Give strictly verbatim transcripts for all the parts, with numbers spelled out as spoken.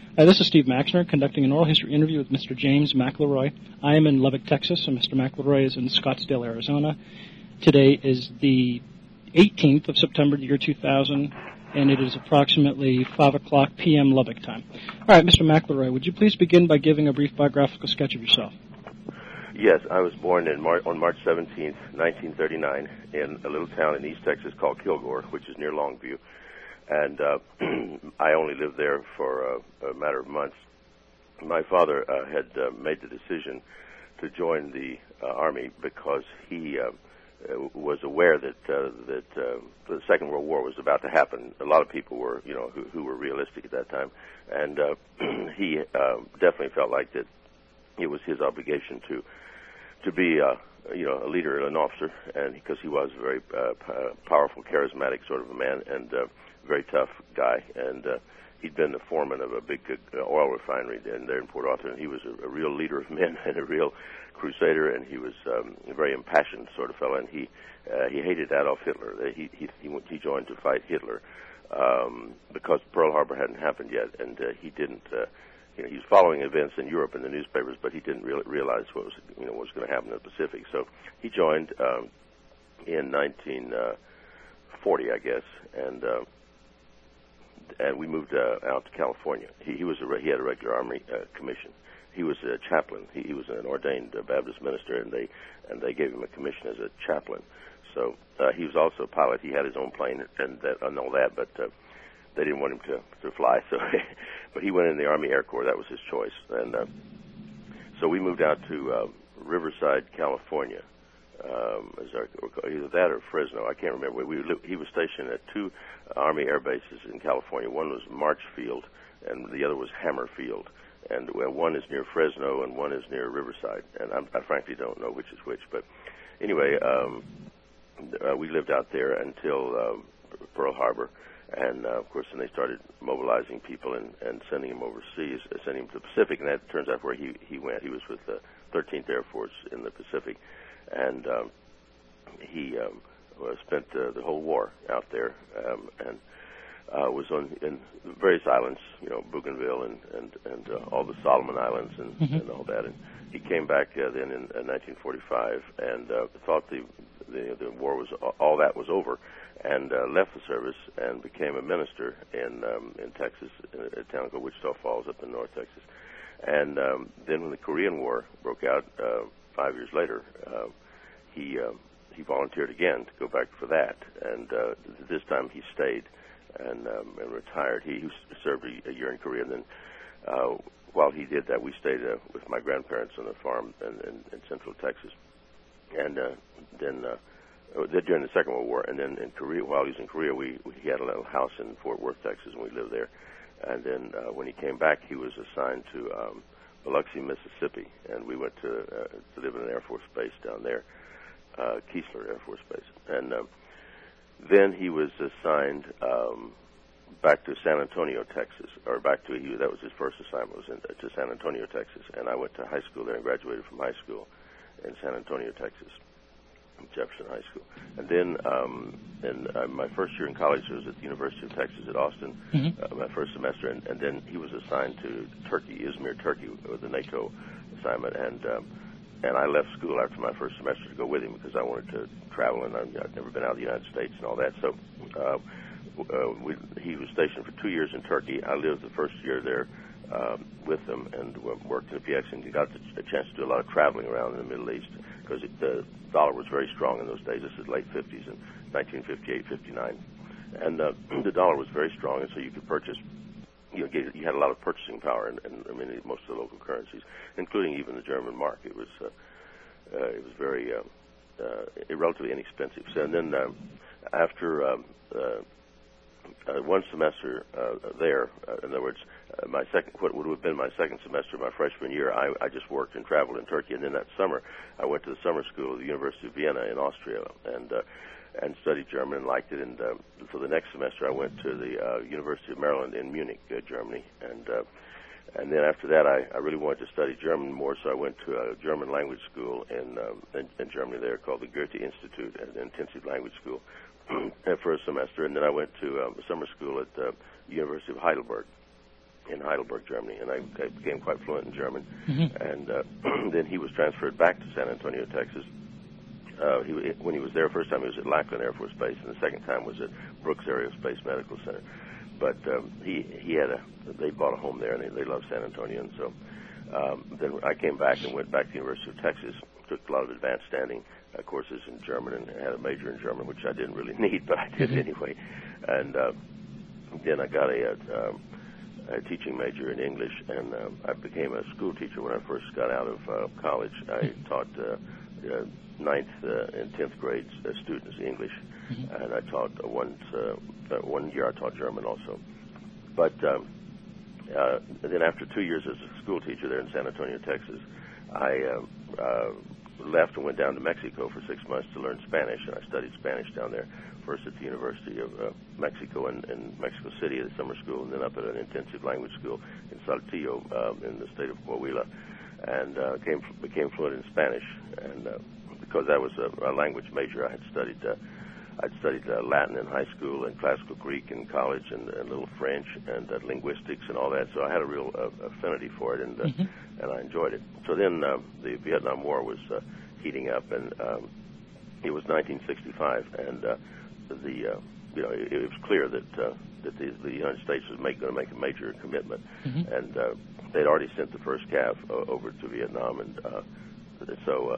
Hi, this is Steve Maxner conducting an oral history interview with Mister James McElroy. I am in Lubbock, Texas, and Mister McElroy is in Scottsdale, Arizona. Today is the eighteenth of September, the year two thousand, and it is approximately five o'clock p m Lubbock time. All right, Mister McElroy, would you please begin by giving a brief biographical sketch of yourself? Yes, I was born in Mar- on March seventeenth, nineteen thirty-nine, in a little town in East Texas called Kilgore, which is near Longview. And uh, I only lived there for a, a matter of months. My father uh, had uh, made the decision to join the uh, Army because he uh, was aware that uh, that uh, the Second World War was about to happen. A lot of people were, you know, who, who were realistic at that time. And uh, he uh, definitely felt like that it was his obligation to to be, uh, you know, a leader, an officer, and because he was a very uh, p- powerful, charismatic sort of a man, and uh, very tough guy, and uh, he'd been the foreman of a big uh, oil refinery in there in Port Arthur, and he was a, a real leader of men and a real crusader, and he was um, a very impassioned sort of fellow, and he uh, he hated Adolf Hitler. He he he, went, he joined to fight Hitler um, because Pearl Harbor hadn't happened yet, and uh, he didn't. Uh, you know, he was following events in Europe in the newspapers, but he didn't really realize what was you know what was going to happen in the Pacific. So he joined um, in nineteen forty, I guess, and. Uh, And we moved uh, out to California. He, he was a re- he had a regular Army uh, commission. He was a chaplain. He, he was an ordained uh, Baptist minister, and they and they gave him a commission as a chaplain. So uh, he was also a pilot. He had his own plane and that and all that, but uh, they didn't want him to to fly. So, but he went in the Army Air Corps. That was his choice. And uh, so we moved out to uh, Riverside, California. Um, as our, either that or Fresno, I can't remember. We, we he was stationed at two Army air bases in California. One was Marchfield, and the other was Hammerfield. And well, one is near Fresno, and one is near Riverside. And I'm, I frankly don't know which is which. But anyway, um, uh, we lived out there until um, Pearl Harbor, and uh, of course, then they started mobilizing people and, and sending them overseas, uh, sending them to the Pacific. And that turns out where he he went. He was with the thirteenth Air Force in the Pacific. And um, he um, spent uh, the whole war out there, um, and uh, was on in various islands, you know, Bougainville and and, and uh, all the Solomon Islands and, mm-hmm. and all that. And he came back uh, then in uh, nineteen forty-five and uh, thought the, the the war was all that was over, and uh, left the service and became a minister in um, in Texas, in a town called Wichita Falls up in North Texas. And um, then when the Korean War broke out. Uh, Five years later, uh, he uh, he volunteered again to go back for that, and uh, this time he stayed and, um, and retired. He, he served a, a year in Korea, and then uh, while he did that, we stayed uh, with my grandparents on a farm in, in, in Central Texas, and uh, then uh, during the Second World War, and then in Korea, while he was in Korea, we, we he had a little house in Fort Worth, Texas, and we lived there. And then uh, when he came back, he was assigned to um, Biloxi, Mississippi, and we went to uh, to live in an Air Force base down there, uh, Keesler Air Force Base. And um, then he was assigned um, back to San Antonio, Texas, or back to he, that was his first assignment was in, to San Antonio, Texas. And I went to high school there and graduated from high school in San Antonio, Texas, Jefferson High School. And then um, in uh, my first year in college was at the University of Texas at Austin, mm-hmm. uh, my first semester, and, and then he was assigned to Turkey, Izmir, Turkey, with the NATO assignment, and um, and I left school after my first semester to go with him because I wanted to travel, and I'd, I'd never been out of the United States and all that. So uh, uh, we, he was stationed for two years in Turkey. I lived the first year there um, with him and worked in the P X, and got a chance to do a lot of traveling around in the Middle East because the dollar was very strong in those days. This is late fifties, in nineteen fifty-eight, fifty-nine. And uh, the dollar was very strong, and so you could purchase, you know, get, you had a lot of purchasing power in, in, I mean, most of the local currencies, including even the German mark. It was uh, uh, it was very uh, uh, relatively inexpensive. So, and then uh, after um, uh, uh, one semester uh, there, uh, in other words, uh, my second, what would have been my second semester of my freshman year, I, I just worked and traveled in Turkey. And then that summer, I went to the summer school at the University of Vienna in Austria and uh, and studied German and liked it. And uh, for the next semester, I went to the uh, University of Maryland in Munich, uh, Germany. And uh, and then after that, I, I really wanted to study German more, so I went to a German language school in, um, in, in Germany there called the Goethe Institute, an intensive language school, for a semester. And then I went to um, a summer school at the University of Heidelberg. in Heidelberg, Germany, and I, I became quite fluent in German. Mm-hmm. And uh, then he was transferred back to San Antonio, Texas. Uh, he, when he was there, first time he was at Lackland Air Force Base, and the second time was at Brooks Aerospace Medical Center. But um, he he had a they bought a home there, and they, they loved San Antonio, and so um, then I came back and went back to the University of Texas, took a lot of advanced standing uh, courses in German, and had a major in German, which I didn't really need, but I did anyway. And uh, then I got a, a, um, a teaching major in English, and uh, I became a school teacher when I first got out of uh, college. I taught uh, uh, ninth uh, and tenth grades uh, students English, mm-hmm. and I taught uh, once uh, one year I taught German also. But um, uh, then after two years as a school teacher there in San Antonio, Texas, I uh, uh, left and went down to Mexico for six months to learn Spanish, and I studied Spanish down there, first at the University of uh, Mexico in, in Mexico City at the summer school, and then up at an intensive language school in Saltillo um, in the state of Coahuila, and uh, came, became fluent in Spanish. And uh, because that was a, a language major, I had studied uh, I'd studied uh, Latin in high school and classical Greek in college, and, and a little French and uh, linguistics and all that. So I had a real uh, affinity for it, and uh, mm-hmm. and I enjoyed it. So then uh, the Vietnam War was uh, heating up, and um, it was nineteen sixty-five, and uh, the uh, you know it, it was clear that uh, that the, the United States was make, going to make a major commitment, mm-hmm. and uh, they'd already sent the first cav uh, over to Vietnam, and uh, so uh,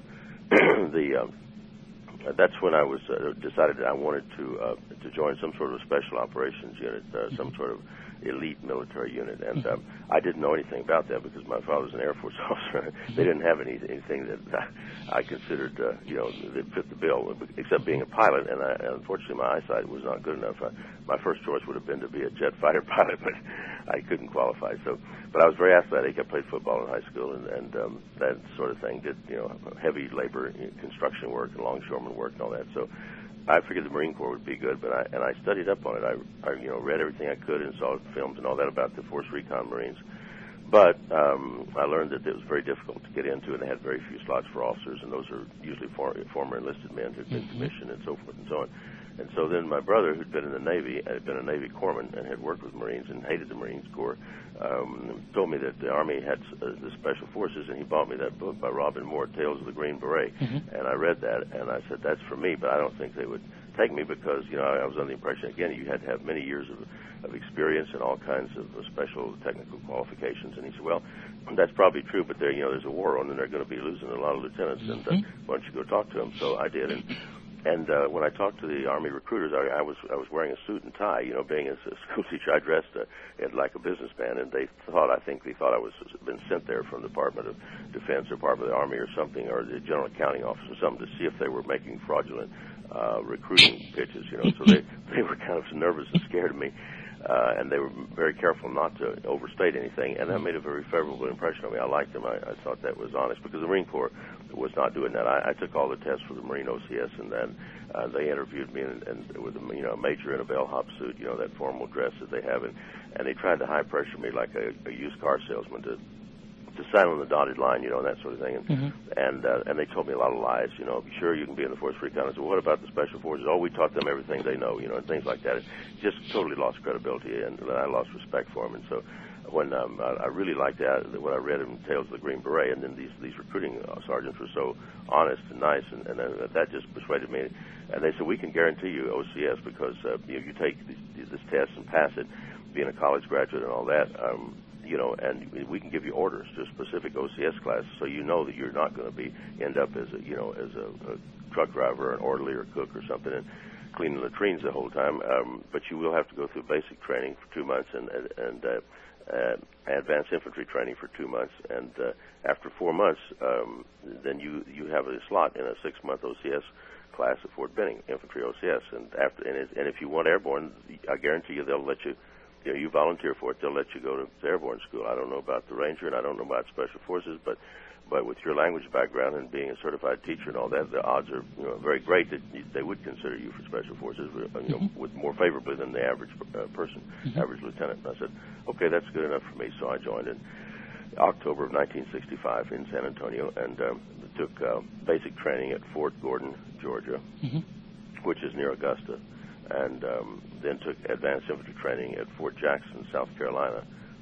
the um, that's when I was uh, decided that I wanted to uh, to join some sort of special operations unit, uh, mm-hmm. some sort of elite military unit, and um, I didn't know anything about that because my father was an Air Force officer. They didn't have any, anything that I considered, uh, you know, that fit the bill, except being a pilot, and, I, and unfortunately my eyesight was not good enough. I, my first choice would have been to be a jet fighter pilot, but I couldn't qualify. So, but I was very athletic. I played football in high school, and, and um, that sort of thing. Did you know heavy labor, construction work, and longshoreman work, and all that. So I figured the Marine Corps would be good, but I and I studied up on it. I, I you know read everything I could and saw films and all that about the Force Recon Marines. But um, I learned that it was very difficult to get into, and they had very few slots for officers, and those are usually for, former enlisted men who'd been commissioned and so forth and so on. And so then my brother, who'd been in the Navy, had been a Navy corpsman and had worked with Marines and hated the Marines Corps, um, told me that the Army had uh, the Special Forces, and he bought me that book by Robin Moore, Tales of the Green Beret. Mm-hmm. And I read that, and I said, that's for me, but I don't think they would take me because, you know, I was under the impression, again, you had to have many years of, of experience and all kinds of special technical qualifications. And he said, well, that's probably true, but there, you know, there's a war on, and they're going to be losing a lot of lieutenants, and uh, why don't you go talk to them? So I did, and And uh, when I talked to the Army recruiters, I, I was I was wearing a suit and tie. You know, being a, a school teacher, I dressed uh, like a businessman, and they thought I think they thought I was been sent there from the Department of Defense or Department of the Army or something, or the General Accounting Office or something, to see if they were making fraudulent uh, recruiting pitches. You know, so they they were kind of nervous and scared of me. Uh, and they were very careful not to overstate anything, and that made a very favorable impression on me. I liked them. I, I thought that was honest, because the Marine Corps was not doing that. I, I took all the tests for the Marine O C S, and then uh, they interviewed me, and, and with a you know, major in a bellhop suit, you know, that formal dress that they have, and, and they tried to high pressure me like a, a used car salesman to to sign on the dotted line, you know, and that sort of thing. And mm-hmm. and, uh, and they told me a lot of lies, you know. Sure, you can be in the Force Recon. I said, well, what about the Special Forces? Oh, we taught them everything they know, you know, and things like that. It just totally lost credibility, and I lost respect for them. And so when um, I, I really liked that, what I read in Tales of the Green Beret, and then these, these recruiting uh, sergeants were so honest and nice, and, and uh, that just persuaded me. And they said, we can guarantee you O C S because uh, you, you take this, this test and pass it, being a college graduate and all that, um, you know, and we can give you orders to a specific O C S class, so you know that you're not going to be end up as a, you know, as a, a truck driver or an orderly or cook or something and cleaning latrines the whole time. Um, but you will have to go through basic training for two months and and uh, uh, advanced infantry training for two months. And uh, after four months, um, then you you have a slot in a six-month O C S class at Fort Benning, infantry O C S. And after and, it, and if you want airborne, I guarantee you they'll let you. You know, you volunteer for it, they'll let you go to airborne school. I don't know about the Ranger, and I don't know about Special Forces, but but with your language background and being a certified teacher and all that, the odds are you know very great that you, they would consider you for Special Forces, you know, mm-hmm. with more favorably than the average uh, person, mm-hmm. average lieutenant. And I said, okay, that's good enough for me. So I joined in October of nineteen sixty-five in San Antonio, and um, took uh, basic training at Fort Gordon, Georgia, mm-hmm. which is near Augusta. And um, then took advanced infantry training at Fort Jackson, South Carolina,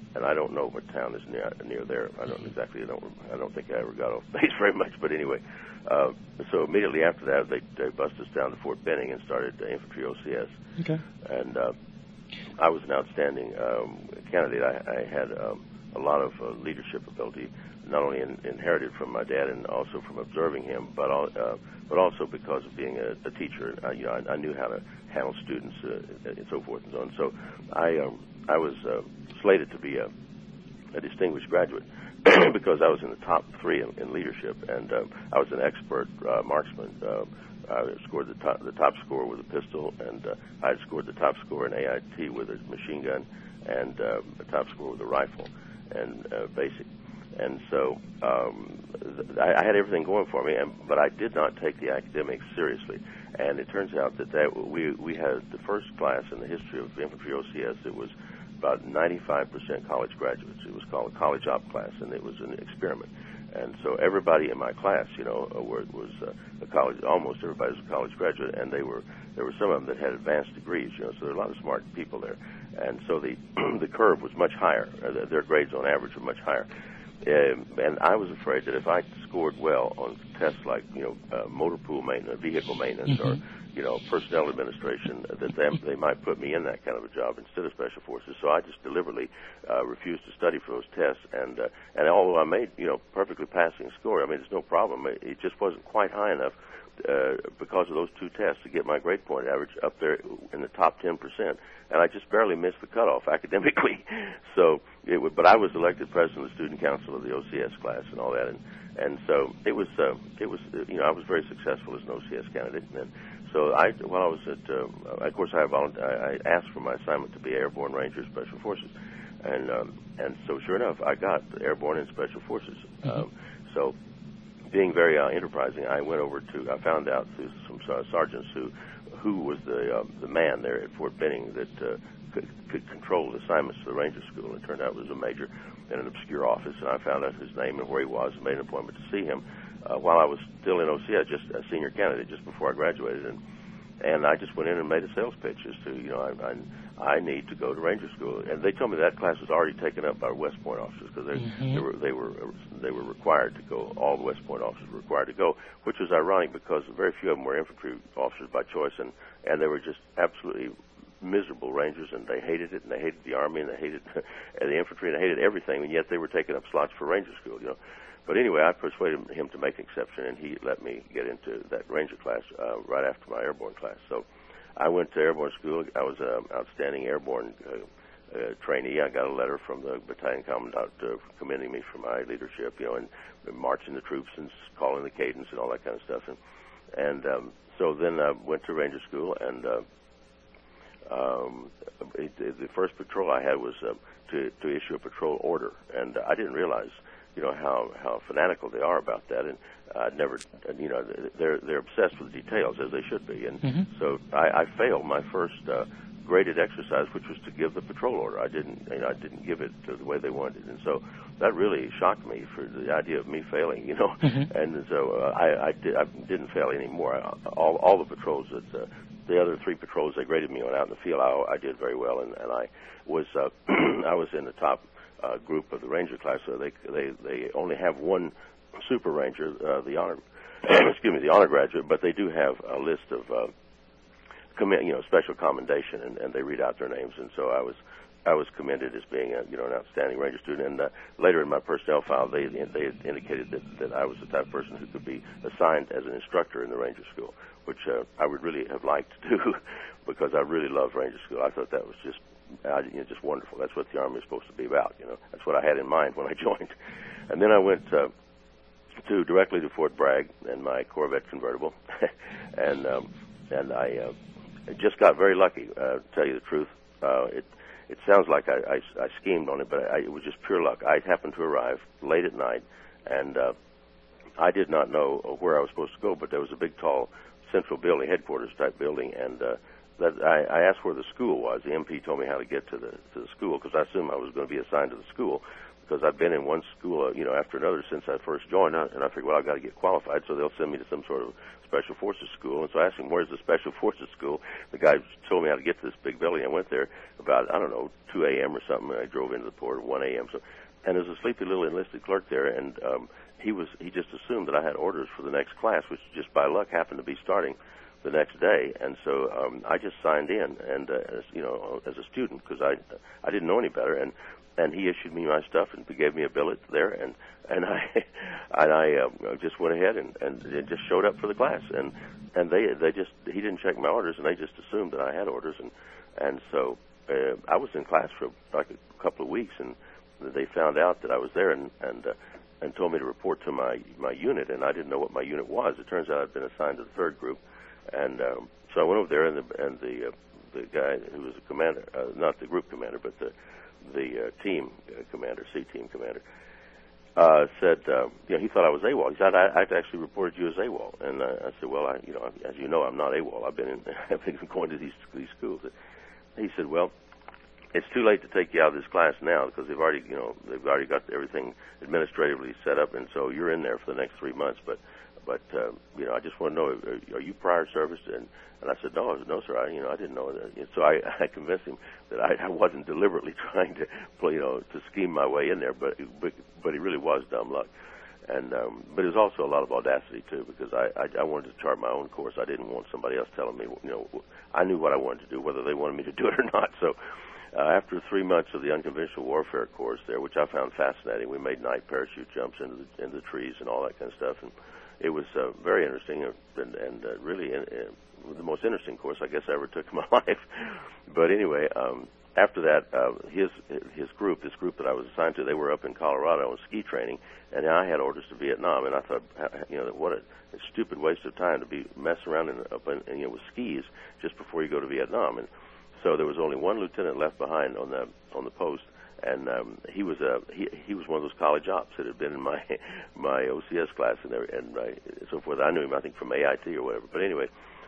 and I don't know what town is near near there. I don't exactly. I don't. I don't think I ever got off base very much. But anyway, uh, so immediately after that, they, they bussed us down to Fort Benning and started uh, infantry O C S. Okay. And uh, I was an outstanding um, candidate. I, I had um, a lot of uh, leadership ability, not only in, inherited from my dad and also from observing him, but all, uh, but also because of being a, a teacher. I, you know, I, I knew how to handle students uh, and so forth and so on. So I um, I was uh, slated to be a, a distinguished graduate because I was in the top three in, in leadership, and uh, I was an expert uh, marksman. Uh, I scored the top, the top score with a pistol, and uh, I had scored the top score in A I T with a machine gun, and uh, the top score with a rifle, and uh, basic. And so um, I, I had everything going for me, and, but I did not take the academics seriously. And it turns out that, that we we had the first class in the history of infantry O C S. It was about ninety-five percent college graduates. It was called a college op class, and it was an experiment. And so everybody in my class, you know, were, was uh, a college. Almost everybody was a college graduate, and they were there were some of them that had advanced degrees. You know, so there were a lot of smart people there. And so the the curve was much higher. Uh, their grades on average were much higher. Um, and I was afraid that if I scored well on tests like, you know, uh, motor pool maintenance, vehicle maintenance, mm-hmm. or, you know, personnel administration, that they, they might put me in that kind of a job instead of special forces. So I just deliberately uh, refused to study for those tests. And uh, and although I made, you know, perfectly passing score, I mean, there's no problem. It, it just wasn't quite high enough uh, because of those two tests to get my grade point average up there in the top ten percent. And I just barely missed the cutoff academically. So it would, but I was elected president of the student council of the O C S class and all that, and and so it was uh, it was you know I was very successful as an O C S candidate. And so I while I was at uh, of course I, volunteer, I I asked for my assignment to be Airborne Ranger Special Forces, and um, and so sure enough I got Airborne and Special Forces. Mm-hmm. Um, so being very uh, enterprising, I went over to I found out through some uh, sergeants who. who was the uh, the man there at Fort Benning that uh, could, could control the assignments to the Ranger School. It turned out it was a major in an obscure office, and I found out his name and where he was and made an appointment to see him uh, while I was still in O C S, just a senior candidate, just before I graduated. And and I just went in and made a sales pitch as to, you know, I, I, I need to go to Ranger School. And they told me that class was already taken up by West Point officers because they, mm-hmm. they were they were they were required to go. All the West Point officers were required to go, which was ironic because very few of them were infantry officers by choice, and and they were just absolutely miserable Rangers, and they hated it, and they hated the Army, and they hated the infantry, and they hated everything, and yet they were taking up slots for Ranger School, you know. But anyway, I persuaded him to make an exception, and he let me get into that Ranger class uh, right after my Airborne class. So I went to Airborne School. I was an outstanding Airborne uh, uh, trainee. I got a letter from the battalion commandant uh, commending me for my leadership, you know, and marching the troops and calling the cadence and all that kind of stuff. And, and um, so then I went to Ranger School, and uh, um, it, it, the first patrol I had was uh, to, to issue a patrol order, and I didn't realize you know how how fanatical they are about that, and I'd never, you know, they're they're obsessed with details as they should be, and mm-hmm. so I, I failed my first uh, graded exercise, which was to give the patrol order. I didn't, you know, I didn't give it the way they wanted, and so that really shocked me for the idea of me failing, you know, mm-hmm. and so uh, I I, did, I didn't fail anymore. All all the patrols that uh, the other three patrols they graded me on out in the field, I, I did very well, and, and I was uh, I was in the top. Uh, group of the Ranger class, so they they they only have one Super Ranger, uh, the honor, excuse me, the honor graduate, but they do have a list of, uh, comm- you know, special commendation, and, and they read out their names, and so I was I was commended as being a, you know, an outstanding Ranger student, and uh, later in my personnel file, they they indicated that, that I was the type of person who could be assigned as an instructor in the Ranger School, which uh, I would really have liked to do because I really love Ranger School. I thought that was just I, you know, just wonderful. That's what the Army is supposed to be about, you know. That's what I had in mind when I joined. And then I went uh, to directly to Fort Bragg in my Corvette convertible, and um, and I uh, just got very lucky. Uh, to tell you the truth, uh, it it sounds like I, I, I schemed on it, but I, it was just pure luck. I happened to arrive late at night, and uh, I did not know where I was supposed to go. But there was a big, tall central building, headquarters type building, and uh, That I, I asked where the school was. The M P told me how to get to the to the school because I assumed I was going to be assigned to the school because I've been in one school, uh, you know, after another since I first joined, and I figured, well, I've got to get qualified, so they'll send me to some sort of Special Forces school. And so I asked him, where's the Special Forces school? The guy told me how to get to this big building. I went there about, I don't know, two a.m. or something, and I drove into the port at one a.m. So, and there's a sleepy little enlisted clerk there, and um, he was he just assumed that I had orders for the next class, which just by luck happened to be starting the next day. And so um, I just signed in, and uh, as, you know, as a student, because I I didn't know any better, and and he issued me my stuff and gave me a billet there, and and I and I uh, just went ahead and and it just showed up for the class, and and they they just he didn't check my orders, and they just assumed that I had orders, and and so uh, I was in class for like a couple of weeks, and they found out that I was there, and and uh, and told me to report to my my unit, and I didn't know what my unit was. It turns out I'd been assigned to the third group, and um, so I went over there, and the and the uh, the guy who was the commander, uh, not the group commander, but the the uh, team uh, commander, C team commander, uh, said, uh, you know, he thought I was AWOL. He said, I, I've actually reported you as AWOL. And uh, I said, well, I, you know, as you know, I'm not AWOL. I've been in, I've been going to these these schools. He said, well, it's too late to take you out of this class now because they've already, you know, they've already got everything administratively set up, and so you're in there for the next three months. But, but uh, you know, I just want to know, are, are you prior service? And And I said, no, I said, no, sir, I, you know, I didn't know that. And so I, I convinced him that I, I wasn't deliberately trying to, play, you know, to scheme my way in there, but, but, but it really was dumb luck. And, um, but it was also a lot of audacity too, because I, I, I wanted to chart my own course. I didn't want somebody else telling me, you know, I knew what I wanted to do, whether they wanted me to do it or not. So, uh, after three months of the unconventional warfare course there, which I found fascinating, we made night parachute jumps into the, into the trees and all that kind of stuff. And it was, uh, very interesting and, and, uh, really, uh, the most interesting course I guess I ever took in my life. But anyway, um, after that, uh, his his group, this group that I was assigned to, they were up in Colorado on ski training, and I had orders to Vietnam. And I thought, you know, what a, a stupid waste of time to be messing around in, up in, you know, with skis just before you go to Vietnam. And so there was only one lieutenant left behind on the on the post, and um, he was a he he was one of those college ops that had been in my my O C S class and there, and uh, so forth. I knew him, I think, from A I T or whatever. But anyway.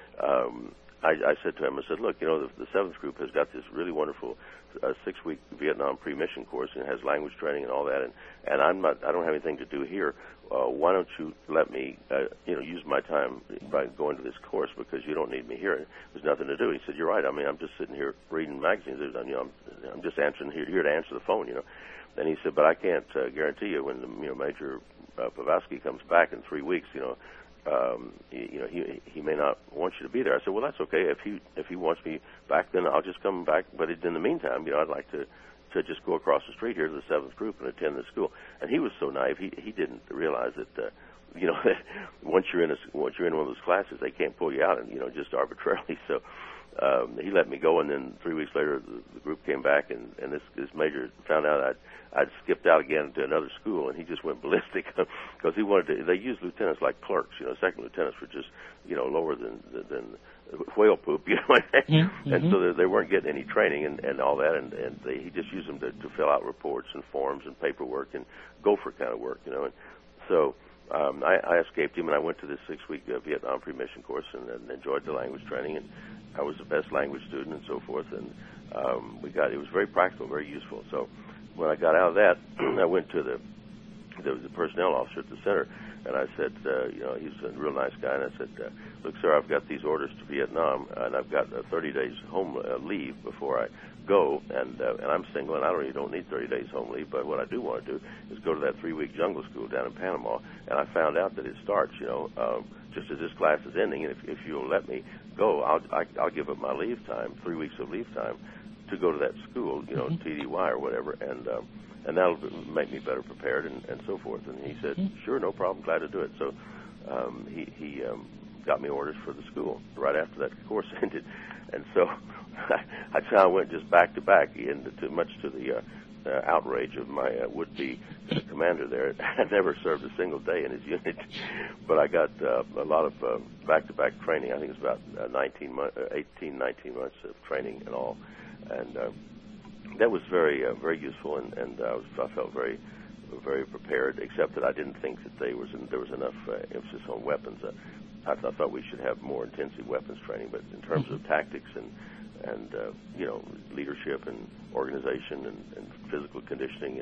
Um, I, I said to him, I said, look, you know, the, the seventh group has got this really wonderful uh, six-week Vietnam pre-mission course, and it has language training and all that, and, and I'm not, I don't have anything to do here. Uh, why don't you let me, uh, you know, use my time by going to this course because you don't need me here. There's nothing to do. He said, you're right. I mean, I'm just sitting here reading magazines. You know, I'm, I'm just answering here, here to answer the phone, you know. And he said, but I can't uh, guarantee you when the, you know, Major uh, Pavlovsky comes back in three weeks, you know, Um, you, you know, he he may not want you to be there. I said, well, that's okay. If he if he wants me back, then I'll just come back. But in the meantime, you know, I'd like to to just go across the street here to the seventh group and attend the school. And he was so naive. He he didn't realize that, uh, you know, once you're in a once you're in one of those classes, they can't pull you out and you know just arbitrarily. So um, he let me go, and then three weeks later, the, the group came back, and and this this major found out I'd I'd skipped out again to another school, and he just went ballistic because he wanted to. They used lieutenants like clerks, you know. Second lieutenants were just, you know, lower than than whale poop, you know. Mm-hmm. And so they, they weren't getting any training and, and all that, and and they, he just used them to, to fill out reports and forms and paperwork and gopher kind of work, you know. And so um, I, I escaped him, and I went to this six-week uh, Vietnam pre-mission course and, and enjoyed the language training, and I was the best language student and so forth. And um, we got it was very practical, very useful. So. When I got out of that, I went to the there was the personnel officer at the center, and I said, uh, you know, he's a real nice guy, and I said, uh, look, sir, I've got these orders to Vietnam, and I've got uh, thirty days home uh, leave before I go, and uh, and I'm single, and I don't, you don't need thirty days home leave, but what I do want to do is go to that three-week jungle school down in Panama, and I found out that it starts, you know, um, just as this class is ending, and if, if you'll let me go, I'll I, I'll give up my leave time, three weeks of leave time, to go to that school, you know, mm-hmm. T D Y or whatever, and um, and that'll make me better prepared and, and so forth. And he said, mm-hmm. sure, no problem, glad to do it. So um, he, he um, got me orders for the school right after that course ended. And so I, I kind of went just back to back, and to, much to the uh, uh, outrage of my uh, would-be commander there. I never served a single day in his unit, but I got uh, a lot of uh, back-to-back training. I think it was about uh, nineteen months, uh, eighteen, nineteen months of training and all. And uh, that was very, uh, very useful, and, and uh, I, was, I felt very, very prepared. Except that I didn't think that they was there was enough uh, emphasis on weapons. Uh, I, th- I thought we should have more intensive weapons training. But in terms of tactics and and uh, you know leadership and organization and, and physical conditioning and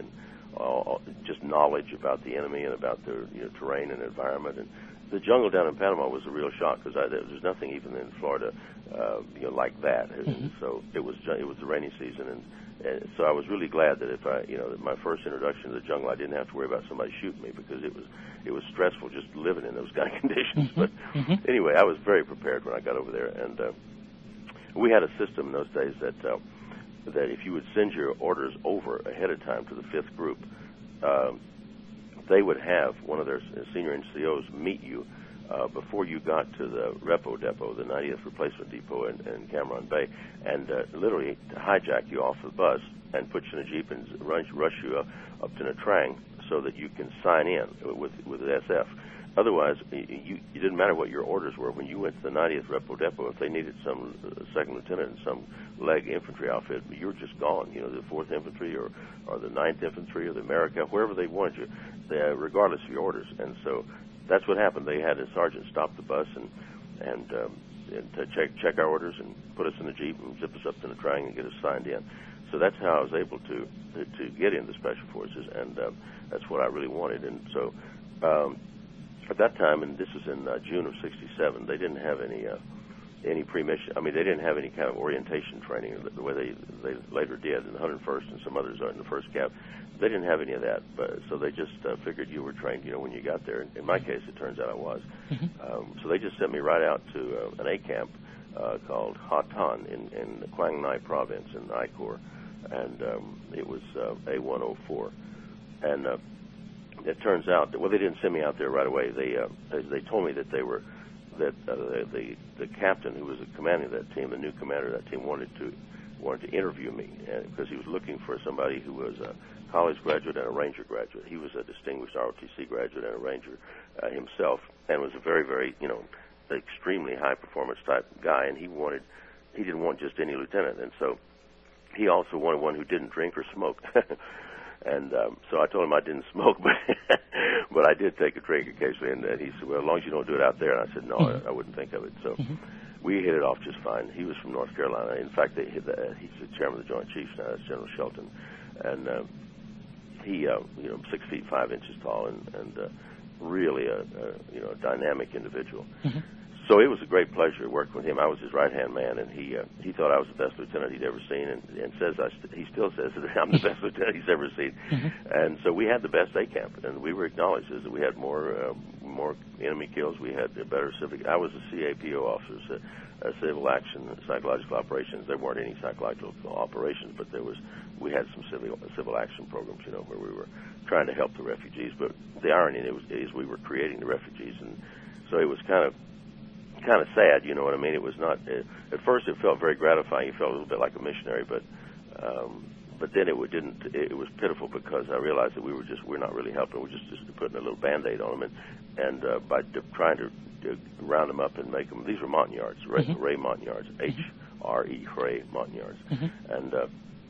uh, just knowledge about the enemy and about their you know, terrain and environment. And the jungle down in Panama was a real shock because there's nothing even in Florida, uh, you know, like that. Mm-hmm. So it was it was the rainy season, and, and so I was really glad that if I, you know, that my first introduction to the jungle, I didn't have to worry about somebody shooting me because it was it was stressful just living in those kind of conditions. Mm-hmm. But mm-hmm. anyway, I was very prepared when I got over there, and uh, we had a system in those days that uh, that if you would send your orders over ahead of time to the fifth group. Uh, They would have one of their senior N C Os meet you uh, before you got to the repo depot, the ninetieth Replacement Depot in, in Cameron Bay, and uh, literally hijack you off the bus and put you in a Jeep and rush, rush you up, up to Nha Trang so that you can sign in with with the S F. Otherwise, you, it didn't matter what your orders were. When you went to the ninetieth Repo Depot, if they needed some uh, second lieutenant and some leg infantry outfit, you were just gone. You know, the fourth Infantry or, or the ninth Infantry or the America, wherever they wanted you, they, regardless of your orders. And so that's what happened. They had a sergeant stop the bus and and, um, and to check check our orders and put us in the Jeep and zip us up to the Triangle and get us signed in. So that's how I was able to to, to get into Special Forces, and uh, that's what I really wanted. And so. Um, At that time, and this was in uh, June of sixty-seven, they didn't have any uh, any pre-mission. I mean, they didn't have any kind of orientation training the way they they later did in the one hundred first and some others are in the first Cap. They didn't have any of that, but so they just uh, figured you were trained. You know, when you got there. In my case, it turns out I was. Mm-hmm. Um, so they just sent me right out to uh, an A camp uh, called Ha Tan in, in the Quang Ngai province in I Corps, and um, it was uh, A one oh four, and. Uh, It turns out that, well, they didn't send me out there right away. They uh, they, they told me that they were that uh, the the captain who was commanding that team, the new commander of that team, wanted to wanted to interview me because he was looking for somebody who was a college graduate and a Ranger graduate. He was a distinguished R O T C graduate and a Ranger uh, himself, and was a very very you know extremely high performance type guy. And he wanted he didn't want just any lieutenant, and so he also wanted one who didn't drink or smoke. And um, so I told him I didn't smoke, but but I did take a drink occasionally. And, and he said, well, as long as you don't do it out there. And I said, no, mm-hmm. I, I wouldn't think of it. So mm-hmm. we hit it off just fine. He was from North Carolina. In fact, they hit the, he's the chairman of the Joint Chiefs now. That's General Shelton. And uh, he, uh, you know, six feet five inches tall and, and uh, really a, a, you know, a dynamic individual. Mm-hmm. So it was a great pleasure working with him. I was his right-hand man, and he uh, he thought I was the best lieutenant he'd ever seen, and, and says I st- he still says that I'm the best lieutenant he's ever seen. Mm-hmm. And so we had the best A camp, and we were acknowledged as that we had more uh, more enemy kills. We had better civic. I was a C A P O officer, so, uh, civil action, psychological operations. There weren't any psychological operations, but there was. We had some civil civil action programs, you know, where we were trying to help the refugees. But the irony it was, is we were creating the refugees, and so it was kind of. kind of sad, you know what I mean? It was not, it, at first it felt very gratifying. You felt a little bit like a missionary, but um, but then it would, didn't, it, it was pitiful because I realized that we were just, we're not really helping. We're just, just putting a little Band-Aid on them. And, and uh, by de- trying to, to round them up and make them, these were Montagnards, Ray, mm-hmm. Ray Montagnards, H R E, Ray Montagnards. Mm-hmm. And, uh,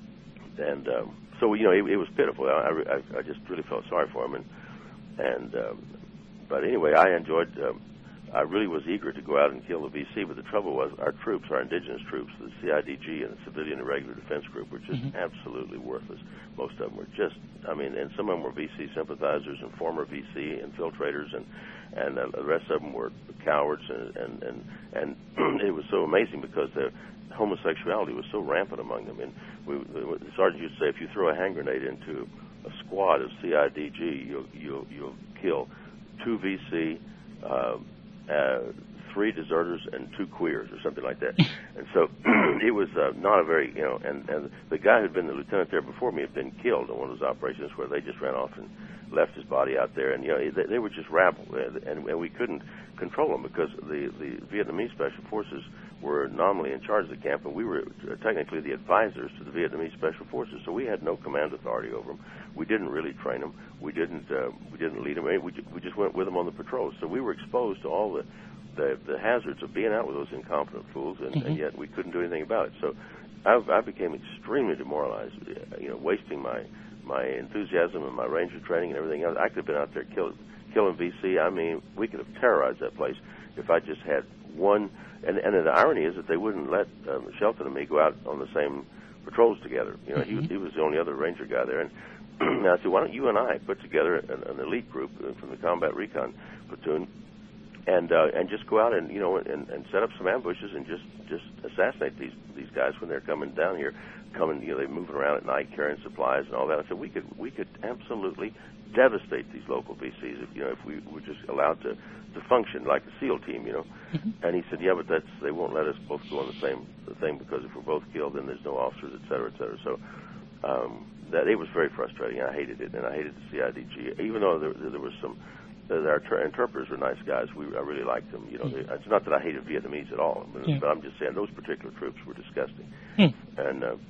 and um, so, you know, it, it was pitiful. I, I, I just really felt sorry for them. And, and um, but anyway, I enjoyed, um, I really was eager to go out and kill the V C, but the trouble was our troops, our indigenous troops, the C I D G and the Civilian Irregular Defense Group were just mm-hmm. absolutely worthless. Most of them were just, I mean, and some of them were V C sympathizers and former V C infiltrators, and and uh, the rest of them were cowards, and and and, and it was so amazing because the homosexuality was so rampant among them. And we, the sergeant used to say, if you throw a hand grenade into a squad of C I D G, you'll you'll, you'll kill two V C. Uh, Uh, three deserters and two queers or something like that. And so it was uh, not a very, you know, and, and the guy who'd been the lieutenant there before me had been killed in one of those operations where they just ran off and left his body out there. And, you know, they, they were just rabble, and, and we couldn't control them because the, the Vietnamese Special Forces were nominally in charge of the camp, and we were technically the advisors to the Vietnamese Special Forces, so we had no command authority over them. We didn't really train them. We didn't uh, we didn't lead them. We, we just went with them on the patrols. So we were exposed to all the the, the hazards of being out with those incompetent fools, and, mm-hmm. and yet we couldn't do anything about it. So I, I became extremely demoralized, you know, wasting my my enthusiasm and my Ranger training and everything else. I could have been out there kill, killing V C. I mean, we could have terrorized that place if I just had one. And, and the irony is that they wouldn't let um, Shelton and me go out on the same patrols together. You know, mm-hmm. he, he was the only other Ranger guy there. And and I said, why don't you and I put together an, an elite group from the Combat Recon Platoon, and uh, and just go out and you know and, and set up some ambushes and just just assassinate these these guys when they're coming down here, coming you know they're moving around at night carrying supplies and all that. I said we could we could absolutely devastate these local V Cs if you know if we were just allowed to to function like the SEAL team, you know. Mm-hmm. And he said, yeah, but that's they won't let us both go on the same the thing because if we're both killed, then there's no officers, et cetera, et cetera. So um, that it was very frustrating. I hated it, and I hated the C I D G, even though there, there was some. Uh, our ter- interpreters were nice guys. We I really liked them. You know, mm-hmm. they, it's not that I hated Vietnamese at all, but, yeah. but I'm just saying those particular troops were disgusting. Mm-hmm. And uh,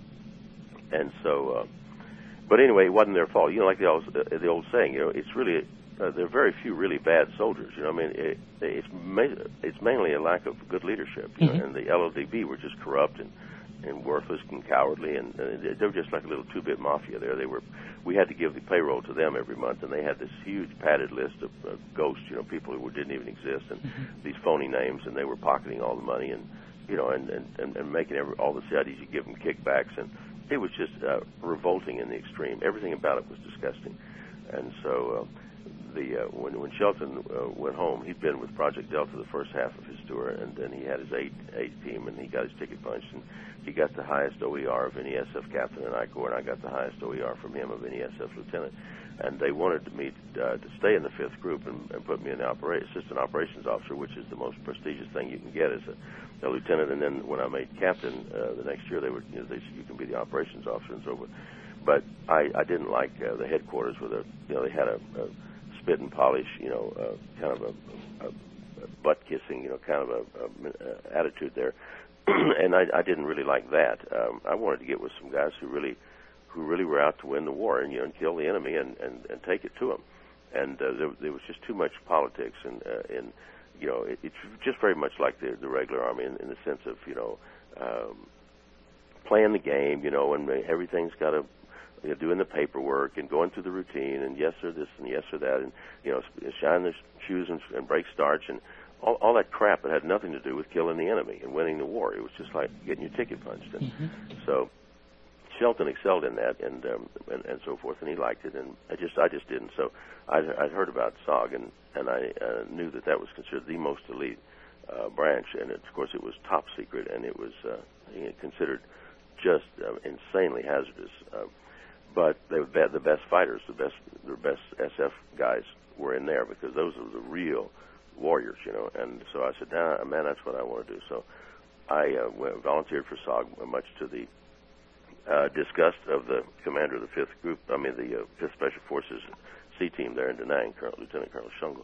and so, uh, but anyway, it wasn't their fault. You know, like the old, uh, the old saying, you know, it's really. Uh, there are very few really bad soldiers. You know, I mean, it, it's ma- it's mainly a lack of good leadership. You mm-hmm. know, and the L O D B were just corrupt and, and worthless and cowardly, and uh, they were just like a little two-bit mafia. There, they were. We had to give the payroll to them every month, and they had this huge padded list of uh, ghosts. You know, people who didn't even exist, and mm-hmm. these phony names, and they were pocketing all the money, and you know, and and, and, and making every, all the C I Ds you give them kickbacks, and it was just uh, revolting in the extreme. Everything about it was disgusting, and so. Uh, The uh, when when Shelton uh, went home, he'd been with Project Delta the first half of his tour, and then he had his eight eight team, and he got his ticket punched, and he got the highest O E R of any S F captain in I Corps, and I got the highest O E R from him of any S F lieutenant. And they wanted me uh, to stay in the fifth group and, and put me in the opera- assistant operations officer, which is the most prestigious thing you can get as a, a lieutenant. And then when I made captain uh, the next year, they were you know they said you can be the operations officer and so forth. But I, I didn't like uh, the headquarters with a you know they had a, a spit and polish, you know, uh, kind of a, a, a butt kissing, you know, kind of a, a, a attitude there, and I, I didn't really like that. Um, I wanted to get with some guys who really, who really were out to win the war and you know and kill the enemy and, and, and take it to them. And uh, there, there was just too much politics and uh, and you know it, it's just very much like the, the regular army in, in the sense of you know um, playing the game, you know, and everything's got to. You know, doing the paperwork and going through the routine and yes or this and yes or that and you know shine their shoes and, and break starch and all, all that crap that had nothing to do with killing the enemy and winning the war. It was just like getting your ticket punched. And mm-hmm. so Shelton excelled in that and, um, and and so forth, and he liked it, and I just I just didn't. So I'd, I'd heard about S O G and and I uh, knew that that was considered the most elite uh, branch, and it, of course it was top secret and it was uh, considered just uh, insanely hazardous. Uh, But they were the best fighters, the best, the best S F guys were in there because those are the real warriors, you know. And so I said, nah, man, that's what I want to do. So I uh, went, volunteered for S O G, much to the uh, disgust of the commander of the fifth Group, I mean the uh, fifth Special Forces C Team there in Da Nang, Colonel, Lieutenant Colonel Shungle,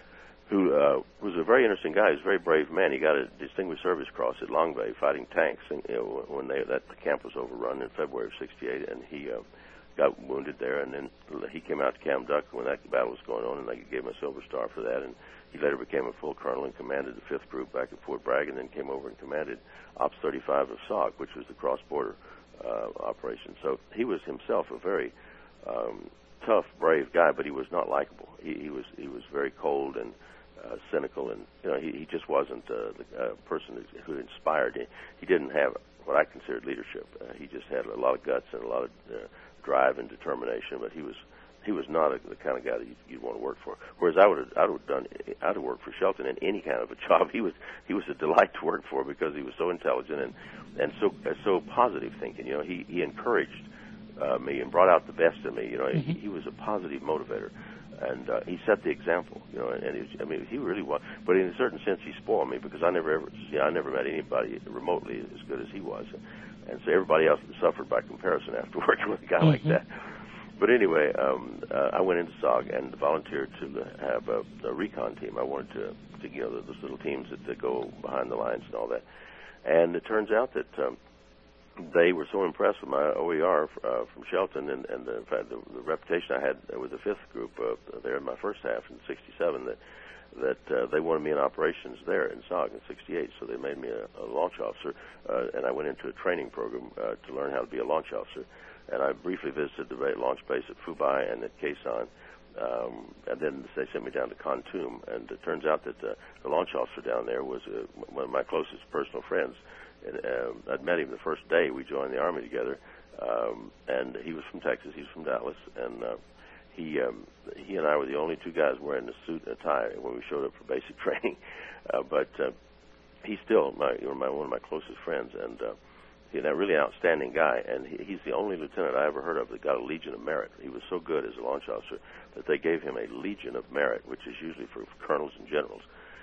who uh, was a very interesting guy. He was a very brave man. He got a Distinguished Service Cross at Long Bay fighting tanks, and, you know, when they, that the camp was overrun in February of sixty-eight, and he uh, got wounded there, and then he came out to Cam Duck when that battle was going on, and they gave him a Silver Star for that, and he later became a full colonel and commanded the fifth Group back at Fort Bragg, and then came over and commanded Ops thirty-five of S O G, which was the cross-border uh, operation. So he was himself a very um, tough, brave guy, but he was not likable. He, he was he was very cold and uh, cynical, and you know he, he just wasn't uh, the uh, person who inspired. He, he didn't have what I considered leadership. Uh, he just had a lot of guts and a lot of uh, drive and determination, but he was he was not a, the kind of guy that you'd, you'd want to work for. Whereas I would have I would have done I'd have worked for Shelton in any kind of a job. He was he was a delight to work for because he was so intelligent and and so uh, so positive thinking. You know, he he encouraged uh, me and brought out the best in me. You know, mm-hmm. he, he was a positive motivator. And uh, he set the example, you know. And, and he was, I mean, he really was. But in a certain sense, he spoiled me because I never ever, you know, I never met anybody remotely as good as he was. And, and so everybody else suffered by comparison after working with a guy mm-hmm. like that. But anyway, um, uh, I went into S O G and volunteered to have a, a recon team. I wanted to, to you know, those little teams that, that go behind the lines and all that. And it turns out that um, they were so impressed with my O E R uh, from Shelton and, and the, in fact, the, the reputation I had with the fifth Group uh, there in my first half in sixty-seven that that uh, they wanted me in operations there in S O G in sixty-eight. So they made me a, a launch officer, uh, and I went into a training program uh, to learn how to be a launch officer. And I briefly visited the launch base at Phubai and at Khe Sanh. Um, and then they sent me down to Kontum. And it turns out that uh, the launch officer down there was uh, one of my closest personal friends. And, uh, I'd met him the first day we joined the Army together. um, and he was from Texas. He was from Dallas, and uh, he um, he and I were the only two guys wearing a suit and a tie when we showed up for basic training. Uh, but uh, he's still my, you know, my one of my closest friends, and uh, he's a really outstanding guy. And he, he's the only lieutenant I ever heard of that got a Legion of Merit. He was so good as a launch officer that they gave him a Legion of Merit, which is usually for colonels and generals.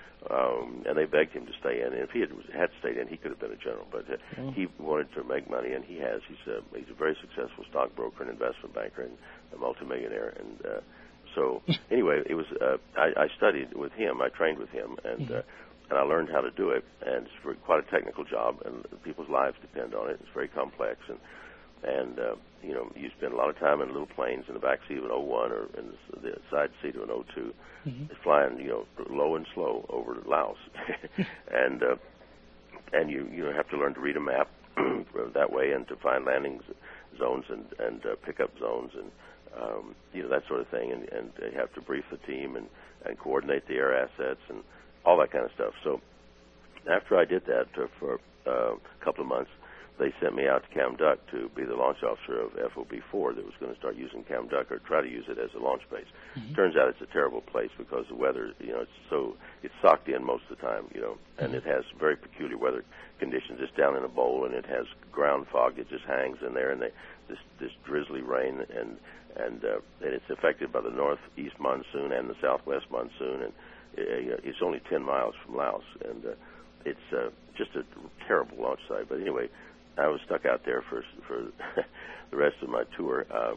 Um, and they begged him to stay in. And if he had, had stayed in, he could have been a general. But uh, oh. he wanted to make money, and he has. He's a, he's a very successful stockbroker and investment banker and a multimillionaire. And uh, so, anyway, it was. Uh, I, I studied with him. I trained with him, and uh, and I learned how to do it. And it's very, quite a technical job, and people's lives depend on it. It's very complex, and and uh, you know, you spend a lot of time in little planes in the back seat of an oh one or in the, the side seat of an oh two. Mm-hmm. Flying, you know, low and slow over Laos, and uh, and you you have to learn to read a map that way and to find landing zones and and uh, pickup zones and um, you know, that sort of thing, and and you have to brief the team and and coordinate the air assets and all that kind of stuff. So after I did that uh, for uh, a couple of months, they sent me out to Camduck to be the launch officer of F O B four that was going to start using Camduck or try to use it as a launch base. Mm-hmm. Turns out it's a terrible place because the weather, you know, it's so, it's socked in most of the time, you know, and mm-hmm. it has very peculiar weather conditions. It's down in a bowl, and it has ground fog that just hangs in there, and they, this, this drizzly rain, and, and, uh, and it's affected by the northeast monsoon and the southwest monsoon, and uh, it's only ten miles from Laos, and uh, it's uh, just a terrible launch site. But anyway, I was stuck out there for for the rest of my tour, um,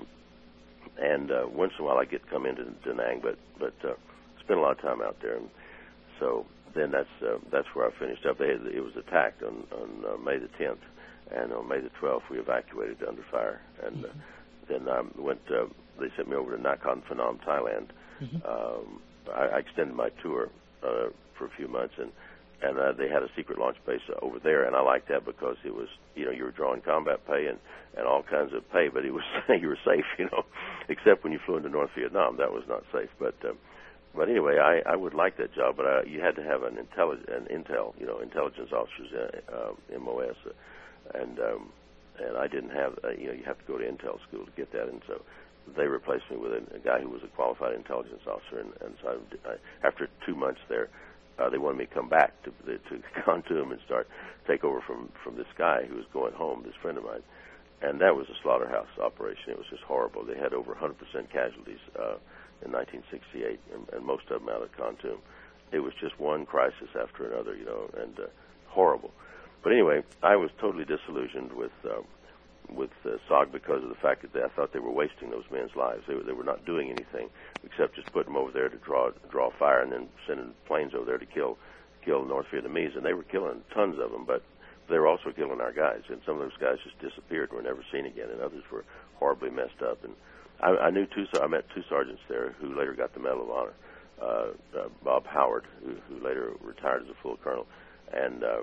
and uh, once in a while I get to come into Da Nang, but but uh, spend a lot of time out there, and so then that's uh, that's where I finished up. They had, it was attacked on on uh, May the tenth, and on May the twelfth we evacuated under fire, and uh, then I went. Uh, they sent me over to Nakhon Phanom, Thailand. Mm-hmm. Um, I, I extended my tour uh, for a few months, and. And uh, they had a secret launch base uh, over there, and I liked that because it was, you know, you were drawing combat pay and, and all kinds of pay, but it was you were safe, you know, except when you flew into North Vietnam, that was not safe. But um, but anyway, I, I would like that job, but I, you had to have an intelli- an intel, you know, intelligence officer's uh, uh, M O S, uh, and um, and I didn't have, uh, you know, you have to go to intel school to get that, and so they replaced me with a, a guy who was a qualified intelligence officer, and, and so I, I, after two months there. Uh, they wanted me to come back to the, to Khartoum and start take over from from this guy who was going home, this friend of mine, and that was a slaughterhouse operation. It was just horrible. They had over one hundred percent casualties uh, in nineteen sixty-eight, and, and most of them out of Khartoum. It was just one crisis after another, you know, and uh, horrible. But anyway, I was totally disillusioned with uh, with uh, S O G because of the fact that they, I thought they were wasting those men's lives. They were, they were not doing anything except just putting them over there to draw draw fire and then sending planes over there to kill kill North Vietnamese. And they were killing tons of them, but they were also killing our guys. And some of those guys just disappeared and were never seen again, and others were horribly messed up. And I, I knew two. I met two sergeants there who later got the Medal of Honor. Uh, uh, Bob Howard, who, who later retired as a full colonel, and uh,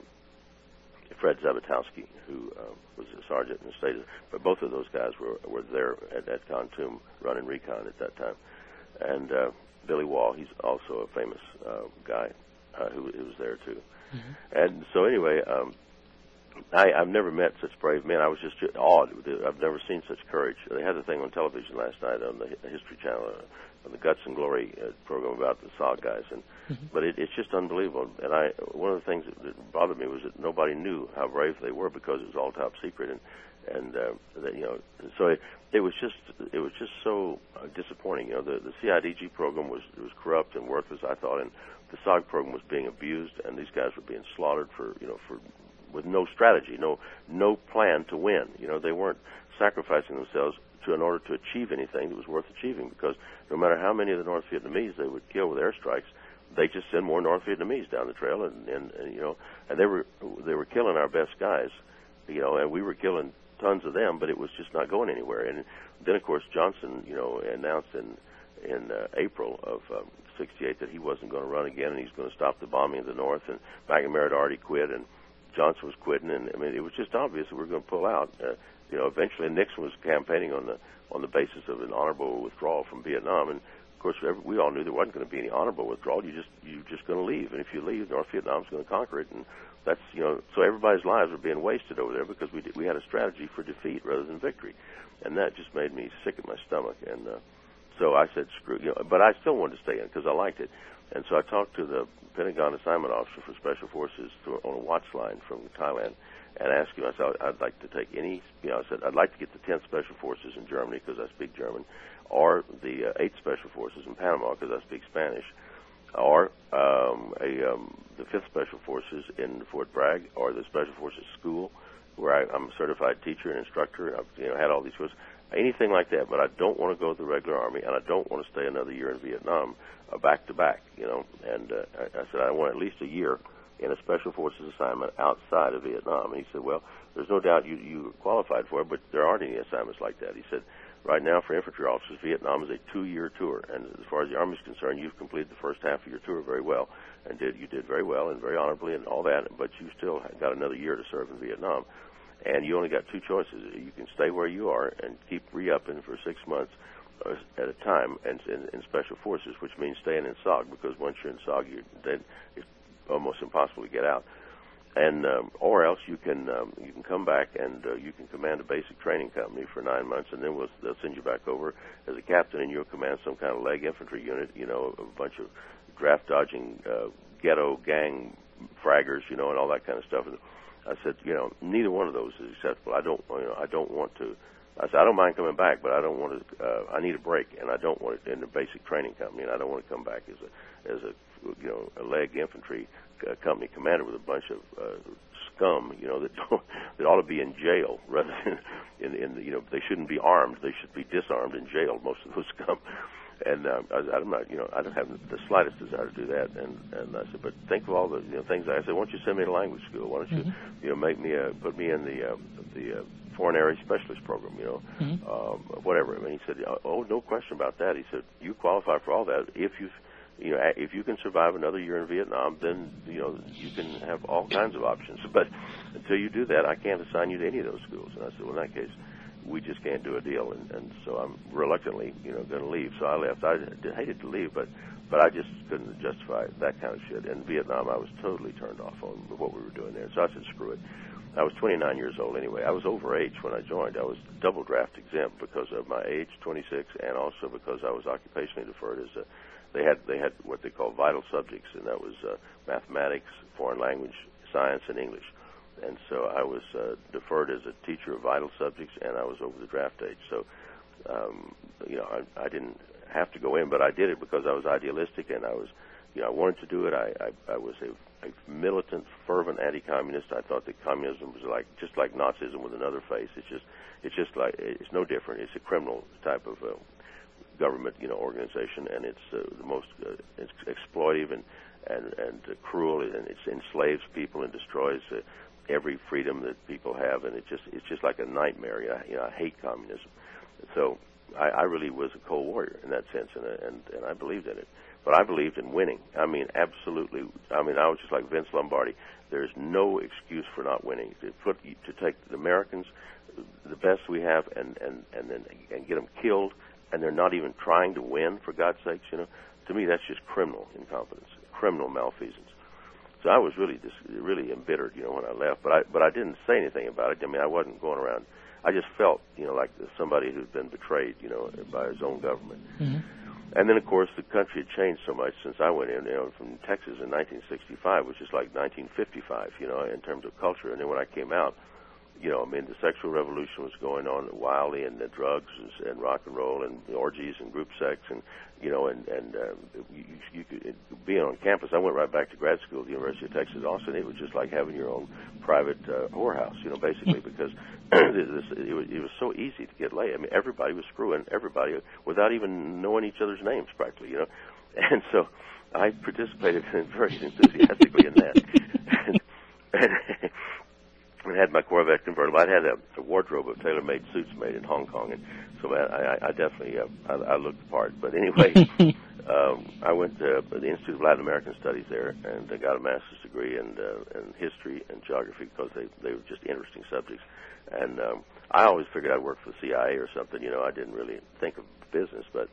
Fred Zabatowski, who uh, was a sergeant in the state. But both of those guys were were there at, at Khartoum running recon at that time. And uh, Billy Wall, he's also a famous uh, guy uh, who, who was there too. Mm-hmm. And so anyway, um, I, I've never met such brave men. I was just awed. I've never seen such courage. They had the thing on television last night on the History Channel, uh, on the Guts and Glory uh, program about the S O G guys, and mm-hmm. but it, it's just unbelievable. And I, one of the things that, that bothered me was that nobody knew how brave they were because it was all top secret, and and uh, that, you know, so it, it was just it was just so uh, disappointing. You know, the the C I D G program was was corrupt and worthless, I thought, and the S O G program was being abused, and these guys were being slaughtered for you know for with no strategy, no no plan to win. You know, they weren't sacrificing themselves to in order to achieve anything that was worth achieving, because no matter how many of the North Vietnamese they would kill with airstrikes, they just send more North Vietnamese down the trail, and, and, and you know, and they were they were killing our best guys, you know, and we were killing tons of them, but it was just not going anywhere. And then, of course, Johnson, you know, announced in in uh, April of um, sixty-eight that he wasn't going to run again, and he's going to stop the bombing of the North. And McNamara had already quit, and Johnson was quitting, and I mean, it was just obvious that we were going to pull out. Uh, you know, eventually Nixon was campaigning on the on the basis of an honorable withdrawal from Vietnam, and of course, we all knew there wasn't going to be any honorable withdrawal. You just you're just going to leave, and if you leave, North Vietnam's going to conquer it, and that's you know. So everybody's lives were being wasted over there because we did, we had a strategy for defeat rather than victory, and that just made me sick at my stomach. And uh, so I said, screw you know. But I still wanted to stay in because I liked it, and so I talked to the Pentagon assignment officer for Special Forces to, on a watch line from Thailand. And asked him, I said, I'd like to take any, you know, I said, I'd like to get the tenth Special Forces in Germany because I speak German, or the uh, eighth Special Forces in Panama because I speak Spanish, or um, a, um, the fifth Special Forces in Fort Bragg, or the Special Forces School, where I, I'm a certified teacher and instructor. I've, you know, had all these forces, anything like that, but I don't want to go to the regular Army, and I don't want to stay another year in Vietnam, uh, back to back, you know, and uh, I, I said, I want at least a year in a Special Forces assignment outside of Vietnam. And he said, well, there's no doubt you, you qualified for it, but there aren't any assignments like that. He said, right now for infantry officers, Vietnam is a two-year tour, and as far as the Army is concerned, you've completed the first half of your tour very well, and did you did very well and very honorably and all that, but you still got another year to serve in Vietnam, and you only got two choices. You can stay where you are and keep re-upping for six months at a time and in, in Special Forces, which means staying in S O G, because once you're in S O G, you're, then it's almost impossible to get out. And um, or else you can um, you can come back and uh, you can command a basic training company for nine months, and then we'll, they'll send you back over as a captain, and you'll command some kind of leg infantry unit, you know, a bunch of draft dodging uh, ghetto gang fraggers, you know, and all that kind of stuff. And I said, you know, neither one of those is acceptable. I don't, you know, I don't want to. I said, I don't mind coming back, but I don't want to. Uh, I need a break, and I don't want it in a basic training company, and I don't want to come back as a as a you know a leg infantry uh, company commander with a bunch of uh, scum, you know, that don't, that ought to be in jail rather than in, in the, you know, they shouldn't be armed. They should be disarmed in jail. Most of those scum. And um, I, I'm not, you know, I don't have the slightest desire to do that. And, and I said, but think of all the, you know, things. I said, why don't you send me to language school? Why don't you, mm-hmm. you know, make me, uh, put me in the, uh, the uh, foreign area specialist program, you know, mm-hmm. um, whatever. I mean, he said, oh, no question about that. He said, you qualify for all that if you, you know, if you can survive another year in Vietnam, then you know you can have all kinds of options. But until you do that, I can't assign you to any of those schools. And I said, well, in that case, we just can't do a deal, and, and so I'm reluctantly, you know, going to leave. So I left. I did, hated to leave, but but I just couldn't justify that kind of shit. In Vietnam, I was totally turned off on what we were doing there. So I said, screw it. I was twenty-nine years old anyway. I was over age when I joined. I was double draft exempt because of my age, twenty-six, and also because I was occupationally deferred. As a, they had they had what they call vital subjects, and that was uh, mathematics, foreign language, science, and English. And so I was uh, deferred as a teacher of vital subjects, and I was over the draft age. So, um, you know, I, I didn't have to go in, but I did it because I was idealistic, and I was, you know, I wanted to do it. I, I, I was a, a militant, fervent anti-communist. I thought that communism was like just like Nazism with another face. It's just, it's just like it's no different. It's a criminal type of uh, government, you know, organization, and it's uh, the most uh, it's exploitive and and and uh, cruel, and it enslaves people and destroys. Uh, every freedom that people have, and it just it's just like a nightmare. You know, you know I hate communism. So I, I really was a cold warrior in that sense, and, and and I believed in it. But I believed in winning. I mean, absolutely. I mean, I was just like Vince Lombardi. There's no excuse for not winning. To put to take the Americans, the best we have, and and and then and get them killed, and they're not even trying to win. For God's sakes, you know, to me that's just criminal incompetence, criminal malfeasance. So I was really just really embittered, you know, when I left. But I but I didn't say anything about it. I mean, I wasn't going around. I just felt, you know, like somebody who'd been betrayed, you know, by his own government. Mm-hmm. And then, of course, the country had changed so much since I went in. You know, from Texas in nineteen sixty-five, which is like nineteen fifty-five, you know, in terms of culture. And then when I came out, you know, I mean, the sexual revolution was going on wildly, and the drugs and rock and roll and the orgies and group sex, and you know, and and uh, you, you could it, being on campus. I went right back to grad school at the University of Texas Austin. It was just like having your own private uh, whorehouse, you know, basically, because this, it, was, it was so easy to get laid. I mean, everybody was screwing everybody without even knowing each other's names, practically, you know, and so I participated very enthusiastically in that. and, and I had my Corvette convertible. I'd had a, a wardrobe of tailor-made suits made in Hong Kong, and so I, I, I definitely uh, I, I looked the part. But anyway, um, I went to the Institute of Latin American Studies there, and I got a master's degree in, uh, in history and geography because they they were just interesting subjects. And um, I always figured I'd work for the C I A or something. You know, I didn't really think of business, but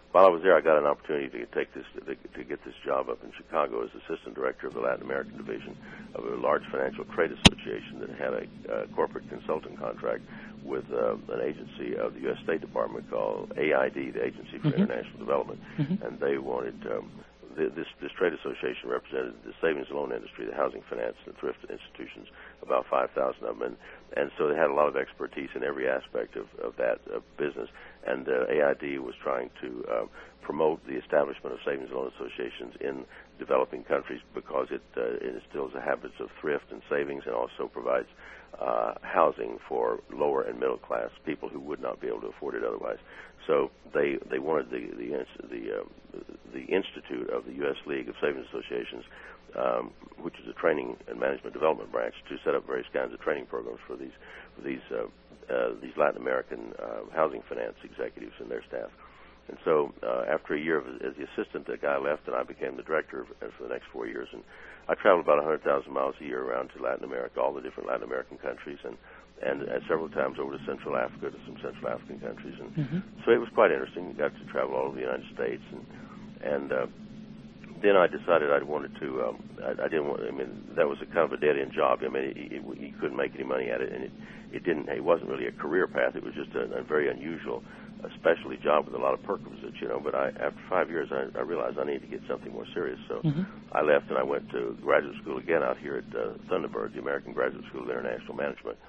while I was there, I got an opportunity to take this to, to get this job up in Chicago as assistant director of the Latin American division of a large financial trade association that had a uh, corporate consulting contract with uh, an agency of the U S State Department called A I D, the Agency for mm-hmm. International Development, mm-hmm. and they wanted um, the, this this trade association represented the savings and loan industry, the housing finance, and thrift institutions, about five thousand of them, and, and so they had a lot of expertise in every aspect of, of that uh, business. And uh, A I D was trying to uh, promote the establishment of savings and loan associations in developing countries because it, uh, it instills the habits of thrift and savings, and also provides uh, housing for lower and middle class people who would not be able to afford it otherwise. So they they wanted the the the, uh, the Institute of the U S League of Savings Associations, um, which is a training and management development branch, to set up various kinds of training programs for these for these uh, uh, these Latin American uh, housing finance executives and their staff. And so uh, after a year of, as the assistant, the guy left, and I became the director for the next four years. And I traveled about one hundred thousand miles a year around to Latin America, all the different Latin American countries, and, and uh, several times over to Central Africa, to some Central African countries. And mm-hmm. so it was quite interesting. Got to travel all over the United States. And, and uh, then I decided I wanted to, um, I, I didn't want, I mean, that was a kind of a dead-end job. I mean, it, it, you couldn't make any money at it, and it, it didn't, it wasn't really a career path. It was just a, a very unusual a specialty job with a lot of perquisites, you know. But I, after five years, I, I realized I needed to get something more serious. So mm-hmm. I left and I went to graduate school again out here at uh, Thunderbird, the American Graduate School of International Management.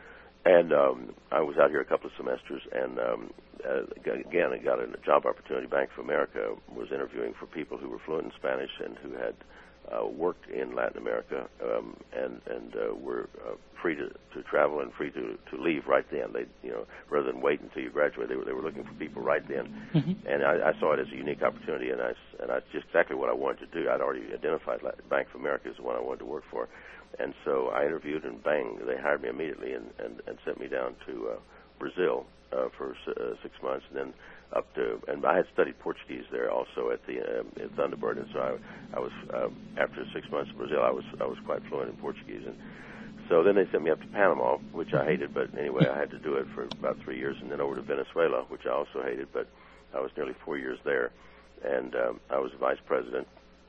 And um, I was out here a couple of semesters, and um, uh, again, I got a job opportunity. Bank of America was interviewing for people who were fluent in Spanish and who had uh, worked in Latin America, um, and and uh, were uh, free to, to travel and free to, to leave right then. They, you know, rather than wait until you graduate, they were they were looking for people right then. Mm-hmm. And I, I saw it as a unique opportunity, and I and I just exactly what I wanted to do. I'd already identified Bank of America as the one I wanted to work for. And so I interviewed, and bang, they hired me immediately and, and, and sent me down to uh, Brazil uh, for uh, six months, and then up to, and I had studied Portuguese there also at the uh, at Thunderbird, and so I, I was uh, after six months in Brazil, I was I was quite fluent in Portuguese, and so then they sent me up to Panama, which I hated, but anyway, I had to do it for about three years, and then over to Venezuela, which I also hated, but I was nearly four years there, and um, I was vice president.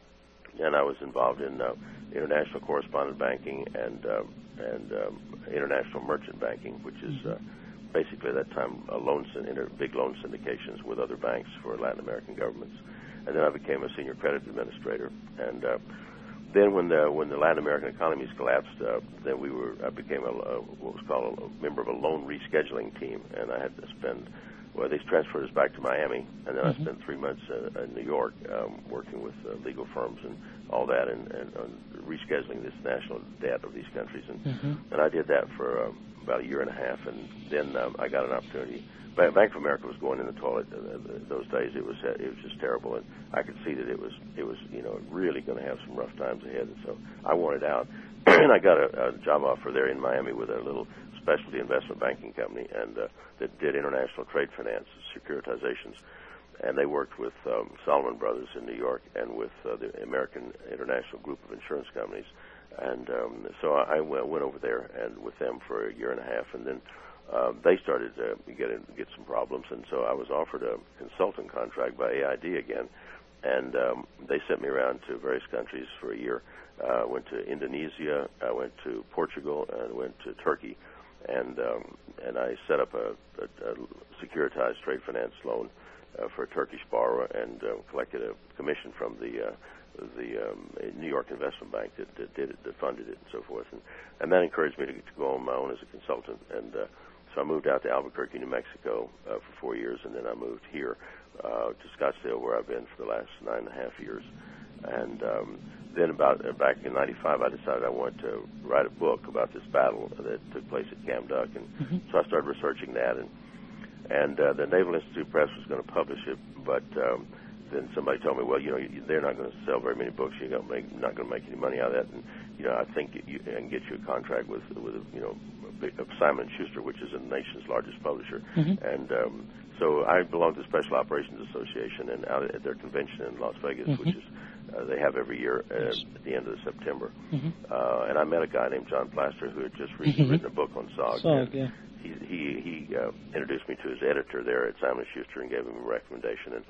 And I was involved in uh, international correspondent banking and uh, and um, international merchant banking, which is uh, basically at that time a loan inter- big loan syndications with other banks for Latin American governments. And then I became a senior credit administrator. And uh, then when the when the Latin American economies collapsed, uh, then we were I became a, a what was called a member of a loan rescheduling team, and I had to spend. Well, they transferred us back to Miami, and then mm-hmm. I spent three months uh, in New York um, working with uh, legal firms and all that, and, and uh, rescheduling this national debt of these countries. And, mm-hmm. and I did that for um, about a year and a half, and then um, I got an opportunity. Bank of America was going in the toilet uh, those days. It was uh, it was just terrible, and I could see that it was it was you know really going to have some rough times ahead. And so I wanted out, and I got a, a job offer there in Miami with a little specialty investment banking company, and uh, that did international trade finance, securitizations, and they worked with um, Salomon Brothers in New York and with uh, the American International Group of Insurance Companies, and um, so I went, went over there and with them for a year and a half, and then uh, they started to get in, get some problems, and so I was offered a consultant contract by A I D again, and um, they sent me around to various countries for a year. I uh, went to Indonesia, I went to Portugal, and went to Turkey. And um, and I set up a, a, a securitized trade finance loan uh, for a Turkish borrower, and uh, collected a commission from the uh, the um, New York Investment Bank that, that did it, that funded it, and so forth. And, and that encouraged me to, to go on my own as a consultant. And uh, so I moved out to Albuquerque, New Mexico, uh, for four years, and then I moved here uh, to Scottsdale, where I've been for the last nine and a half years. And um, then about uh, back in ninety-five, I decided I wanted to write a book about this battle that took place at Cam Duck, and mm-hmm. so I started researching that. And and uh, the Naval Institute Press was going to publish it, but um, then somebody told me, well, you know, they're not going to sell very many books. You're not, make, not going to make any money out of that. And you know, I think you I can get you a contract with with you know Simon and Schuster, which is the nation's largest publisher, mm-hmm. and um, so I belong to the Special Operations Association, and out at their convention in Las Vegas, mm-hmm. which is Uh, they have every year uh, yes. at the end of September. Mm-hmm. Uh, and I met a guy named John Plaster who had just recently mm-hmm. written a book on S O G. S O G, yeah. He he, he uh, introduced me to his editor there at Simon and Schuster and gave him a recommendation. And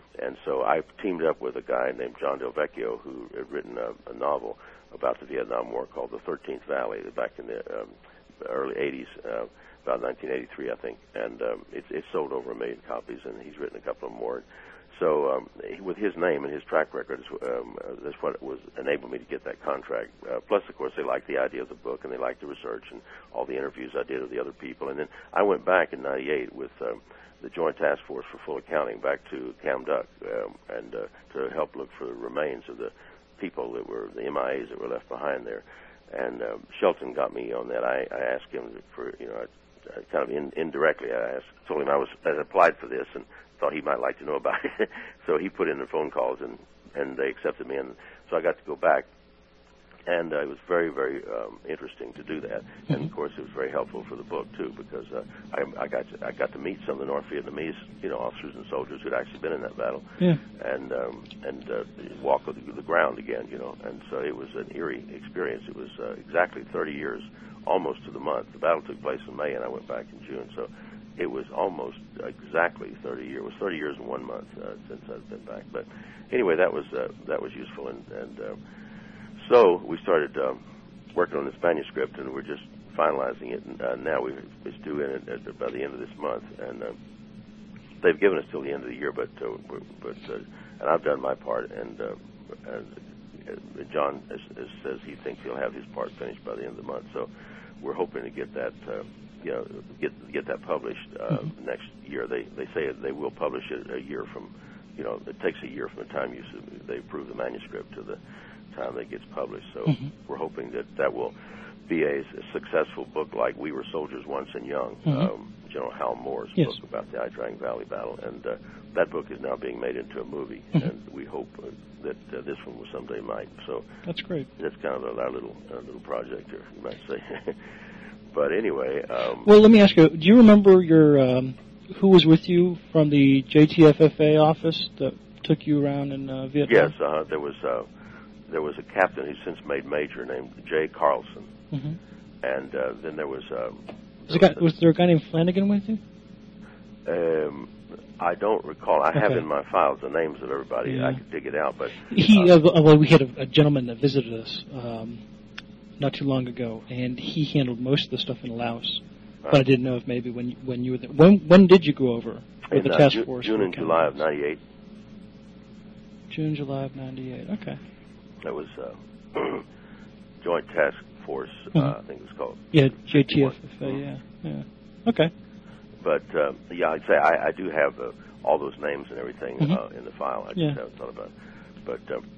and so I teamed up with a guy named John Del Vecchio who had written a, a novel about the Vietnam War called The thirteenth Valley back in the um, early eighties, uh, about nineteen eighty-three, I think. And um, it's, it's sold over a million copies, and he's written a couple of more. So um, he, with his name and his track record, um, uh, that's what was enabled me to get that contract. Uh, plus, of course, they liked the idea of the book, and they liked the research and all the interviews I did with the other people. And then I went back in ninety-eight with um, the Joint Task Force for Full Accounting back to Cam Duck um, and uh, to help look for the remains of the people that were the M I As that were left behind there. And um, Shelton got me on that. I, I asked him for, you know, I, I kind of in, indirectly, I asked, told him I was I applied for this and thought he might like to know about it. So he put in the phone calls, and, and they accepted me. And so I got to go back. And uh, it was very, very um, interesting to do that. Mm-hmm. And, of course, it was very helpful for the book, too, because uh, I, I got to, I got to meet some of the North Vietnamese, you know, officers and soldiers who had actually been in that battle, yeah. and um, and uh, walk the, the ground again, you know. And so it was an eerie experience. It was uh, exactly thirty years, almost to the month. The battle took place in May, and I went back in June. So it was almost exactly thirty years. It was thirty years and one month uh, since I've been back. But anyway, that was uh, that was useful, and and. Uh, So we started um, working on this manuscript, and we're just finalizing it. And uh, now we, it's due in at, at, by the end of this month, and uh, they've given us till the end of the year. But uh, but uh, and I've done my part, and, uh, and uh, John is, is, says he thinks he'll have his part finished by the end of the month. So we're hoping to get that uh, you know get get that published uh, mm-hmm. next year. They they say they will publish it a year from you know it takes a year from the time you they approve the manuscript to the time that gets published. So mm-hmm. we're hoping that that will be a, a successful book like We Were Soldiers Once and Young, mm-hmm. um, General Hal Moore's yes. book about the Ai Drang Valley battle. And uh, that book is now being made into a movie, mm-hmm. and we hope uh, that uh, this one will someday might. So that's great. That's kind of a, our little our little project here, you might say. But anyway. Um, well, let me ask you, do you remember your um, who was with you from the J T F F A office that took you around in uh, Vietnam? Yes, uh, there was... Uh, There was a captain who's since made major named Jay Carlson, mm-hmm. and uh, then there was. Um, was, there guy, was there a guy named Flanagan with you? Um, I don't recall. I okay. have in my files the names of everybody. Yeah. I could dig it out, but he. Uh, uh, well, we had a, a gentleman that visited us um, not too long ago, and he handled most of the stuff in Laos. Uh, but I didn't know if maybe when when you were there. When when did you go over with the uh, task June, force? June and July of ninety-eight. June, July of ninety-eight. Okay. That was uh, Joint Task Force, mm-hmm. uh, I think it was called. Yeah, J T F F A, mm-hmm. yeah, yeah. Okay. But, uh, yeah, I'd say I, I do have uh, all those names and everything mm-hmm. uh, in the file. I just yeah. haven't thought about it. But um,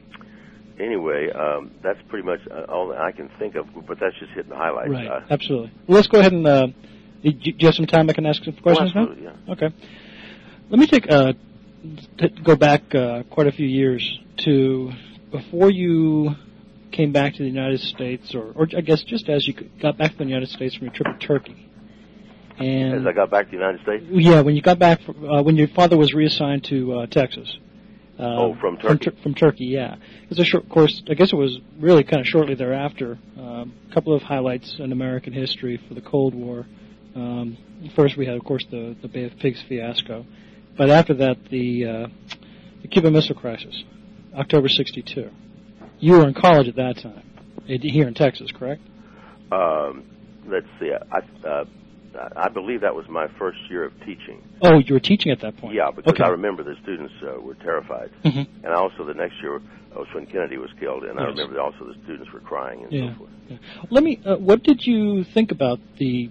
anyway, um, that's pretty much all that I can think of, but that's just hitting the highlights. Right, uh, absolutely. Well, let's go ahead and, uh, do you have some time I can ask some questions oh, absolutely, now? Yeah. Okay. Let me take, uh, t- go back uh, quite a few years to... Before you came back to the United States, or, or I guess just as you got back to the United States from your trip to Turkey, and as I got back to the United States, yeah, when you got back, from, uh, when your father was reassigned to uh, Texas. Uh, oh, from Turkey. From, tur- from Turkey, yeah. It was a short course. I guess it was really kind of shortly thereafter. Um, a couple of highlights in American history for the Cold War. Um, first, we had, of course, the the Bay of Pigs fiasco, but after that, the uh, the Cuban Missile Crisis. October sixty-two. You were in college at that time, here in Texas, correct? Um, let's see. I, uh, I believe that was my first year of teaching. Oh, you were teaching at that point? Yeah, because okay. I remember the students uh, were terrified. Mm-hmm. And also the next year was when Kennedy was killed, and yes. I remember also the students were crying and yeah. so forth. Yeah. Let me, uh, what did you think about the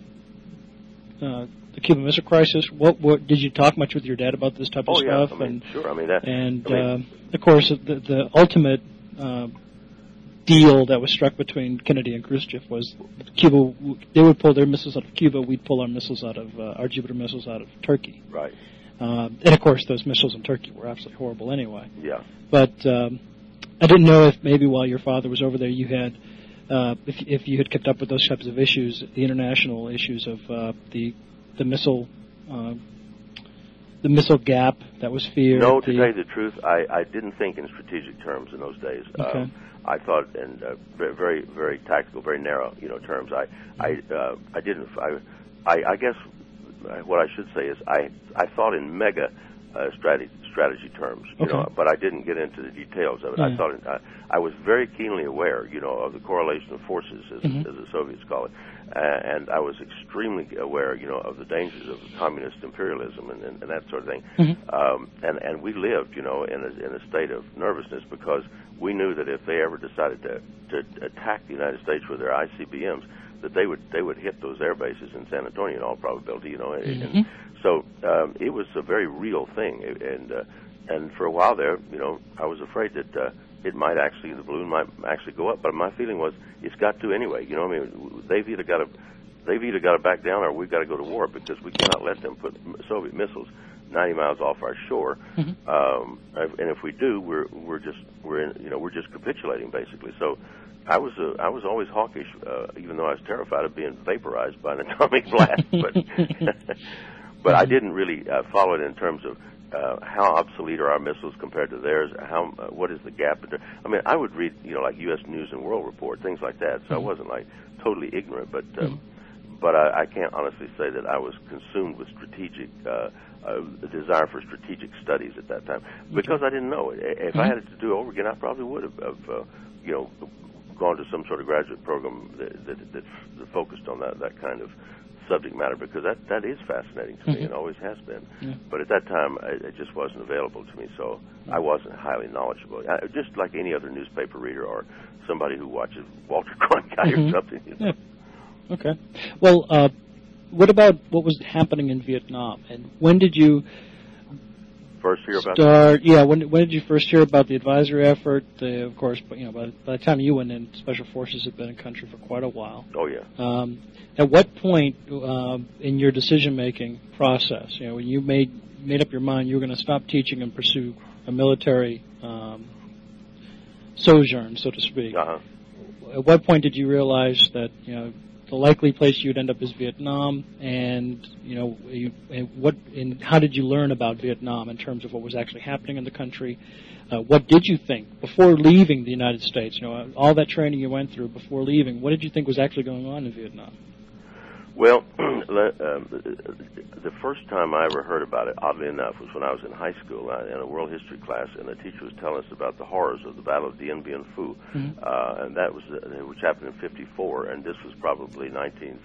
uh, the Cuban Missile Crisis? What, what did you talk much with your dad about this type of oh, stuff? Yeah, I mean, and, sure. I mean, that, and I mean, uh, of course, the, the ultimate uh, deal that was struck between Kennedy and Khrushchev was Cuba. They would pull their missiles out of Cuba. We'd pull our missiles out of uh, our Jupiter missiles out of Turkey. Right. Uh, and of course, those missiles in Turkey were absolutely horrible anyway. Yeah. But um, I didn't know if maybe while your father was over there, you had, uh, if if you had kept up with those types of issues, the international issues of uh, the the missile. Uh, The missile gap that was feared. No, to the, tell you the truth, I, I didn't think in strategic terms in those days. Okay. Um, I thought in uh, very, very tactical, very narrow, you know, terms. I, I, uh, I didn't. I, I, I guess what I should say is I, I thought in mega uh, strategy strategy terms, you okay. know. But I didn't get into the details of it. Yeah. I thought it, I, I was very keenly aware, you know, of the correlation of forces, as, mm-hmm. as the Soviets call it, uh, and I was extremely aware, you know, of the dangers of communist imperialism and, and, and that sort of thing. Mm-hmm. Um, and and we lived, you know, in a, in a state of nervousness because we knew that if they ever decided to to attack the United States with their I C B Ms, that they would they would hit those air bases in San Antonio in all probability, you know. Mm-hmm. And so um, it was a very real thing, and uh, and for a while there, you know, I was afraid that uh, it might actually the balloon might actually go up. But my feeling was it's got to anyway. You know, I mean, they've either got to they've either got to back down or we've got to go to war because we cannot let them put Soviet missiles ninety miles off our shore. Mm-hmm. Um, and if we do, we're we're just we're in, you know we're just capitulating basically. So. I was uh, I was always hawkish, uh, even though I was terrified of being vaporized by an atomic blast. But but I didn't really uh, follow it in terms of uh, how obsolete are our missiles compared to theirs. How uh, what is the gap? I mean, I would read you know like U S News and World Report, things like that. So I wasn't like totally ignorant, but uh, but I, I can't honestly say that I was consumed with strategic. Uh, Uh, the desire for strategic studies at that time because I didn't know it. If I had it to do over again, I probably would have, have uh, you know, gone to some sort of graduate program that, that, that, that focused on that, that kind of subject matter because that, that is fascinating to mm-hmm. me and always has been. Yeah. But at that time, I, it just wasn't available to me, so I wasn't highly knowledgeable. I, just like any other newspaper reader or somebody who watches Walter Cronkite mm-hmm. or something. You know? Yeah. Okay. Well, uh, what about what was happening in Vietnam, and when did you first hear about start? That? Yeah, when when did you first hear about the advisory effort? Uh, of course, but you know, by, by the time you went in, Special Forces had been in country for quite a while. Oh yeah. Um, at what point uh, in your decision-making process, you know, when you made made up your mind you were going to stop teaching and pursue a military um, sojourn, so to speak? Uh-huh. At what point did you realize that you know? The likely place you'd end up is Vietnam, and you know, you, and what, and how did you learn about Vietnam in terms of what was actually happening in the country? Uh, what did you think before leaving the United States? You know, all that training you went through before leaving. What did you think was actually going on in Vietnam? Well, um, the first time I ever heard about it, oddly enough, was when I was in high school uh, in a world history class, and the teacher was telling us about the horrors of the Battle of Dien Bien Phu, mm-hmm. uh, and that was uh, which happened in fifty-four, and this was probably nineteen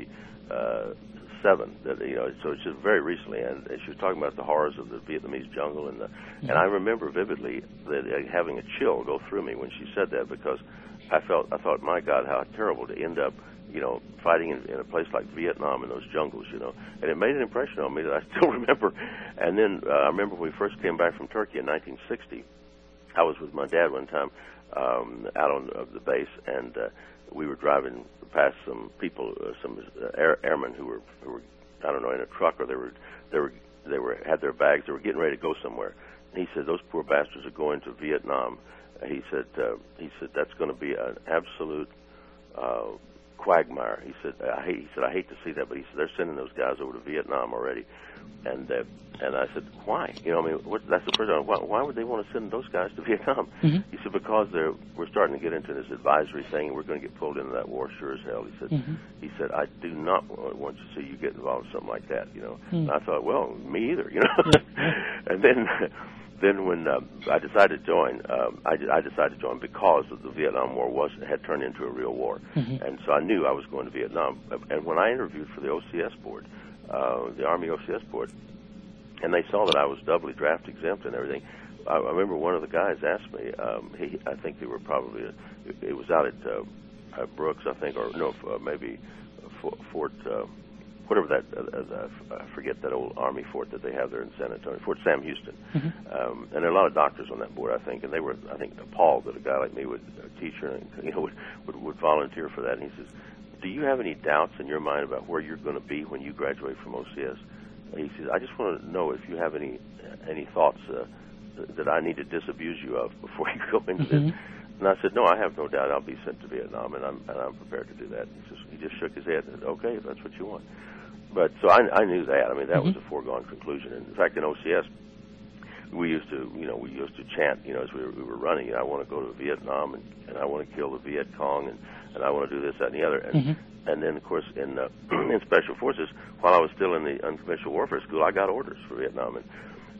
fifty-seven. That you know, so it's just very recently, and she was talking about the horrors of the Vietnamese jungle, and the, mm-hmm. and I remember vividly that uh, having a chill go through me when she said that because I felt I thought, my God, how terrible to end up. You know, fighting in, in a place like Vietnam in those jungles, you know. And it made an impression on me that I still remember. And then uh, I remember when we first came back from Turkey in nineteen sixty, I was with my dad one time um, out on uh, the base, and uh, we were driving past some people, uh, some uh, air, airmen who were, who were, I don't know, in a truck, or they were, they were, they were had their bags. They were getting ready to go somewhere. And he said, "Those poor bastards are going to Vietnam." Uh, he said, uh, "He said that's going to be an absolute." Uh, quagmire. He said, I hate, he said, I hate to see that, but he said, they're sending those guys over to Vietnam already. And uh, and I said, why? You know, I mean, what, that's the first time. Why, why would they want to send those guys to Vietnam? Mm-hmm. He said, because they're, we're starting to get into this advisory thing, and we're going to get pulled into that war sure as hell. He said, mm-hmm. he said, I do not want to see you get involved in something like that, you know. Mm-hmm. And I thought, well, me either, you know. Mm-hmm. And then... Then when uh, I decided to join, um, I, I decided to join because of the Vietnam War was had turned into a real war, mm-hmm. and so I knew I was going to Vietnam. And when I interviewed for the O C S board, uh, the Army O C S board, and they saw that I was doubly draft exempt and everything, I, I remember one of the guys asked me. Um, he, I think they were probably uh, it was out at uh, uh, Brooks, I think, or no, uh, maybe Fort. Uh, Whatever that, uh, uh, I forget that old Army fort that they have there in San Antonio, Fort Sam Houston. Mm-hmm. Um, and there are a lot of doctors on that board, I think, and they were, I think, appalled that a guy like me would, a teacher, you know, would, would, would volunteer for that. And he says, do you have any doubts in your mind about where you're going to be when you graduate from O C S? And he says, I just want to know if you have any any thoughts uh, that I need to disabuse you of before you go into mm-hmm. this. And I said, no, I have no doubt I'll be sent to Vietnam, and I'm, and I'm prepared to do that. He just, he just shook his head and said, okay, if that's what you want. But so I, I knew that. I mean, that mm-hmm. was a foregone conclusion. And in fact, in O C S, we used to, you know, we used to chant, you know, as we were, we were running, I want to go to Vietnam, and, and I want to kill the Viet Cong, and, and I want to do this, that, and the other. And, mm-hmm. and then, of course, in uh, in Special Forces, while I was still in the unconventional warfare school, I got orders for Vietnam. And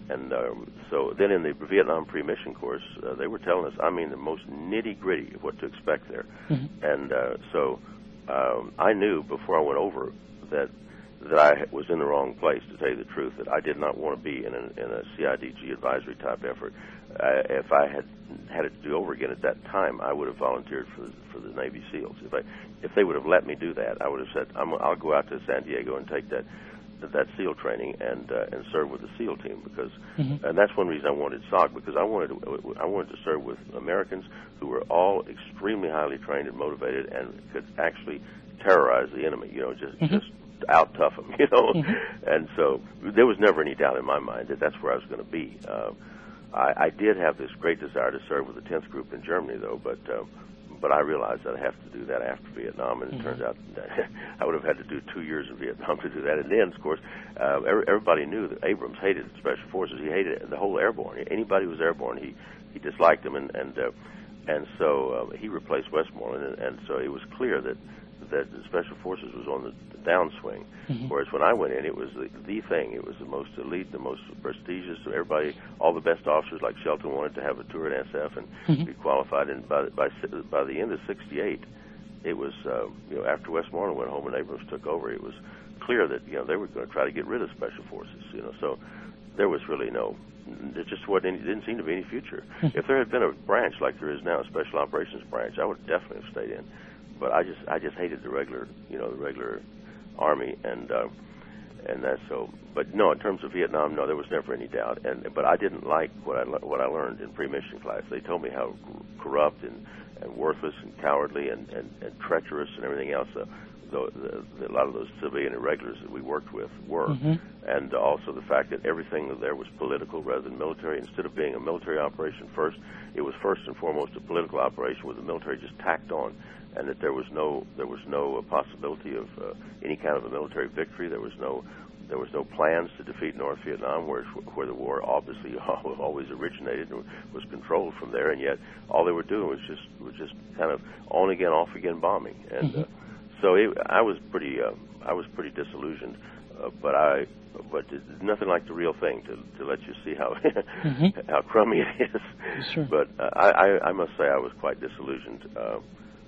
and um, so then in the Vietnam pre-mission course, uh, they were telling us, I mean, the most nitty-gritty of what to expect there. Mm-hmm. And uh, so um, I knew before I went over that that I was in the wrong place, to tell you the truth, that I did not want to be in a, in a C I D G advisory type effort. Uh, if I had had it to do over again at that time, I would have volunteered for the, for the Navy SEALs. If I if they would have let me do that, I would have said, I'm, I'll go out to San Diego and take that that SEAL training and uh, and serve with the SEAL team, because mm-hmm. and that's one reason I wanted S O C, because I wanted to, I wanted to serve with Americans who were all extremely highly trained and motivated and could actually terrorize the enemy. You know, just mm-hmm. just out tough them. You know, mm-hmm. and so there was never any doubt in my mind that that's where I was going to be. Uh, I, I did have this great desire to serve with the tenth Group in Germany, though, but. Uh, But I realized that I have to do that after Vietnam, and it mm-hmm. turns out that I would have had to do two years in Vietnam to do that. And then, of course, uh, everybody knew that Abrams hated Special Forces. He hated the whole airborne. Anybody who was airborne, he, he disliked them, and and uh, and so uh, he replaced Westmoreland, and, and so it was clear that that the Special Forces was on the, the downswing. Mm-hmm. Whereas when I went in, it was the, the thing. It was the most elite, the most prestigious. Everybody, all the best officers like Shelton wanted to have a tour at S F and mm-hmm. be qualified. And by by by the end of sixty-eight, it was uh, you know after Westmoreland went home and Abrams took over, it was clear that you know they were going to try to get rid of Special Forces. You know, so there was really no. There just wasn't any, didn't seem to be any future. Mm-hmm. If there had been a branch like there is now, a Special Operations branch, I would definitely have stayed in. But I just I just hated the regular you know the regular Army, and uh, and that's so. But no, in terms of Vietnam, no, there was never any doubt. And but I didn't like what I what I learned in pre-mission class. They told me how corrupt and, and worthless and cowardly and, and, and treacherous and everything else. Uh, the, the, the, a lot of those civilian irregulars that we worked with were, mm-hmm. and also the fact that everything there was political rather than military. Instead of being a military operation first, it was first and foremost a political operation with the military just tacked on. And that there was no there was no possibility of uh, any kind of a military victory. There was no there was no plans to defeat North Vietnam, where where the war obviously always originated and was controlled from there. And yet all they were doing was just was just kind of on again, off again bombing. And uh, so it, I was pretty uh, I was pretty disillusioned. Uh, but I but it's nothing like the real thing to to let you see how mm-hmm. how crummy it is. Sure. But uh, I I must say I was quite disillusioned. Uh,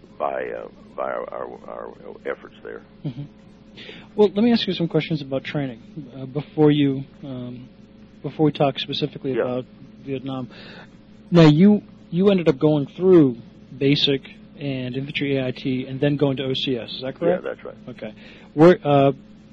by uh, by our, our, our efforts there. Mm-hmm. Well, let me ask you some questions about training uh, before you um, before we talk specifically yeah. about Vietnam. Now, you you ended up going through basic and infantry A I T and then going to O C S. Is that correct? Yeah, that's right. Okay. Where uh,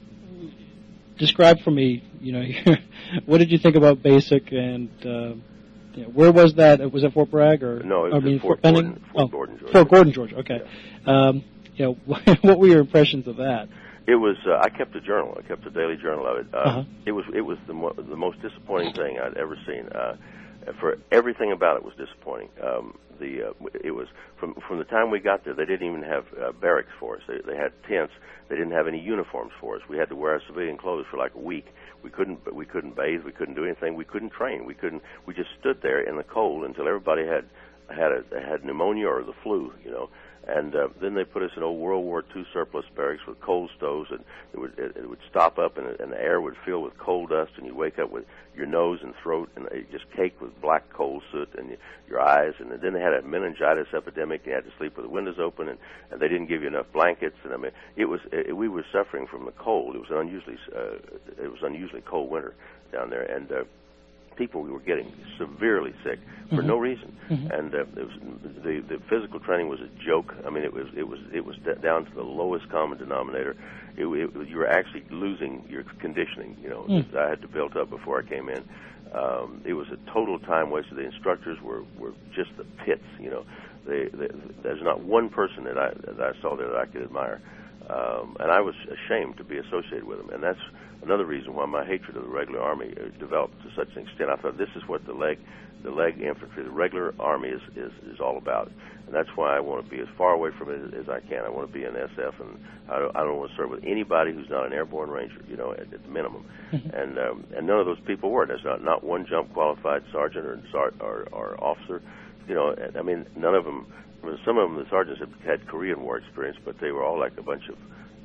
describe for me, you know, what did you think about basic and uh, Yeah, where was that? Was it Fort Bragg or? No, it was I mean, Fort, Fort Benning? Gordon. Fort oh, Gordon, Georgia. Fort Gordon, Georgia. Okay. Yeah. Um, you know, what were your impressions of that? It was. Uh, I kept a journal. I kept a daily journal of it. Uh, uh-huh. It was. It was the mo- the most disappointing thing I'd ever seen. Uh, for everything about it was disappointing. Um, the uh, it was from from the time we got there. They didn't even have uh, barracks for us. They, they had tents. They didn't have any uniforms for us. We had to wear our civilian clothes for like a week. We couldn't. We couldn't bathe. We couldn't do anything. We couldn't train. We couldn't. We just stood there in the cold until everybody had had a, had pneumonia or the flu. You know. And uh, then they put us in old World War Two surplus barracks with coal stoves, and it would it, it would stop up, and, and the air would fill with coal dust, and you wake up with your nose and throat, and it just caked with black coal soot, and you, your eyes. And then they had a meningitis epidemic. And you had to sleep with the windows open, and, and they didn't give you enough blankets. And I mean, it was it, we were suffering from the cold. It was an unusually uh, it was unusually cold winter down there, and. Uh, People were getting severely sick for mm-hmm. no reason, mm-hmm. and uh, it was, the the physical training was a joke. I mean, it was it was it was down to the lowest common denominator. It, it, you were actually losing your conditioning. You know, mm. I had to build up before I came in. Um, it was a total time waste. The instructors were, were just the pits. You know, they, they, there's not one person that I that I saw there that I could admire, um, and I was ashamed to be associated with them. And that's another reason why my hatred of the regular Army developed to such an extent. I thought this is what the leg, the leg infantry, the regular Army is, is, is all about. And that's why I want to be as far away from it as I can. I want to be an S F, and I don't, I don't want to serve with anybody who's not an airborne ranger, you know, at, at the minimum. Mm-hmm. And um, and none of those people were. There's not, not one jump qualified sergeant or, or, or officer. You know, I mean, none of them, some of them, the sergeants had had Korean War experience, but they were all like a bunch of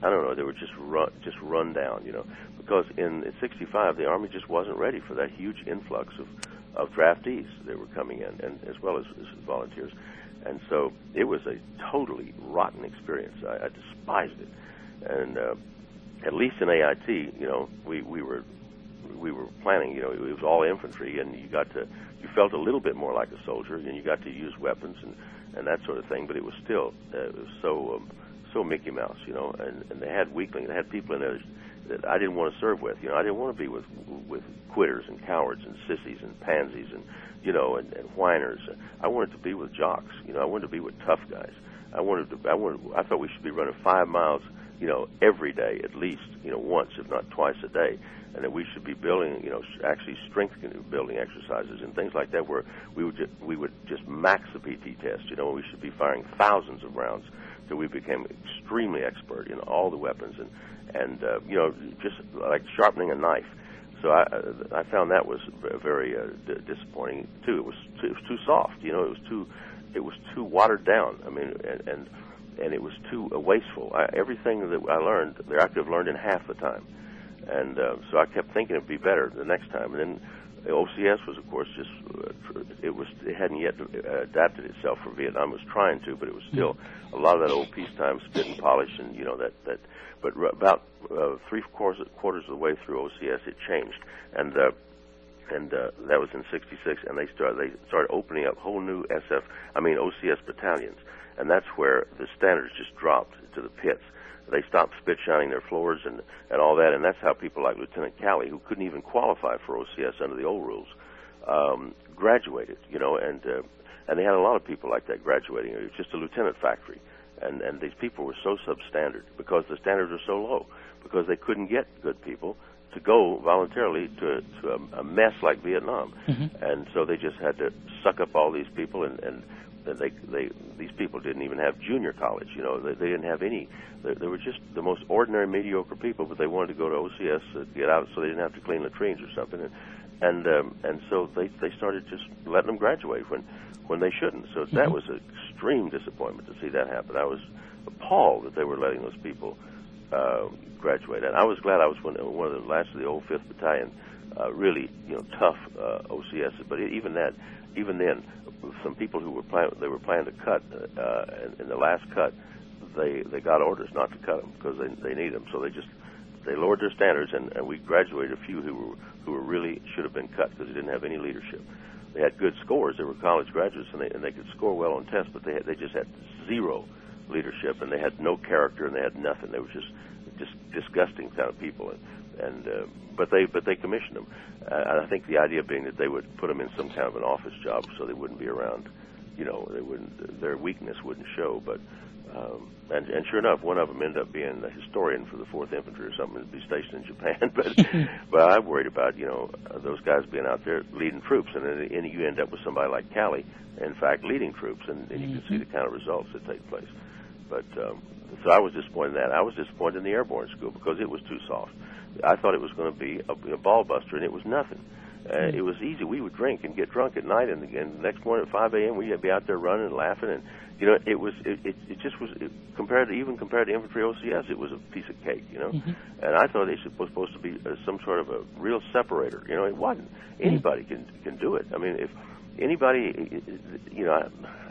I don't know, they were just run, just run down, you know, because in, in sixty-five the Army just wasn't ready for that huge influx of, of draftees that were coming in, and as well as, as volunteers. And so it was a totally rotten experience. I, I despised it. And uh, at least in A I T, you know, we, we were we were planning, you know, it was all infantry, and you got to, you felt a little bit more like a soldier, and you got to use weapons and, and that sort of thing, but it was still, uh, it was so, um, so Mickey Mouse, you know, and, and they had weaklings, they had people in there that I didn't want to serve with, you know, I didn't want to be with, with quitters and cowards and sissies and pansies and, you know, and, and whiners. I wanted to be with jocks, you know, I wanted to be with tough guys. I wanted to, I wanted, I thought we should be running five miles, you know, every day at least, you know, once, if not twice a day. And that we should be building, you know, actually strength building exercises and things like that, where we would just, we would just max the P T test. You know, we should be firing thousands of rounds till we became extremely expert in all the weapons, and and uh, you know, just like sharpening a knife. So I I found that was very uh, d- disappointing too. It was too, it was too soft. You know, it was too it was too watered down. I mean, and and, and it was too uh, wasteful. I, everything that I learned, I could have learned in half the time. And uh, so I kept thinking it'd be better the next time. And then the O C S was, of course, just uh, it was it hadn't yet uh, adapted itself for Vietnam. It was trying to, but it was still a lot of that old peacetime spit and polish, and you know that that. But r- about uh, three quarters quarters of the way through O C S, it changed, and uh, and uh, that was in sixty-six. And they started they started opening up whole new S F, I mean O C S battalions, and that's where the standards just dropped to the pits. They stopped spit shining their floors and, and all that, and that's how people like Lieutenant Calley, who couldn't even qualify for O C S under the old rules, um, graduated, you know, and uh, and they had a lot of people like that graduating. It was just a lieutenant factory, and, and these people were so substandard because the standards were so low, because they couldn't get good people to go voluntarily to, to a, a mess like Vietnam. Mm-hmm. And so they just had to suck up all these people, and, and they, they, these people didn't even have junior college, you know, they, they didn't have any. They, they were just the most ordinary, mediocre people, but they wanted to go to O C S to get out so they didn't have to clean latrines or something. And and, um, and so they, they started just letting them graduate when, when they shouldn't. So mm-hmm. that was an extreme disappointment to see that happen. I was appalled that they were letting those people uh, graduate. And I was glad I was one, one of the last of the old fifth Battalion, uh, really, you know, tough uh, O C Ss. But even that, even then, some people who were plan- they were planning to cut uh, in, in the last cut, they they got orders not to cut them because they they need them. So they just they lowered their standards, and, and we graduated a few who were who were really should have been cut because they didn't have any leadership. They had good scores. They were college graduates, and they and they could score well on tests, but they had, they just had zero leadership, and they had no character, and they had nothing. They were just just disgusting kind of people, and and uh, but they but they commissioned them. Uh, and I think the idea being that they would put them in some kind of an office job so they wouldn't be around, you know, they wouldn't their weakness wouldn't show. But um, and and sure enough, one of them ended up being a historian for the Fourth Infantry or something, to be stationed in Japan. but but I'm worried about, you know, those guys being out there leading troops, and then and you end up with somebody like Calley, in fact, leading troops, and, and you can see the kind of results that take place. But um, so I was disappointed in that. I was disappointed in the airborne school because it was too soft. I thought it was going to be a, a ball buster, and it was nothing. Uh, it was easy. We would drink and get drunk at night, and, and the next morning at five a.m. we'd be out there running and laughing, and you know, it was it, it, it just was it, compared to even compared to infantry O C S, it was a piece of cake, you know. Mm-hmm. And I thought it was supposed to be uh, some sort of a real separator. You know, it wasn't. Anybody can can do it. I mean, if anybody, you know,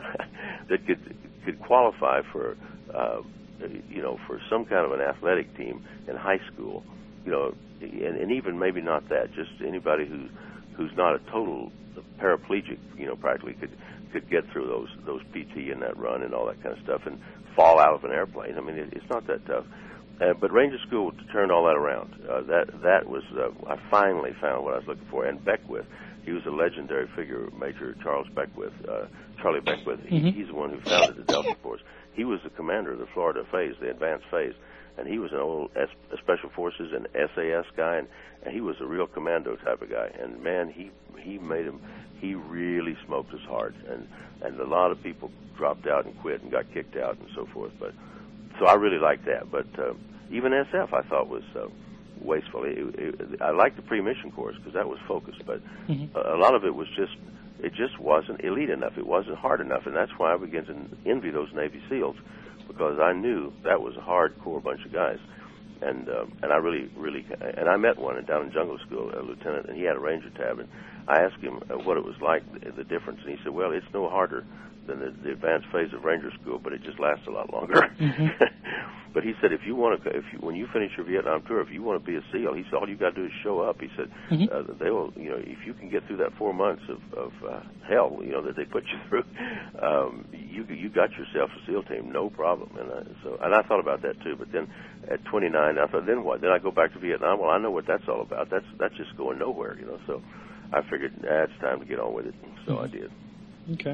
that could could qualify for, uh, you know, for some kind of an athletic team in high school, you know, and, and even maybe not that, just anybody who who's not a total paraplegic, you know, practically could could get through those those P T and that run and all that kind of stuff and fall out of an airplane. I mean, it, it's not that tough. Uh, but Ranger School turned all that around. Uh, that that was uh, I finally found what I was looking for. And Beckwith, he was a legendary figure, Major Charles Beckwith, uh, Charlie Beckwith. Mm-hmm. He, he's the one who founded the Delta Force. He was the commander of the Florida phase, the advanced phase, and he was an old S- Special Forces and S A S guy, and, and he was a real commando type of guy. And man, he he made him. He really smoked us hard, and and a lot of people dropped out and quit and got kicked out and so forth. But so I really liked that. But uh, even S F I thought was uh, wasteful. It, it, I liked the pre-mission course because that was focused, but mm-hmm. a, a lot of it was just it just wasn't elite enough. It wasn't hard enough, and that's why I began to envy those Navy SEALs because I knew that was a hardcore bunch of guys. And um, and I really, really, and I met one down in Jungle School, a lieutenant, and he had a Ranger tab, and I asked him uh, what it was like, the, the difference, and he said, well, it's no harder than the, the advanced phase of Ranger School, but it just lasts a lot longer. Mm-hmm. But he said, if you want to, if you, when you finish your Vietnam tour, if you want to be a SEAL, he said, all you got to do is show up. He said, mm-hmm. uh, they will, you know, if you can get through that four months of, of uh, hell, you know, that they put you through, um, you you got yourself a SEAL team, no problem. And uh, so, and I thought about that too. But then at twenty-nine, I thought, then what? Then I go back to Vietnam. Well, I know what that's all about. That's that's just going nowhere, you know. So I figured, ah, it's time to get on with it. So mm-hmm. I did. Okay.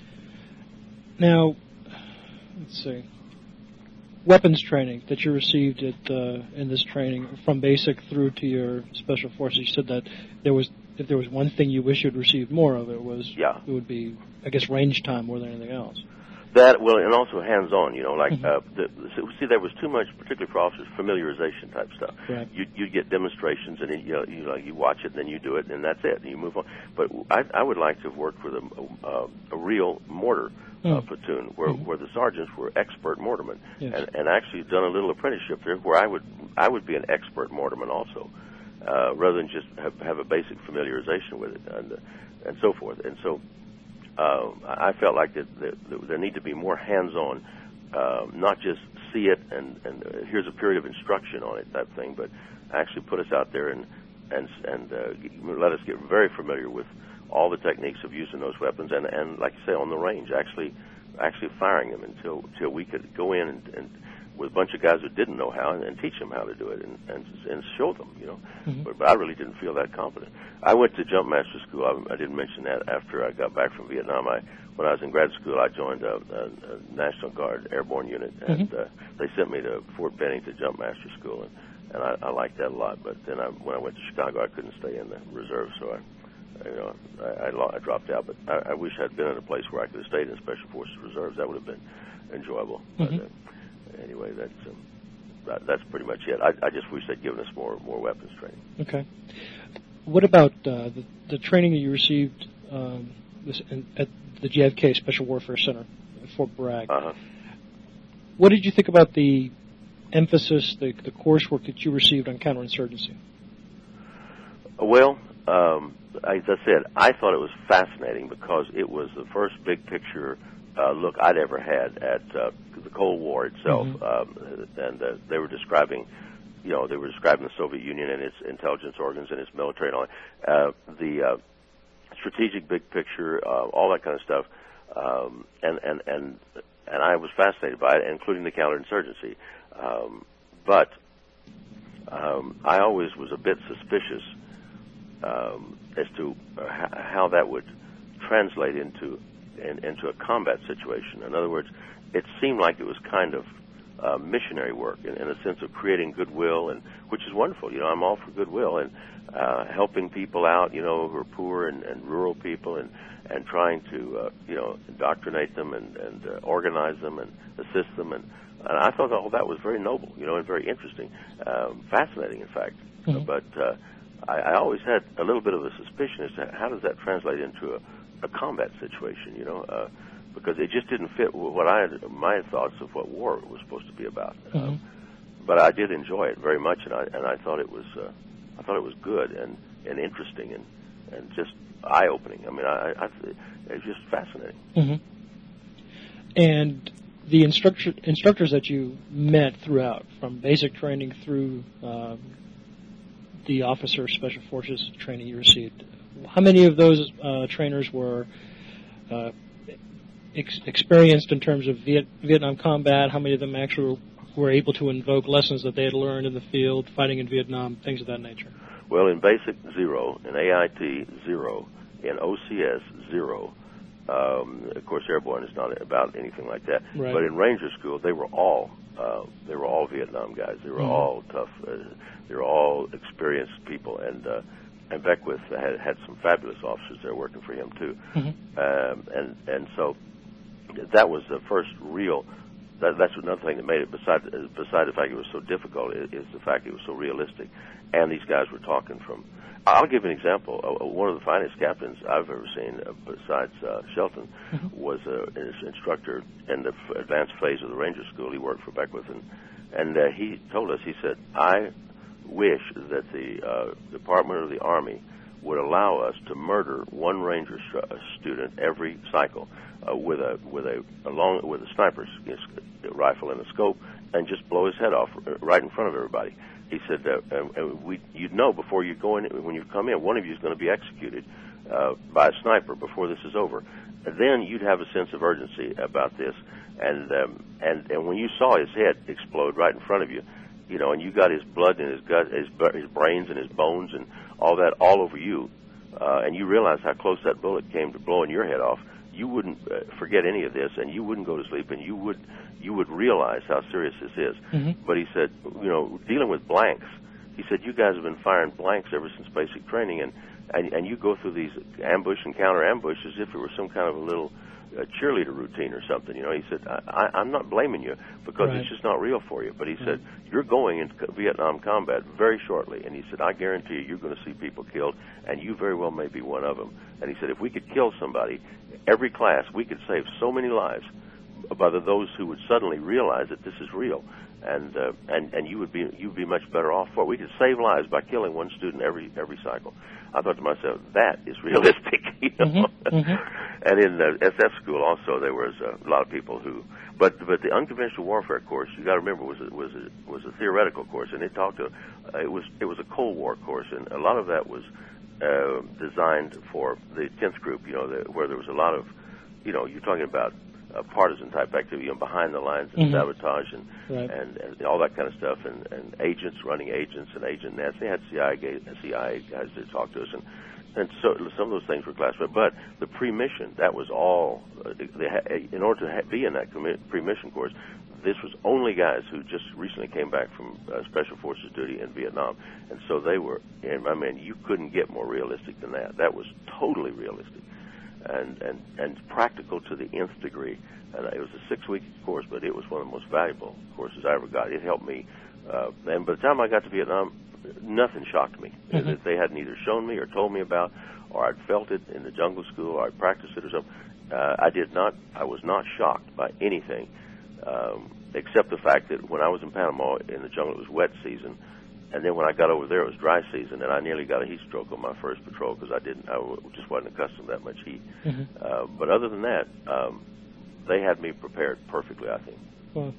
Now, let's see. Weapons training that you received at uh, in this training, from basic through to your special forces. You said that there was, if there was one thing you wish you'd received more of, it was yeah. it would be, I guess, range time more than anything else. That, well, and also hands-on, you know, like, mm-hmm. uh, the, see, there was too much, particularly for officers, familiarization type stuff. Right. You, you'd get demonstrations, and then, you know, you, know, you watch it, and then you do it, and that's it, and you move on. But I, I would like to have worked with a, a, a real mortar uh, mm. platoon, where, mm-hmm. where the sergeants were expert mortarmen, yes. and, and actually done a little apprenticeship there, where I would, I would be an expert mortarman also, uh, rather than just have, have a basic familiarization with it, and, uh, and so forth. And so, Uh, I felt like that, that, that there need to be more hands-on, uh, not just see it and, and uh, here's a period of instruction on it, that thing, but actually put us out there and and and uh, let us get very familiar with all the techniques of using those weapons, and, and like you say, on the range, actually actually firing them until until we could go in and, and with a bunch of guys who didn't know how, and, and teach them how to do it, and, and, and show them, you know. Mm-hmm. But, but I really didn't feel that confident. I went to jump master school. I, I didn't mention that. After I got back from Vietnam, I when I was in grad school, I joined a, a, a National Guard airborne unit, and mm-hmm. uh, they sent me to Fort Benning to jump master school, and, and I, I liked that a lot. But then I, when I went to Chicago, I couldn't stay in the reserve, so I, you know, I, I, I dropped out. But I, I wish I'd been in a place where I could have stayed in Special Forces Reserves. That would have been enjoyable. Mm-hmm. But, uh, Anyway, that's um, that, that's pretty much it. I, I just wish they'd given us more more weapons training. Okay. What about uh, the, the training that you received um, this, in, at the J F K Special Warfare Center at Fort Bragg? Uh-huh. What did you think about the emphasis, the, the coursework that you received on counterinsurgency? Well, um, as I said, I thought it was fascinating because it was the first big picture Uh, look I'd ever had at uh, the Cold War itself, mm-hmm. um, and uh, they were describing, you know, they were describing the Soviet Union and its intelligence organs and its military and all that. Uh, the uh, strategic big picture, uh, all that kind of stuff, um, and and and and I was fascinated by it, including the counterinsurgency. Um, but um, I always was a bit suspicious um, as to uh, how that would translate into. In, into a combat situation. In other words, it seemed like it was kind of uh, missionary work in, in a sense of creating goodwill, and which is wonderful. You know, I'm all for goodwill and uh, helping people out, you know, who are poor and, and rural people, and and trying to uh, you know indoctrinate them and and uh, organize them and assist them. And, and I thought all that was very noble, you know, and very interesting, um, fascinating, in fact. Mm-hmm. But uh, I, I always had a little bit of a suspicion as to how does that translate into a a combat situation, you know, uh, because it just didn't fit what I had, my thoughts of what war was supposed to be about. Mm-hmm. Um, but I did enjoy it very much, and I and I thought it was uh, I thought it was good and, and interesting and, and just eye opening. I mean, I, I it was just fascinating. Mm-hmm. And the instructor instructors that you met throughout, from basic training through um, the officer special forces training you received, how many of those uh, trainers were uh, ex- experienced in terms of Viet- Vietnam combat? How many of them actually were able to invoke lessons that they had learned in the field, fighting in Vietnam, things of that nature? Well, in basic, zero. In A I T, zero. In O C S, zero. Um, of course, airborne is not about anything like that. Right. But in Ranger School, they were all uh, they were all Vietnam guys. They were mm-hmm. all tough. Uh, they were all experienced people, and uh, and Beckwith had had some fabulous officers there working for him too. Mm-hmm. Um, and and so that was the first real that, that's another thing that made it. Besides, besides the fact it was so difficult, is, is the fact it was so realistic, and these guys were talking from. I'll give an example. Uh, one of the finest captains I've ever seen, uh, besides uh, Shelton, mm-hmm. was uh, an instructor in the f- advanced phase of the Ranger School. He worked for Beckwith, and, and uh, he told us, he said, I wish that the uh, Department of the Army would allow us to murder one Ranger st- student every cycle uh, with a with a, a long with a sniper rifle and a scope, and just blow his head off right in front of everybody. He said that uh, we, you'd know before you go in, when you come in, one of you is going to be executed uh, by a sniper before this is over. And then you'd have a sense of urgency about this. And, um, and and when you saw his head explode right in front of you, you know, and you got his blood and his gut, his, his brains and his bones and all that all over you, uh, and you realized how close that bullet came to blowing your head off, you wouldn't uh, forget any of this, and you wouldn't go to sleep, and you would you would realize how serious this is. Mm-hmm. But he said, you know, dealing with blanks, he said, you guys have been firing blanks ever since basic training, and, and, and you go through these ambush and counter ambush as if it were some kind of a little uh, cheerleader routine or something. You know, he said, I, I, I'm not blaming you because right. it's just not real for you. But he right. said, you're going into Vietnam combat very shortly, and he said, I guarantee you, you're going to see people killed, and you very well may be one of them. And he said, if we could kill somebody, every class, we could save so many lives by the, those who would suddenly realize that this is real, and uh, and and you would be you'd be much better off for it. We could save lives by killing one student every every cycle. I thought to myself, that is realistic, you know. Mm-hmm, mm-hmm. And in the S F school also, there was a lot of people who, but but the unconventional warfare course, you got to remember, was a, was a, was a theoretical course, and it talked to uh, it was it was a Cold War course, and a lot of that was uh, designed for the tenth group, you know, the, where there was a lot of, you know, you're talking about uh, partisan type activity, you know, behind the lines and mm-hmm. sabotage and, right. and and all that kind of stuff, and, and agents running agents and agent nets. They had C I A, C I A guys that talked to us, and and so some of those things were classified. But the pre-mission, that was all. Uh, they had, in order to ha- be in that pre-mission course, this was only guys who just recently came back from uh, Special Forces duty in Vietnam, and so they were. And I mean, you couldn't get more realistic than that. That was totally realistic, and and and practical to the nth degree. And it was a six-week course, but it was one of the most valuable courses I ever got. It helped me. Uh, and by the time I got to Vietnam, nothing shocked me mm-hmm. that they hadn't either shown me or told me about, or I'd felt it in the jungle school, or I'd practiced it or something. Uh, I did not. I was not shocked by anything. Um, except the fact that when I was in Panama in the jungle, it was wet season, and then when I got over there, it was dry season, and I nearly got a heat stroke on my first patrol because I didn't, I just wasn't accustomed to that much heat. Mm-hmm. Uh, but other than that, um, they had me prepared perfectly, I think. Well,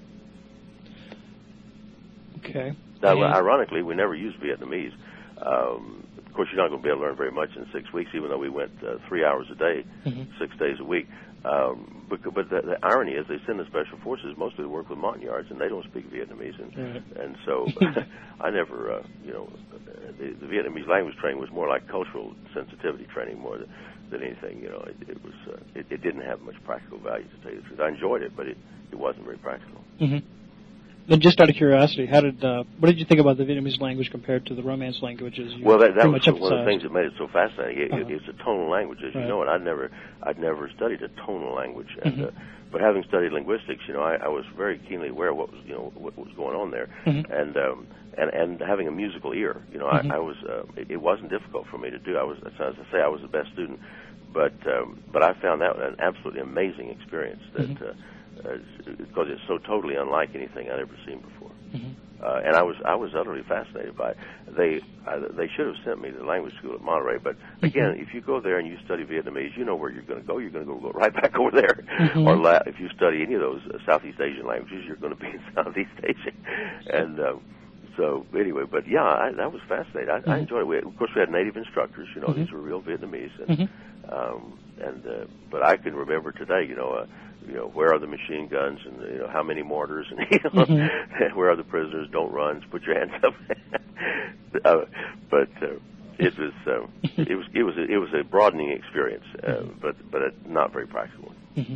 okay. Now, and ironically, we never used Vietnamese. Um, of course, you're not going to be able to learn very much in six weeks, even though we went uh, three hours a day, mm-hmm. six days a week. Um, but but the, the irony is they send the Special Forces mostly to work with Montagnards, and they don't speak Vietnamese. And, right. and so I never, uh, you know, the, the Vietnamese language training was more like cultural sensitivity training more than, than anything. You know, it, it was uh, it, it didn't have much practical value, to tell you the truth. I enjoyed it, but it, it wasn't very practical. Mm-hmm. Then, just out of curiosity, how did uh, what did you think about the Vietnamese language compared to the Romance languages? You well, that, that was one emphasized. of the things that made it so fascinating. It, uh-huh. it, it's a tonal language, as right. you know, and I'd never, I'd never studied a tonal language. And, mm-hmm. uh, but having studied linguistics, you know, I, I was very keenly aware of what was, you know, what was going on there, mm-hmm. and um, and and having a musical ear, you know, mm-hmm. I, I was, uh, it, it wasn't difficult for me to do. I was, as I say, I was the best student, but um, but I found that an absolutely amazing experience that. Mm-hmm. Uh, Uh, because it's so totally unlike anything I'd ever seen before, mm-hmm. uh, and I was I was utterly fascinated by it. They uh, they should have sent me to language school at Monterey, but again, mm-hmm. if you go there and you study Vietnamese, you know where you're going to go. You're going to go right back over there. Mm-hmm. Or la- if you study any of those uh, Southeast Asian languages, you're going to be in Southeast Asia. And um, so anyway, but yeah, I, that was fascinating. I, mm-hmm. I enjoyed it. We had, of course, we had native instructors. You know, mm-hmm. these were real Vietnamese, and mm-hmm. um, and uh, but I can remember today. You know. Uh, You know, where are the machine guns, and you know how many mortars, and you know, mm-hmm. where are the prisoners? Don't run. Put your hands up. uh, but uh, it was uh, it was it was a, it was a broadening experience, uh, mm-hmm. but but a not very practical. Mm-hmm.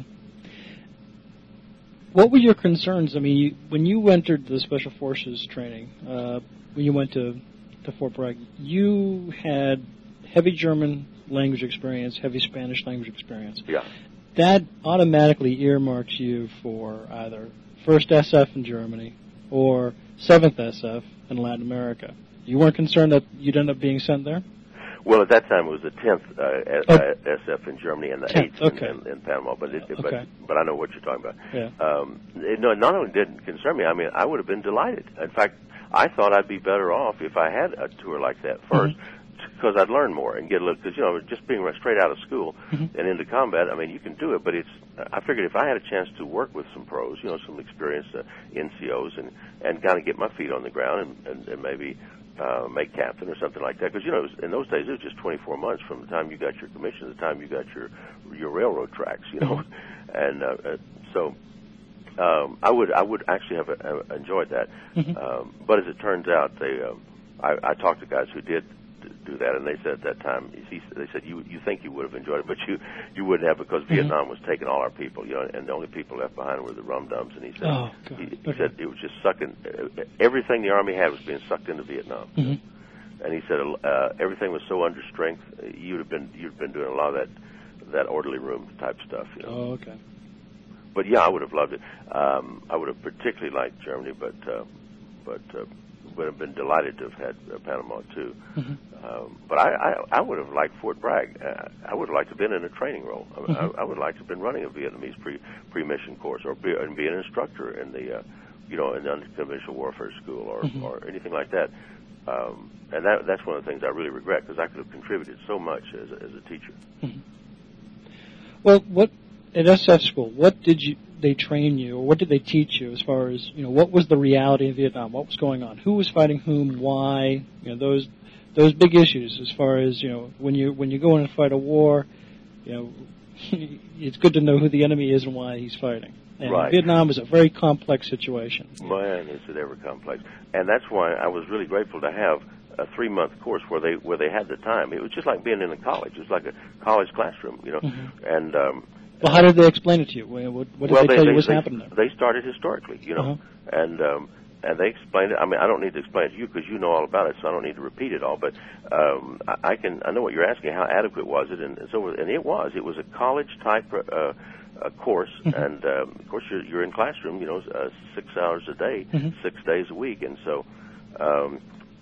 What were your concerns? I mean, you, when you entered the Special Forces training, uh, when you went to to Fort Bragg, you had heavy German language experience, heavy Spanish language experience. Yeah. That automatically earmarks you for either first S F in Germany or seventh S F in Latin America. You weren't concerned that you'd end up being sent there? Well, at that time it was the tenth uh, oh. S F in Germany and the eighth okay. in, in, in Panama. But, it, okay. but but I know what you're talking about. Yeah. Um, it, no, it not only didn't concern me. I mean, I would have been delighted. In fact, I thought I'd be better off if I had a tour like that first, because mm-hmm. I'd learn more and get a little. Because you know, just being straight out of school mm-hmm. and into combat, I mean, you can do it. But it's. I figured if I had a chance to work with some pros, you know, some experienced uh, N C Os, and and kind of get my feet on the ground and, and, and maybe. Uh, make captain or something like that, because you know in those days it was just twenty-four months from the time you got your commission to the time you got your your railroad tracks, you know, and uh, uh, so um, I would I would actually have uh, enjoyed that, mm-hmm. um, but as it turns out, they uh, I, I talked to guys who did do that, and they said at that time he, they said you you think you would have enjoyed it, but you you wouldn't have, because mm-hmm. Vietnam was taking all our people, you know, and the only people left behind were the rum dums, and he said oh, he, he okay. said it was just sucking everything the Army had was being sucked into Vietnam, mm-hmm. and he said uh, everything was so under strength, you'd have been you'd have been doing a lot of that that orderly room type stuff, you know. Oh, okay. But yeah, I would have loved it. Um, I would have particularly liked Germany, but uh, but. Uh, would have been delighted to have had uh, Panama too, mm-hmm. um, but I, I, I would have liked Fort Bragg. Uh, I would have liked to have been in a training role. I, mm-hmm. I, I would like to have been running a Vietnamese pre pre mission course, or be, and be an instructor in the, uh, you know, in the unconventional warfare school, or, mm-hmm. or anything like that. Um, and that that's one of the things I really regret, because I could have contributed so much as a, as a teacher. Mm-hmm. Well, what at S F school? What did you? They train you, or what did they teach you as far as, you know, what was the reality of Vietnam? What was going on? Who was fighting whom? Why? You know, those those big issues as far as, you know, when you when you go in and fight a war, you know, it's good to know who the enemy is and why he's fighting. And right. Vietnam is a very complex situation. Man, is it ever complex. And that's why I was really grateful to have a three-month course where they where they had the time. It was just like being in a college. It was like a college classroom, you know, mm-hmm. and um well, how did they explain it to you? What, what did well, they, they tell they, you was they, happening there? They started historically, you know, uh-huh. and um, and they explained it. I mean, I don't need to explain it to you because you know all about it, so I don't need to repeat it all. But um, I, I can. I know what you're asking. How adequate was it? And, and so, and it was. It was a college type uh, uh, course, mm-hmm. and um, of course you're, you're in classroom, you know, uh, six hours a day, mm-hmm. six days a week, and so. Um,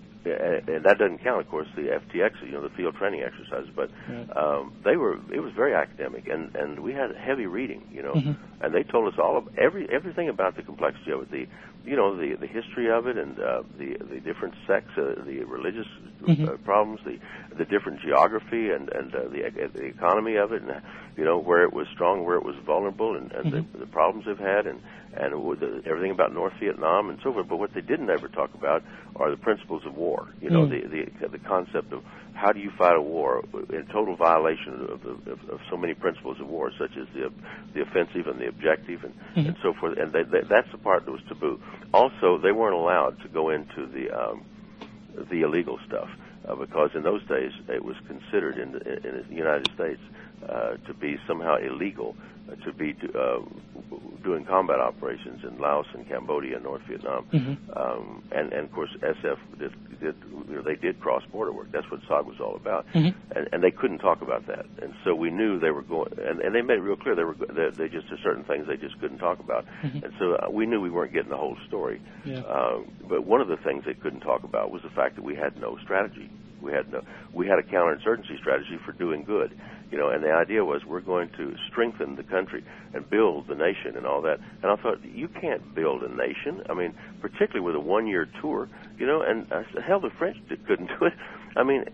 And that doesn't count, of course, the F T X, you know, the field training exercises. But um, they were, it was very academic, and, and we had heavy reading, you know. Mm-hmm. And they told us all of every everything about the complexity of it, the, you know, the the history of it, and uh, the the different sects, uh, the religious mm-hmm. uh, problems, the the different geography, and and uh, the the economy of it, and you know where it was strong, where it was vulnerable, and, and mm-hmm. the, the problems they've had, and and the, everything about North Vietnam and so forth. But what they didn't ever talk about are the principles of war. You know, mm. the, the the concept of how do you fight a war in total violation of, of, of so many principles of war, such as the the offensive and the objective, and, mm-hmm. and so forth. And they, they, that's the part that was taboo. Also, they weren't allowed to go into the um, the illegal stuff uh, because in those days it was considered in the, in the United States uh, to be somehow illegal. To be uh, doing combat operations in Laos and Cambodia and North Vietnam, mm-hmm. um, and, and of course S F did, did you know, they did cross border work. That's what S O G was all about, mm-hmm. and, and they couldn't talk about that. And so we knew they were going, and, and they made it real clear they were they, they just there's certain things they just couldn't talk about. Mm-hmm. And so uh, we knew we weren't getting the whole story. Yeah. Uh, but one of the things they couldn't talk about was the fact that we had no strategy. We had no we had a counterinsurgency strategy for doing good. You know, and the idea was we're going to strengthen the country and build the nation and all that. And I thought, you can't build a nation. I mean, particularly with a one-year tour, you know, and uh, hell, the French couldn't do it. I mean,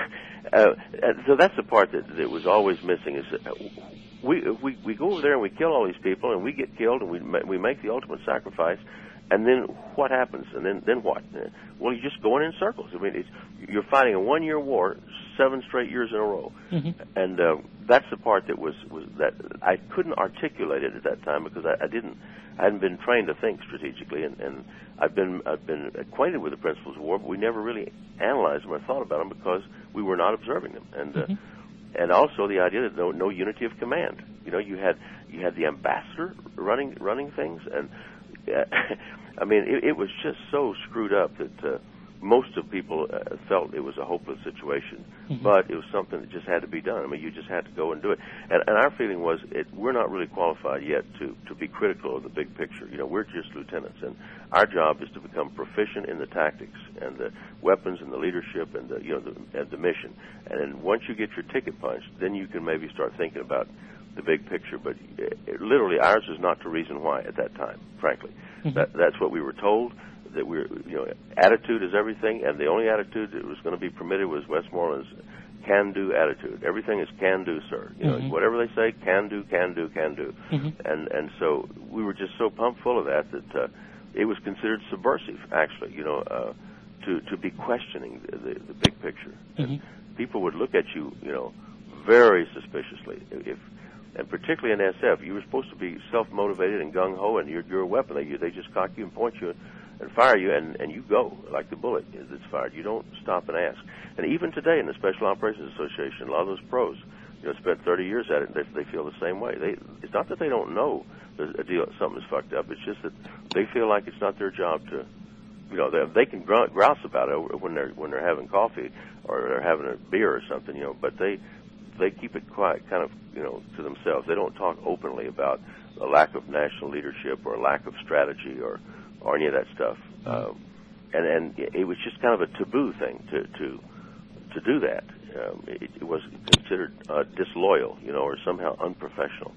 uh, so that's the part that, that was always missing is that we, we, we go over there and we kill all these people and we get killed and we, we make the ultimate sacrifice. And then what happens? And then, then what? Well, you're just going in circles. I mean, it's, you're fighting a one-year war, seven straight years in a row, mm-hmm. and uh, that's the part that was, was that I couldn't articulate it at that time because I, I didn't, I hadn't been trained to think strategically, and, and I've been I've been acquainted with the principles of war, but we never really analyzed them or thought about them because we were not observing them, and mm-hmm. uh, and also the idea that no no unity of command. You know, you had you had the ambassador running running things and. I mean, it, it was just so screwed up that uh, most of people uh, felt it was a hopeless situation, mm-hmm. but it was something that just had to be done. I mean, you just had to go and do it. And, and our feeling was it, we're not really qualified yet to, to be critical of the big picture. You know, we're just lieutenants, and our job is to become proficient in the tactics and the weapons and the leadership and the, you know, the, and the mission. And then once you get your ticket punched, then you can maybe start thinking about the big picture. But it, it, literally, ours is not to reason why at that time, frankly. Mm-hmm. That, that's what we were told. That we're, you know, attitude is everything, and the only attitude that was going to be permitted was Westmoreland's can-do attitude. Everything is can-do, sir. You know, mm-hmm. whatever they say, can-do, can-do, can-do. Mm-hmm. And and so we were just so pumped full of that that uh, it was considered subversive, actually, you know, uh, to, to be questioning the, the, the big picture. Mm-hmm. And people would look at you, you know, very suspiciously. If And particularly in S F, you were supposed to be self-motivated and gung-ho, and you're, you're a weapon. They, they just cock you and point you and fire you, and, and you go like the bullet that's fired. You don't stop and ask. And even today in the Special Operations Association, a lot of those pros, you know, spent thirty years at it, and they, they feel the same way. They, it's not that they don't know there's a deal, something is fucked up. It's just that they feel like it's not their job to, you know, they, they can grouse about it when they're when they're having coffee or they're having a beer or something, you know, but they they keep it quiet, kind of, you know, to themselves. They don't talk openly about a lack of national leadership or a lack of strategy or or any of that stuff. Um, and, and it was just kind of a taboo thing to to, to do that. Um, it, it was considered uh, disloyal, you know, or somehow unprofessional.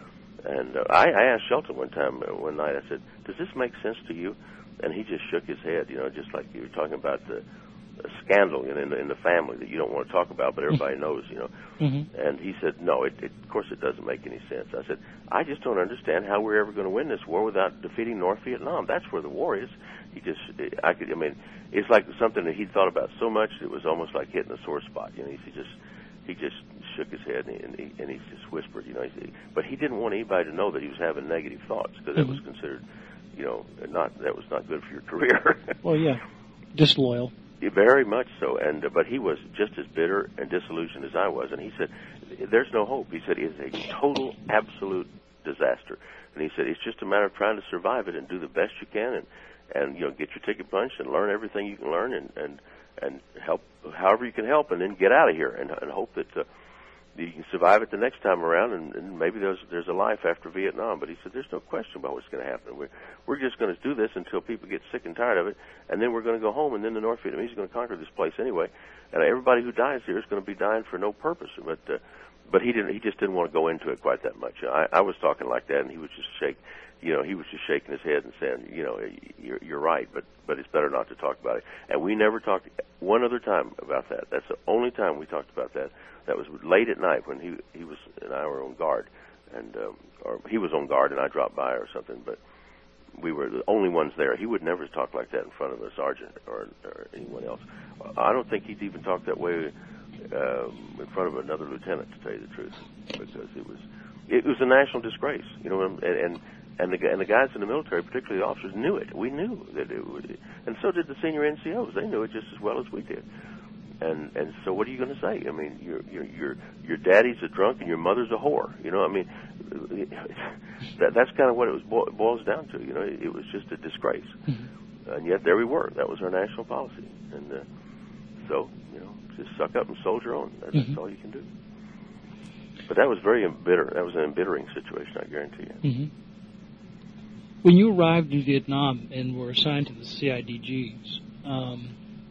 And uh, I, I asked Shelton one time, uh, one night, I said, does this make sense to you? And he just shook his head, you know, just like you were talking about the a scandal in, in, the, in the family that you don't want to talk about, but everybody knows, you know. Mm-hmm. And he said, no, it, it, of course it doesn't make any sense. I said, I just don't understand how we're ever going to win this war without defeating North Vietnam. That's where the war is. He just, I could, I mean, it's like something that he'd thought about so much it was almost like hitting a sore spot. You know, he just, he just shook his head and he, and he, and he just whispered, you know. He said, but he didn't want anybody to know that he was having negative thoughts because mm-hmm. that was considered, you know, not that was not good for your career. Well, yeah, disloyal. Very much so, and uh, but he was just as bitter and disillusioned as I was, and he said, there's no hope. He said, it's a total, absolute disaster. And he said, it's just a matter of trying to survive it and do the best you can and, and you know, get your ticket punched and learn everything you can learn and, and, and help however you can help and then get out of here and, and hope that uh, you can survive it the next time around and, and maybe there's there's a life after Vietnam. But he said, there's no question about what's going to happen. We're, we're just going to do this until people get sick and tired of it, and then we're going to go home, and then the North Vietnamese are going to conquer this place anyway. And everybody who dies here is going to be dying for no purpose. But uh, but he didn't. He just didn't want to go into it quite that much. I, I was talking like that, and he was just shake, you know, he was just shaking his head and saying, you know, you're, you're right, but but it's better not to talk about it. And we never talked one other time about that. That's the only time we talked about that. That was late at night when he he was and I were on guard, and um, or he was on guard and I dropped by or something. But we were the only ones there. He would never talk like that in front of a sergeant or, or anyone else. I don't think he'd even talk that way um, in front of another lieutenant, to tell you the truth, because it was it was a national disgrace. You know, and and and the and the guys in the military, particularly the officers, knew it. We knew that it would, and so did the senior N C Os. They knew it just as well as we did. And and so what are you going to say? I mean, your your your your daddy's a drunk and your mother's a whore. You know, I mean, that that's kind of what it was bo- boils down to. You know, it, it was just a disgrace, mm-hmm. and yet there we were. That was our national policy, and uh, so you know, just suck up and soldier on. That's, mm-hmm. that's all you can do. But that was very bitter. That was an embittering situation, I guarantee you. Mm-hmm. When you arrived in Vietnam and were assigned to the C I D Gs. Um,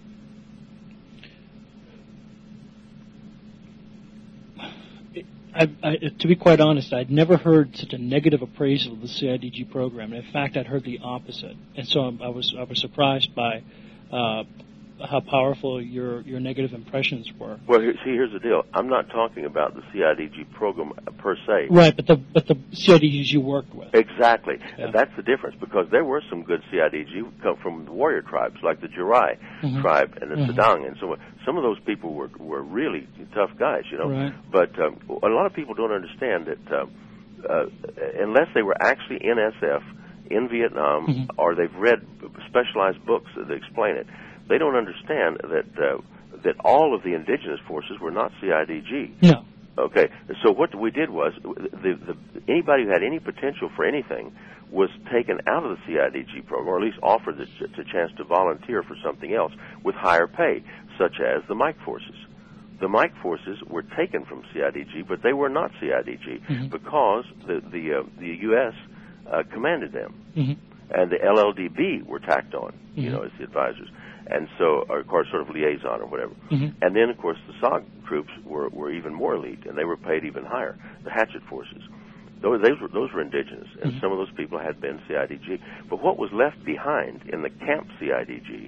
I, I, to be quite honest, I'd never heard such a negative appraisal of the C I D G program. And in fact, I'd heard the opposite, and so I was I was surprised by uh, how powerful your your negative impressions were. Well, here, see, here's the deal. I'm not talking about the C I D G program per se. Right, but the but the C I D Gs you worked with. Exactly, yeah. And that's the difference, because there were some good C I D G who come from the warrior tribes, like the Jirai mm-hmm. tribe and the mm-hmm. Sadang, and so on. Some of those people were were really tough guys, you know. Right. But um, a lot of people don't understand that uh, uh, unless they were actually in S F in Vietnam mm-hmm. or they've read specialized books that explain it, they don't understand that uh, that all of the indigenous forces were not C I D G. No. Okay. So what we did was the, the anybody who had any potential for anything was taken out of the C I D G program, or at least offered the, the chance to volunteer for something else with higher pay, such as the Mike Forces. The Mike Forces were taken from C I D G, but they were not C I D G mm-hmm. because the the, uh, the U S uh, commanded them, mm-hmm. and the L L D B were tacked on, mm-hmm. you know, as the advisors, and so, or of course, sort of liaison or whatever. Mm-hmm. And then, of course, the S O G troops were, were even more elite, and they were paid even higher. The Hatchet Forces. Those, those, were, those were indigenous, and mm-hmm. some of those people had been C I D G. But what was left behind in the camp C I D G,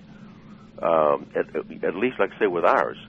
um, at, at least, like I say, with ours,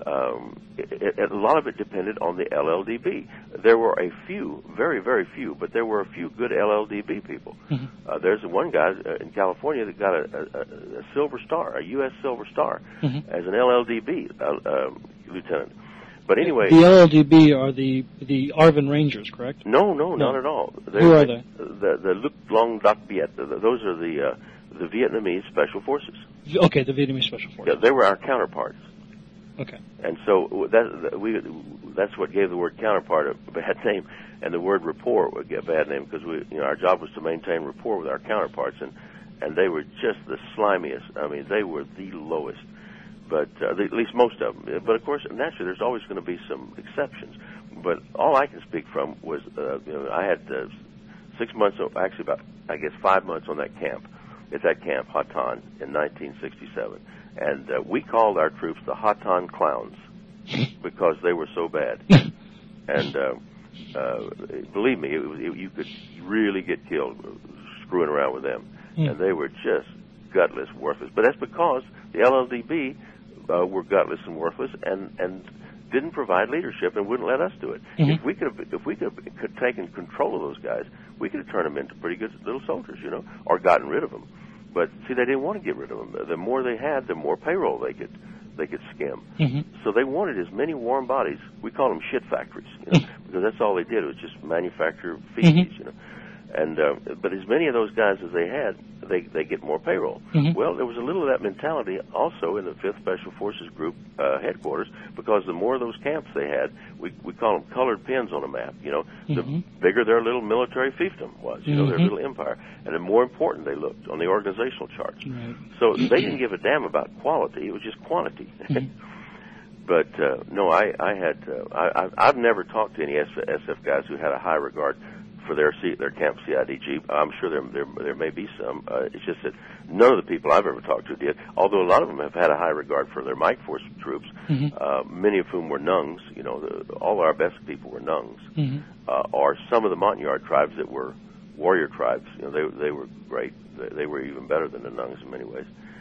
um, it, it, a lot of it depended on the L L D B. There were a few, very, very few, but there were a few good L L D B people. Mm-hmm. Uh, there's one guy in California that got a, a, a Silver Star, a U S Silver Star, mm-hmm. as an L L D B uh, uh, lieutenant. But anyway, the L L D B are the the Arvin Rangers, correct? No, no, no. Not at all. They're, Who are they? The the Luc Long Dak Viet. Those are the uh, the Vietnamese Special Forces. Okay, the Vietnamese Special Forces. Yeah, they were our counterparts. Okay. And so that we that's what gave the word counterpart a bad name, and the word rapport would get a bad name because we you know our job was to maintain rapport with our counterparts, and and they were just the slimiest. I mean, they were the lowest. But uh, at least most of them. But of course, naturally, there's always going to be some exceptions. But all I can speak from was, uh, you know, I had uh, six months, actually about, I guess, five months on that camp. It's at Camp Hatan in nineteen sixty-seven, and uh, we called our troops the Hatan Clowns because they were so bad. And uh, uh, believe me, it was, it, you could really get killed screwing around with them, mm. and they were just gutless, worthless. But that's because the L L D B Uh, were gutless and worthless, and, and didn't provide leadership and wouldn't let us do it. Mm-hmm. If we could have, if we could have could taken control of those guys, we could have turned them into pretty good little soldiers, you know, or gotten rid of them. But see, they didn't want to get rid of them. The more they had, the more payroll they could they could skim. Mm-hmm. So they wanted as many warm bodies. We call them shit factories, you know, because that's all they did was just manufacture feces, mm-hmm. you know. And uh, but as many of those guys as they had, they they get more payroll. Mm-hmm. Well, there was a little of that mentality also in the fifth Special Forces Group uh, headquarters, because the more of those camps they had, we we call them colored pins on a map. You know, mm-hmm. the bigger their little military fiefdom was, you mm-hmm. know, their little empire, and the more important they looked on the organizational charts. Right. So they didn't give a damn about quality; it was just quantity. Mm-hmm. But uh, no, I I had uh, I I've never talked to any S F guys who had a high regard for their C, their camp C I D G. I'm sure there there, there may be some. Uh, it's just that none of the people I've ever talked to did. Although a lot of them have had a high regard for their Mike Force troops, mm-hmm. uh, many of whom were Nungs. You know, the, all our best people were Nungs, mm-hmm. uh, or some of the Montagnard tribes that were warrior tribes. You know, they they were great. They, they were even better than the Nungs in many ways.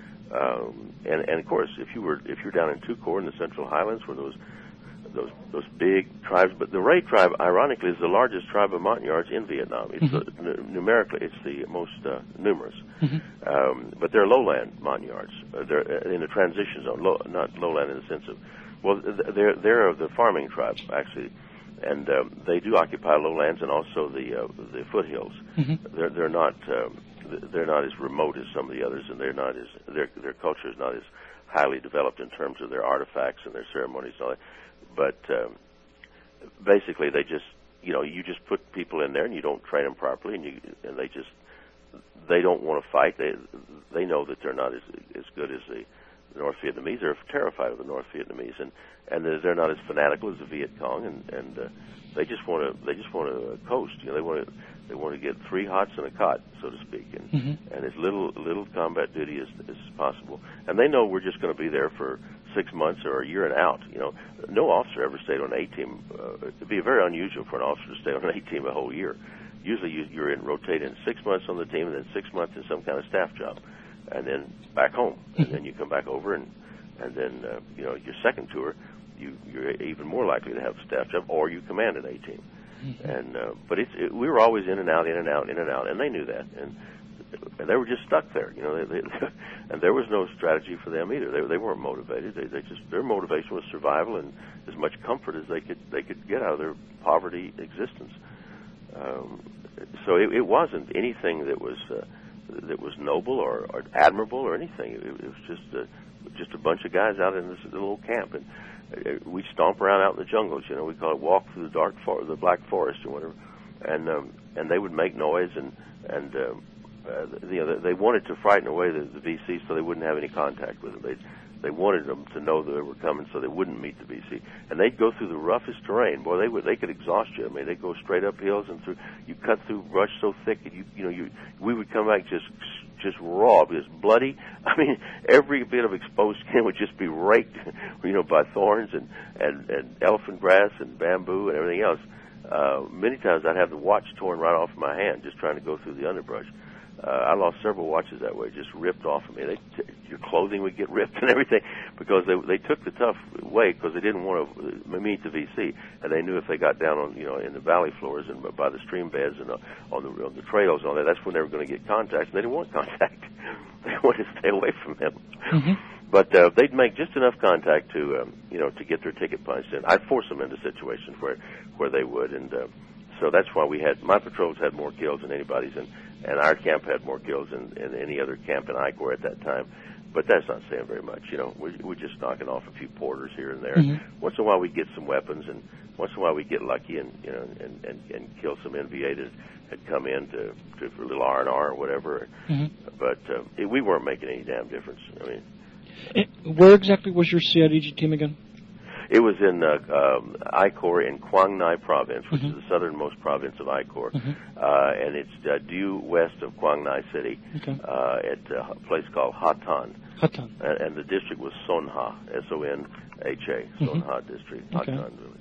Um, and and of course, if you were if you're down in Tucor in the Central Highlands, where those those those big tribes, but the Ray tribe, ironically, is the largest tribe of Montagnards in Vietnam. It's mm-hmm. uh, n- numerically, it's the most uh, numerous. Mm-hmm. Um, but they're lowland Montagnards. Uh, they're in the transition zone, low, not lowland in the sense of, well, they're they're of the farming tribe actually, and um, they do occupy lowlands and also the uh, the foothills. Mm-hmm. They're they're not um, they're not as remote as some of the others, and they're not as their their culture is not as highly developed in terms of their artifacts and their ceremonies and all that. But um, basically, they just, you know, you just put people in there and you don't train them properly, and you and they just they don't want to fight. They they know that they're not as as good as the North Vietnamese. They're terrified of the North Vietnamese, and and they're not as fanatical as the Viet Cong, and and uh, they just want to they just want to coast. You know, they want to they want to get three hots and a cot, so to speak, and mm-hmm. and as little little combat duty as as possible. And they know we're just going to be there for six months or a year and out. You know, no officer ever stayed on an A-team. Uh, it'd be very unusual for an officer to stay on an A-team a whole year. Usually you, you're in rotating six months on the team and then six months in some kind of staff job, and then back home, and then you come back over, and and then uh, you know, your second tour, you you're even more likely to have a staff job, or you command an A-team. Mm-hmm. And uh, but it's it, we were always in and out, in and out, in and out, and they knew that, and and they were just stuck there, you know. They, they, and there was no strategy for them either. They they weren't motivated. They they just their motivation was survival and as much comfort as they could they could get out of their poverty existence. Um, so it, it wasn't anything that was uh, that was noble or, or admirable or anything. It, it was just a, just a bunch of guys out in this little camp, and uh, we stomp around out in the jungles. You know, we call it walk through the dark for the black forest or whatever. and um, and they would make noise, and and uh, uh, you know they wanted to frighten away the, the V C so they wouldn't have any contact with them. They they wanted them to know that they were coming so they wouldn't meet the V C, and they'd go through the roughest terrain. Boy, they would they could exhaust you. I mean, they'd go straight up hills and through. You cut through brush so thick that you you know you we would come back just. just raw, just bloody. I mean, every bit of exposed skin would just be raked, you know, by thorns and, and, and elephant grass and bamboo and everything else. Uh, many times I'd have the watch torn right off my hand just trying to go through the underbrush. Uh, I lost several watches that way, just ripped off of me. They t- your clothing would get ripped and everything because they they took the tough way because they didn't want to meet the V C, and they knew if they got down on you know in the valley floors and by the stream beds and uh, on the on the trails and all that, that's when they were going to get contact. And they didn't want contact; they wanted to stay away from them. Mm-hmm. But uh, they'd make just enough contact to um, you know to get their ticket punched in. I'd force them into situations where where they would, and uh, so that's why we had my patrols had more kills than anybody's, and and our camp had more kills than, than any other camp in I C O R at that time. But that's not saying very much, you know. We're, we're just knocking off a few porters here and there. Mm-hmm. Once in a while we get some weapons, and once in a while we get lucky and you know and, and, and kill some N V A that had come in to, to for a little R and R or whatever. Mm-hmm. But uh, it, we weren't making any damn difference. I mean, it, where exactly was your C I D G team again? It was in uh, um, I C O R in Quang Ngai Province, which mm-hmm. is the southernmost province of I C O R, mm-hmm. uh, and it's uh, due west of Quang Ngai City, okay. uh, at a place called Hatan. Hatan. And, and the district was Sonha, S O N H A, Sonha mm-hmm. district, Hatan okay. village.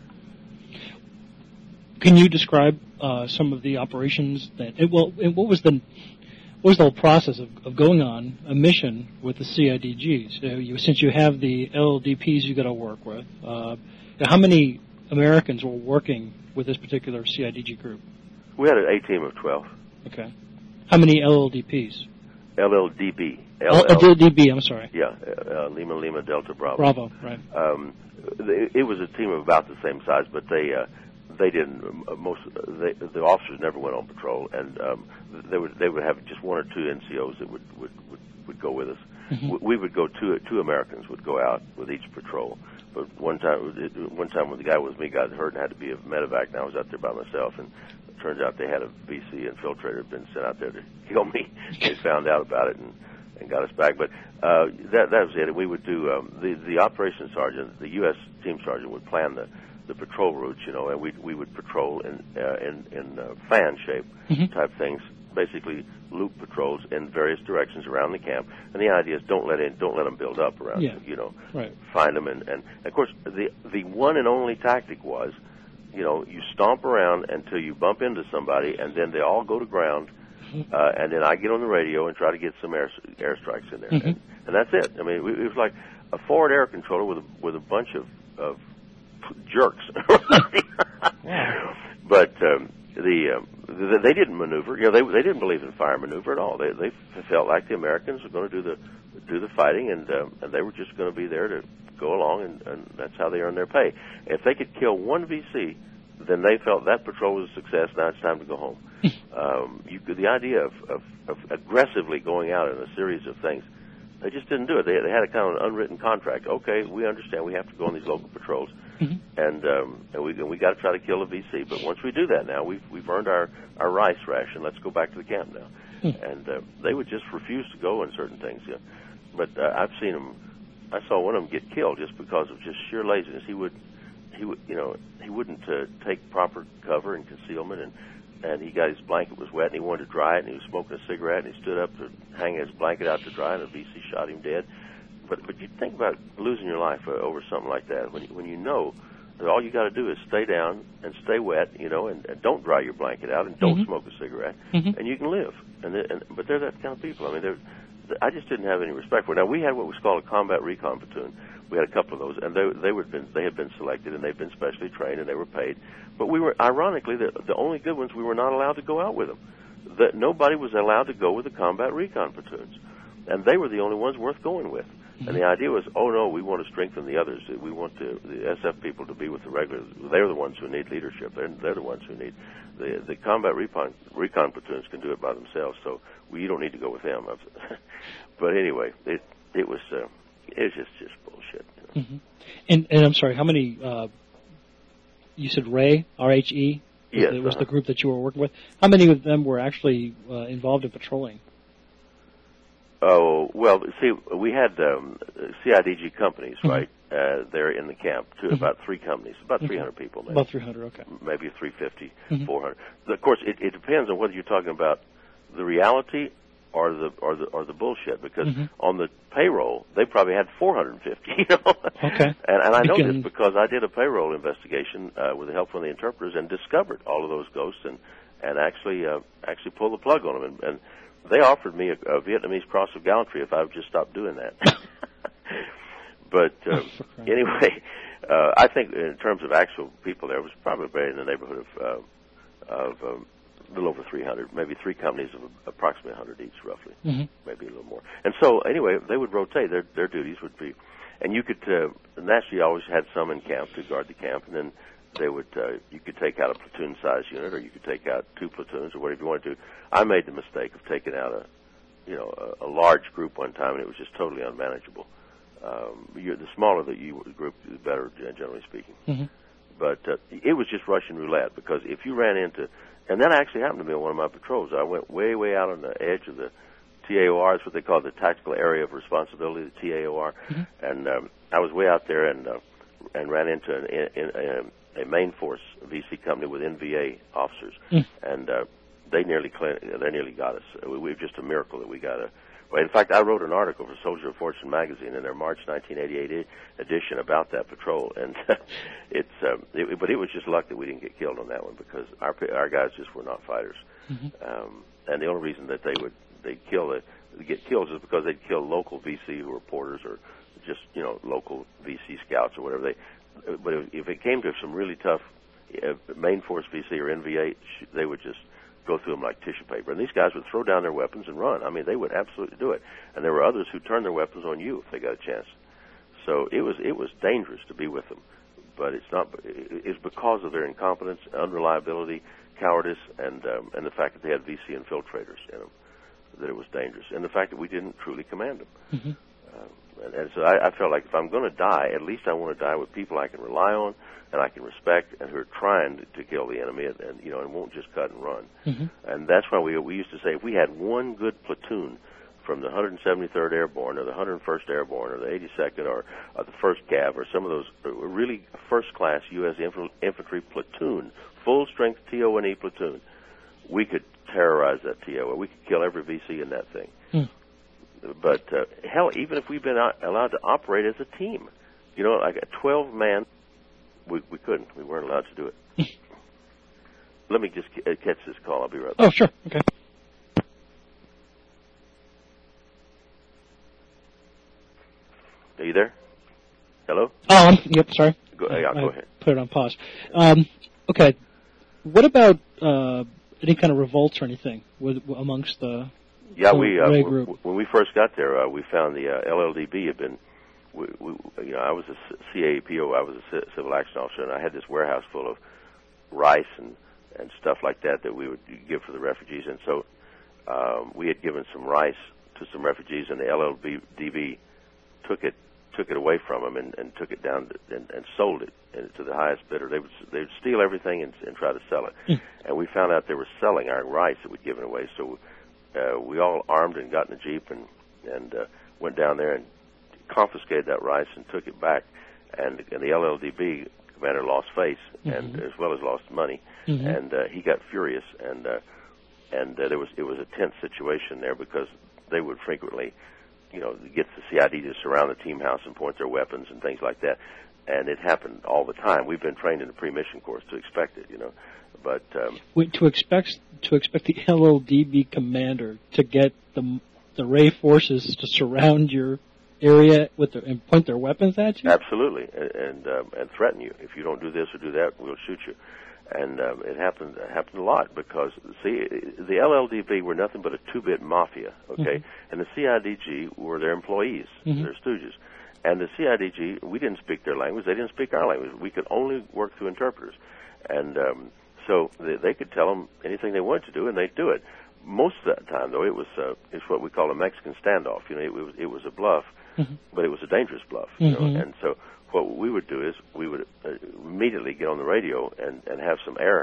Can you describe uh, some of the operations that? It, well, it, what was the what was the whole process of, of going on a mission with the C I D Gs? So you, since you have the L L D Ps you got to work with, uh, how many Americans were working with this particular C I D G group? We had an A team of twelve. Okay. How many L L D Ps? L L D B. L L D B, I'm sorry. Yeah, uh, Lima Lima Delta Bravo. Bravo, right. Um, they, it was a team of about the same size, but they uh, they didn't. Uh, most they, the officers never went on patrol, and um, they would they would have just one or two N C Os that would would, would, would go with us. Mm-hmm. We, we would go two two Americans would go out with each patrol. But one time, one time when the guy with me got hurt and had to be a medevac, and I was out there by myself, and it turns out they had a V C infiltrator had been sent out there to kill me. They found out about it and, and got us back. But uh, that that was it. And we would do um, the the operations sergeant, the U S team sergeant, would plan the, the patrol routes, you know, and we we would patrol in uh, in in uh, fan shape mm-hmm. type things. Basically, loop patrols in various directions around the camp, and the idea is don't let in, don't let them build up around yeah. you. You know, right. Find them, and, and of course the the one and only tactic was, you know, you stomp around until you bump into somebody, and then they all go to ground, mm-hmm. uh, and then I get on the radio and try to get some air airstrikes in there, mm-hmm. and, and that's it. I mean, it was like a forward air controller with a, with a bunch of of jerks. Wow. But um, the um, they didn't maneuver. You know, they they didn't believe in fire maneuver at all. They they felt like the Americans were going to do the do the fighting, and um, and they were just going to be there to go along, and, and that's how they earned their pay. If they could kill one V C, then they felt that patrol was a success. Now it's time to go home. um, you, the idea of, of, of aggressively going out in a series of things, they just didn't do it. They, they had a kind of an unwritten contract. Okay, we understand we have to go on these local patrols, mm-hmm. and um, and we and we got to try to kill a V C. But once we do that, now we've we've earned our, our rice ration. Let's go back to the camp now. Mm-hmm. And uh, they would just refuse to go in certain things. Yeah. But uh, I've seen them. I saw one of them get killed just because of just sheer laziness. He would he would you know he wouldn't uh, take proper cover and concealment, and. And he got his blanket was wet, and he wanted to dry it, and he was smoking a cigarette, and he stood up to hang his blanket out to dry, and a V C shot him dead. But but you think about losing your life uh, over something like that when you, when you know that all you got to do is stay down and stay wet, you know, and, and don't dry your blanket out, and don't mm-hmm. smoke a cigarette, mm-hmm. and you can live. And, and but they're that kind of people. I mean, they're. I just didn't have any respect for it. Now we had what was called a combat recon platoon. We had a couple of those, and they they were been they had been selected, and they'd been specially trained, and they were paid. But we were, ironically, the, the only good ones, we were not allowed to go out with them. That nobody was allowed to go with the combat recon platoons, and they were the only ones worth going with. Mm-hmm. And the idea was, oh no, we want to strengthen the others. We want to, the S F people to be with the regulars. They're the ones who need leadership. They're, they're the ones who need the the combat recon, recon platoons can do it by themselves. So we, you don't need to go with them. But anyway, it it was uh, it was just just bullshit. You know? Mm-hmm. And and I'm sorry, how many? Uh, you said Ray, R H E. Was, yes, the, was uh-huh. the group that you were working with. How many of them were actually uh, involved in patrolling? Oh, well, see, we had um, C I D G companies, Mm-hmm. right, uh, there in the camp, to Mm-hmm. about three companies, about Okay. three hundred people, maybe. About three hundred, okay. Maybe three fifty, Mm-hmm. four hundred. Of course, it, it depends on whether you're talking about the reality or the or the or the bullshit. Because mm-hmm. on the payroll, they probably had four hundred fifty. You know. Okay. And, and I know Begin. this because I did a payroll investigation uh, with the help from the interpreters and discovered all of those ghosts and and actually uh, actually pulled the plug on them. And, and they offered me a, a Vietnamese Cross of Gallantry if I would just stop doing that. But uh, anyway, uh, I think in terms of actual people, there was probably in the neighborhood of uh, of um, a little over three hundred, maybe three companies of approximately one hundred each, roughly, mm-hmm. maybe a little more. And so, anyway, they would rotate. Their their duties would be, and you could uh, naturally you always had some in camp to guard the camp, and then they would uh, you could take out a platoon-sized unit, or you could take out two platoons, or whatever you wanted to. I made the mistake of taking out a you know a, a large group one time, and it was just totally unmanageable. Um, you're, the smaller the you, group, the better, generally speaking. Mm-hmm. But uh, it was just Russian roulette, because if you ran into, and that actually happened to me on one of my patrols. I went way, way out on the edge of the T A O R. It's what they call the Tactical Area of Responsibility, the T A O R. Mm-hmm. And um, I was way out there and uh, and ran into an, in, in, a main force V C company with N V A officers, mm. and uh, they nearly they nearly got us. It was just a miracle that we got a. Well, in fact, I wrote an article for Soldier of Fortune magazine in their March nineteen eighty-eight edition about that patrol, and it's. Um, it, but it was just luck that we didn't get killed on that one, because our our guys just were not fighters, mm-hmm. um, and the only reason that they would they kill the get killed is because they'd kill local V C who were porters, or just you know local V C scouts or whatever. They, but if, if it came to some really tough uh, main force V C or N V A, they would just go through them like tissue paper. And these guys would throw down their weapons and run. I mean, they would absolutely do it. And there were others who turned their weapons on you if they got a chance. So it was it was dangerous to be with them. But it's not. It's because of their incompetence, unreliability, cowardice, and um, and the fact that they had V C infiltrators in them, that it was dangerous. And the fact that we didn't truly command them. Mm-hmm. Uh, and, and so I, I felt like if I'm going to die, at least I want to die with people I can rely on and I can respect, and who are trying to, to kill the enemy, and, and you know, and won't just cut and run. Mm-hmm. And that's why we we used to say, if we had one good platoon from the one hundred seventy-third Airborne, or the one hundred first Airborne, or the eighty-second, or, or the first Cav, or some of those really first-class U S infantry platoon, full-strength T O N E platoon, we could terrorize that T O. We could kill every V C in that thing. Mm. But uh, hell, even if we've been allowed to operate as a team, you know, like a twelve-man. We we couldn't. We weren't allowed to do it. Let me just c- catch this call. I'll be right back. Oh, sure. Okay. Are you there? Hello? Oh, I'm, yep, sorry. Go, yeah, I, go I ahead. Put it on pause. Um, okay. What about uh, any kind of revolts or anything with, amongst the Yeah, we uh, Ray w- group? when we first got there, uh, we found the uh, L L D B had been. We, we, you know, I was a C A A P O. I was a civil action officer, and I had this warehouse full of rice and and stuff like that that we would give for the refugees. And so um, we had given some rice to some refugees, and the L L D B took it took it away from them and, and took it down to, and, and sold it to the highest bidder. They would they would steal everything and, and try to sell it. Mm. And we found out they were selling our rice that we'd given away. So uh, we all armed and got in a jeep and and uh, went down there and confiscated that rice and took it back, and, and the L L D B commander lost face, mm-hmm. and as well as lost money, mm-hmm. and uh, he got furious, and uh, and uh, there was it was a tense situation there, because they would frequently, you know, get the C I D to surround the team house and point their weapons and things like that, and it happened all the time. We've been trained in the pre-mission course to expect it, you know, but um, Wait, to expect to expect the L L D B commander to get the the Ray forces to surround your area with their, and point their weapons at you? Absolutely, and and, um, and threaten you. If you don't do this or do that, we'll shoot you. And um, it happened it happened a lot, because see, the L L D B were nothing but a two-bit mafia, okay, mm-hmm. and the C I D G were their employees, mm-hmm. their stooges, and the C I D G, we didn't speak their language, they didn't speak our language. We could only work through interpreters, and um, so they, they could tell them anything they wanted to do, and they'd do it. Most of that time, though, it was uh, it's what we call a Mexican standoff. You know, it was it was a bluff. Mm-hmm. But it was a dangerous bluff, you know, mm-hmm. and so what we would do is we would uh, immediately get on the radio and, and have some air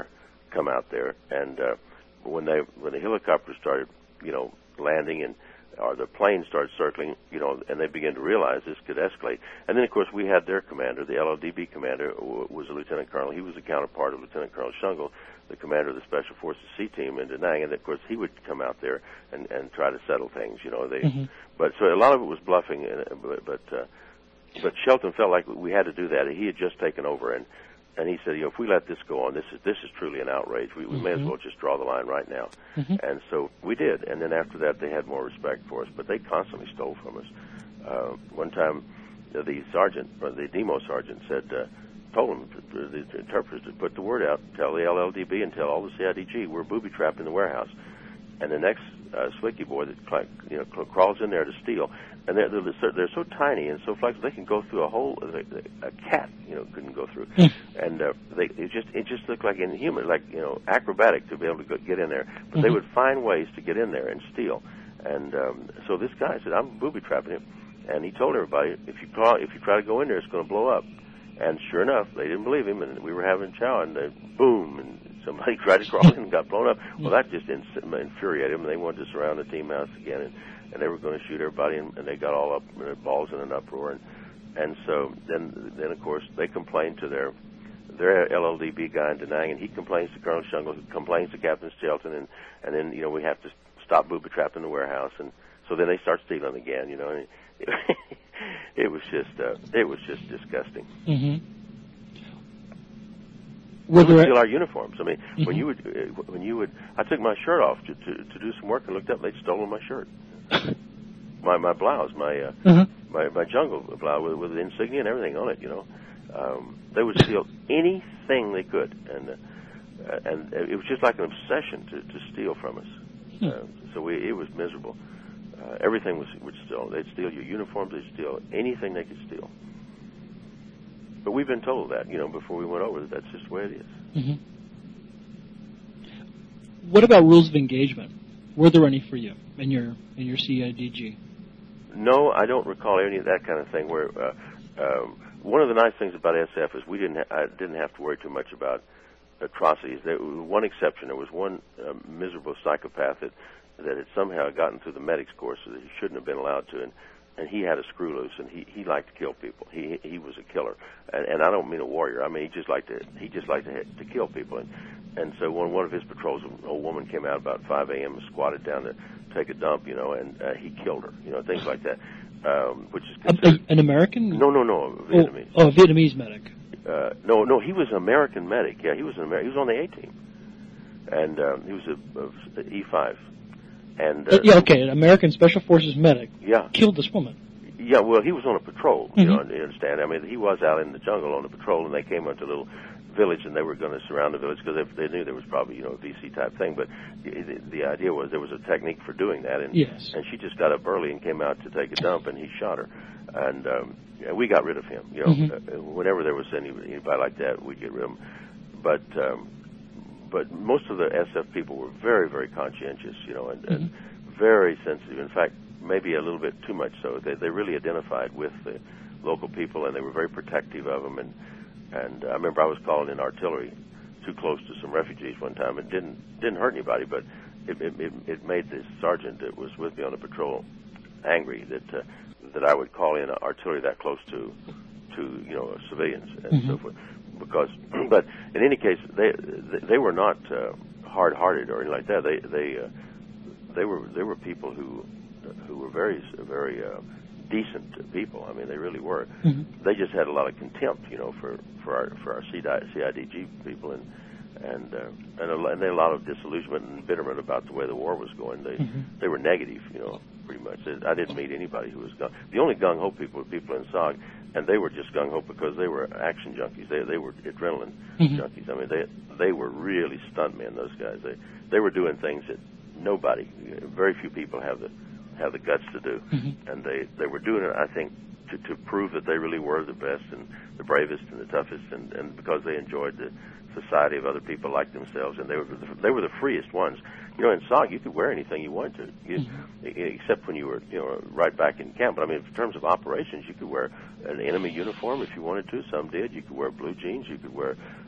come out there, and uh, when they when the helicopters started, you know, landing and or the planes started circling, you know, and they began to realize this could escalate. And then, of course, we had their commander, the L L D B commander, was a lieutenant colonel. He was a counterpart of Lieutenant Colonel Shungle, the commander of the Special Forces C team in Da Nang. And, of course, he would come out there and, and try to settle things, you know. They, mm-hmm. But so a lot of it was bluffing, but but, uh, but Shelton felt like we had to do that. He had just taken over, and And he said, you know, if we let this go on, this is this is truly an outrage. We, we mm-hmm. may as well just draw the line right now. Mm-hmm. And so we did. And then after that, they had more respect for us. But they constantly stole from us. Uh, one time, uh, the sergeant, or the demo sergeant, said, uh, told him, the interpreters, to put the word out, tell the L L D B and tell all the C I D G we're booby-trapped in the warehouse. And the next uh, slicky boy that you know crawls in there to steal, and they're, they're they're so tiny and so flexible they can go through a hole. A cat, you know, couldn't go through, and uh, they it just it just looked like inhuman, like you know, acrobatic to be able to go, get in there. But mm-hmm. they would find ways to get in there and steal. And um, so this guy said, "I'm booby trapping him," and he told everybody, "If you crawl, if you try to go in there, it's going to blow up." And sure enough, they didn't believe him, and we were having chow, and they, boom, and somebody tried to crawl in and got blown up. Well, that just infuriated them, and they wanted to surround the team house again, and, and they were going to shoot everybody, and, and they got all up, their balls in an uproar. And, and so then, then of course, they complained to their their L L D B guy in Da Nang, and he complains to Colonel Shungle, who complains to Captain Shelton, and, and then, you know, we have to stop booby-trapping the warehouse. And so then they start stealing again, you know, and it, it was just uh, it was just disgusting. Mm-hmm. We would steal our uniforms. I mean, mm-hmm. when you would, uh, when you would, I took my shirt off to, to, to do some work and looked up, and they'd stolen my shirt, my my blouse, my uh, mm-hmm. my my jungle blouse with, with the insignia and everything on it. You know, um, they would steal anything they could, and uh, and it was just like an obsession to, to steal from us. Hmm. Uh, so we, it was miserable. Uh, everything was would steal. They'd steal your uniforms. They'd steal anything they could steal. But we've been told that, you know, before we went over that that's just the way it is. Mm-hmm. What about rules of engagement? Were there any for you in your in your C I D G? No, I don't recall any of that kind of thing. Where uh, um, one of the nice things about S F is we didn't ha- I didn't have to worry too much about atrocities. There was one exception. There was one uh, miserable psychopath that that had somehow gotten through the medics course that he shouldn't have been allowed to, and and he had a screw loose, and he he liked to kill people. He he was a killer, and, and I don't mean a warrior. I mean he just liked to he just liked to to kill people, and and so when one of his patrols, an old woman came out about five a.m. and squatted down to take a dump, you know, and uh, he killed her, you know, things like that, um, which is considered, an American? No, no, no, Vietnamese. Oh, oh a Vietnamese medic. Uh, no, no, he was an American medic. Yeah, he was an American. He was on the A team, and um, he was a, a E five. And uh, yeah, okay, an American Special Forces medic. Yeah. Killed this woman. Yeah, well, he was on a patrol. Mm-hmm. You know, you understand? I mean, he was out in the jungle on a patrol, and they came up to a little village, and they were going to surround the village because they, they knew there was probably, you know, a V C type thing. But the, the idea was there was a technique for doing that, and yes. and she just got up early and came out to take a dump, and he shot her, and um, yeah, we got rid of him. You know, mm-hmm. uh, whenever there was any, anybody like that, we'd get rid of him. But um, but most of the S F people were very, very conscientious, you know, and, mm-hmm. and very sensitive. In fact, maybe a little bit too much so. They they really identified with the local people, and they were very protective of them. And and I remember I was calling in artillery too close to some refugees one time. It didn't didn't hurt anybody, but it it, it, it made the sergeant that was with me on the patrol angry that uh, that I would call in artillery that close to to you know civilians and mm-hmm. so forth. Because, but in any case, they they were not uh, hard-hearted or anything like that. They they uh, they were they were people who who were very very uh, decent people. I mean, they really were. Mm-hmm. They just had a lot of contempt, you know, for for our for our C I D G people, and and uh, and, a, and they had a lot of disillusionment and bitterment about the way the war was going. They mm-hmm. they were negative, you know, pretty much. I didn't meet anybody who was gung. The only gung ho people were people in S O G, and they were just gung ho because they were action junkies. They they were adrenaline mm-hmm. junkies. I mean, they they were really stuntmen. Those guys. They they were doing things that nobody, very few people have the have the guts to do, mm-hmm. and they they were doing it, I think, to to prove that they really were the best and the bravest and the toughest, and and because they enjoyed the society of other people like themselves, and they were the, they were the freest ones. You know, in S O G, you could wear anything you wanted to, you, mm-hmm. except when you were, you know, right back in camp. But I mean, in terms of operations, you could wear an enemy uniform if you wanted to. Some did. You could wear blue jeans. You could wear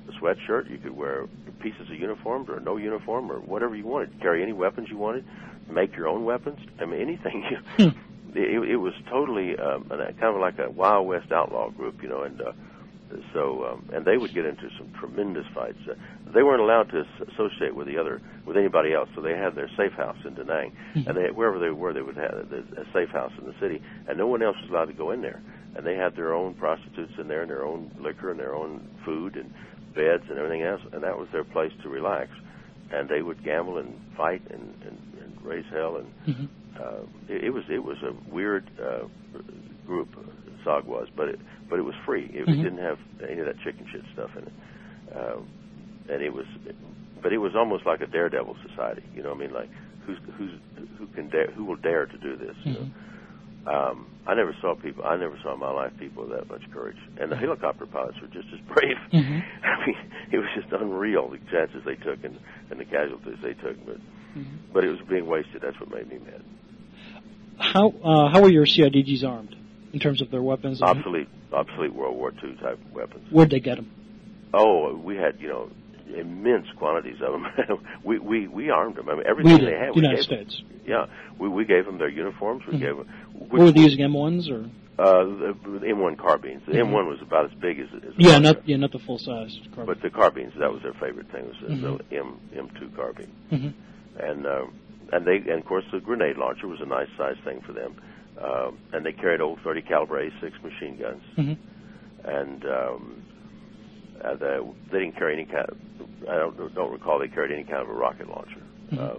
a sweatshirt. You could wear pieces of uniforms or no uniform or whatever you wanted. Carry any weapons you wanted. Make your own weapons. I mean, anything. You, it, it was totally um, kind of like a Wild West outlaw group, you know, and uh, so um, and they would get into some tremendous fights. Uh, they weren't allowed to associate with the other with anybody else, so they had their safe house in Da Nang, mm-hmm. and they, wherever they were, they would have a, a safe house in the city, and no one else was allowed to go in there. And they had their own prostitutes in there, and their own liquor, and their own food, and beds, and everything else, and that was their place to relax. And they would gamble and fight and, and, and raise hell, and mm-hmm. uh, it, it was it was a weird uh, group. S O G was, but it but it was free. It mm-hmm. didn't have any of that chicken shit stuff in it, uh, and it was, but it was almost like a daredevil society. You know what I mean? Like who's who's who can dare, who will dare to do this? Mm-hmm. You know? Um, I never saw people. I never saw in my life people with that much courage. And the helicopter pilots were just as brave. Mm-hmm. I mean, it was just unreal the chances they took and, and the casualties they took. But mm-hmm. but it was being wasted. That's what made me mad. How uh, how were your C I D Gs armed in terms of their weapons? Obsolete, obsolete World War Two type weapons. Where'd they get them? Oh, we had you know immense quantities of them. we we we armed them. I mean, everything we they had. The United States. Them. Yeah, we we gave them their uniforms. We mm-hmm. gave them. Were they using M ones or? Uh, the, the M one carbines. The mm-hmm. M one was about as big as. as yeah, not yeah, not the full size carbine. But the carbines, that was their favorite thing. Was mm-hmm. the M M two carbine. Mm-hmm. And uh, and they and of course the grenade launcher was a nice size thing for them. Uh, and they carried old thirty caliber A six machine guns. Mm-hmm. And um, uh, the, they didn't carry any kind of. I don't don't recall they carried any kind of a rocket launcher. Mm-hmm. Uh,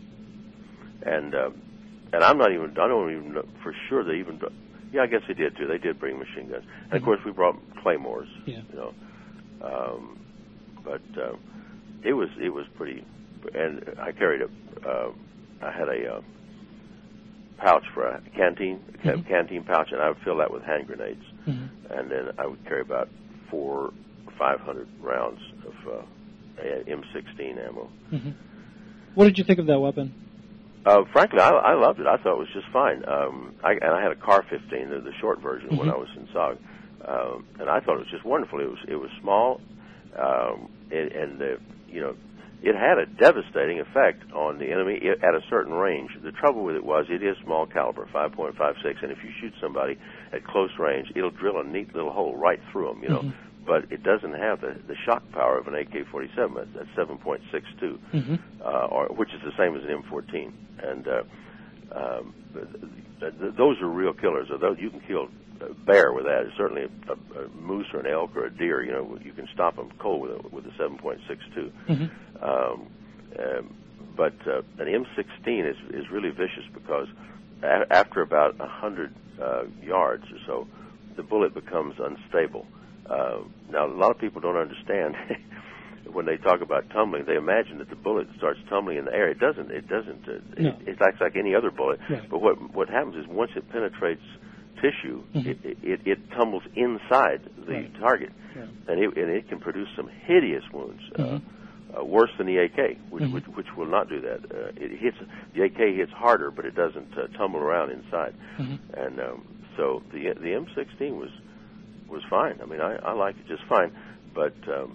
and uh, and I'm not even. I don't even know for sure they even. Yeah, I guess they did too. They did bring machine guns, and mm-hmm. of course we brought claymores. Yeah. You know, um, but uh, it was it was pretty. And I carried a. Uh, I had a uh, pouch for a canteen, a mm-hmm. canteen pouch, and I would fill that with hand grenades, mm-hmm. and then I would carry about four or five hundred rounds of uh, M sixteen ammo. Mm-hmm. What did you think of that weapon? Uh, frankly, I, I loved it. I thought it was just fine. Um, I, and I had a Car fifteen, the, the short version, mm-hmm. when I was in S O G, um, and I thought it was just wonderful. It was it was small, um, and, and the, you know, it had a devastating effect on the enemy at a certain range. The trouble with it was it is small caliber, five point five six, and if you shoot somebody at close range, it'll drill a neat little hole right through them, you know. Mm-hmm. But it doesn't have the, the shock power of an A K forty-seven. That's seven point six two, mm-hmm. uh, or, which is the same as an M fourteen. And uh, um, th- th- those are real killers. Although you can kill a bear with that, certainly a, a, a moose or an elk or a deer, you know, you can stop them cold with a, with a seven point six two. Mm-hmm. Um, um, but uh, an M sixteen is is really vicious because a- after about a hundred uh, yards or so, the bullet becomes unstable. Uh, now, a lot of people don't understand when they talk about tumbling. They imagine that the bullet starts tumbling in the air. It doesn't. It doesn't. Uh, no. it, it acts like any other bullet. Right. But what what happens is once it penetrates tissue, mm-hmm. it, it it tumbles inside the right. target, yeah. and it and it can produce some hideous wounds, mm-hmm. uh, uh, worse than the A K, which mm-hmm. which, which will not do that. Uh, it hits the A K hits harder, but it doesn't uh, tumble around inside. Mm-hmm. And um, so the the M sixteen was. was fine. I mean, I, I liked it just fine, but um,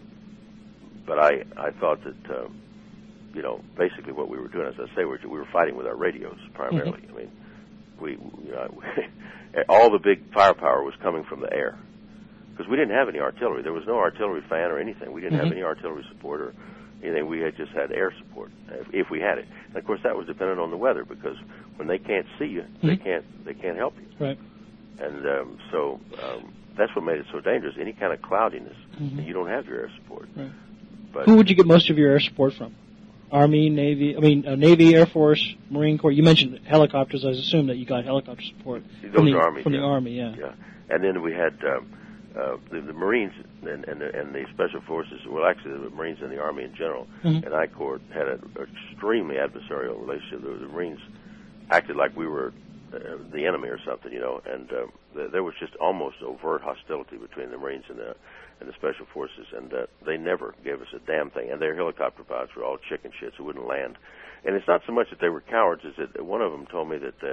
but I I thought that um, you know basically what we were doing, as I say, we were fighting with our radios primarily. Mm-hmm. I mean, we you know, all the big firepower was coming from the air because we didn't have any artillery. There was no artillery fan or anything. We didn't mm-hmm. have any artillery support or anything. We had just had air support if, if we had it. And of course, that was dependent on the weather because when they can't see you, mm-hmm. they can't they can't help you. Right. And um, so. Um, That's what made it so dangerous. Any kind of cloudiness, mm-hmm. you don't have your air support. Right. But who would you get most of your air support from? Army, Navy. I mean, uh, Navy, Air Force, Marine Corps. You mentioned helicopters. I assume that you got helicopter support Those from, the, are Army, from yeah. the Army. Yeah. Yeah. And then we had um, uh, the, the Marines and, and, the, and the Special Forces. Well, actually, the Marines and the Army in general. Mm-hmm. And I Corps had an extremely adversarial relationship. The, the Marines acted like we were uh, the enemy or something, you know, and uh, the, there was just almost overt hostility between the Marines and the and the Special Forces, and uh, they never gave us a damn thing. And their helicopter pilots were all chicken shits who wouldn't land. And it's not so much that they were cowards, as that one of them told me that uh,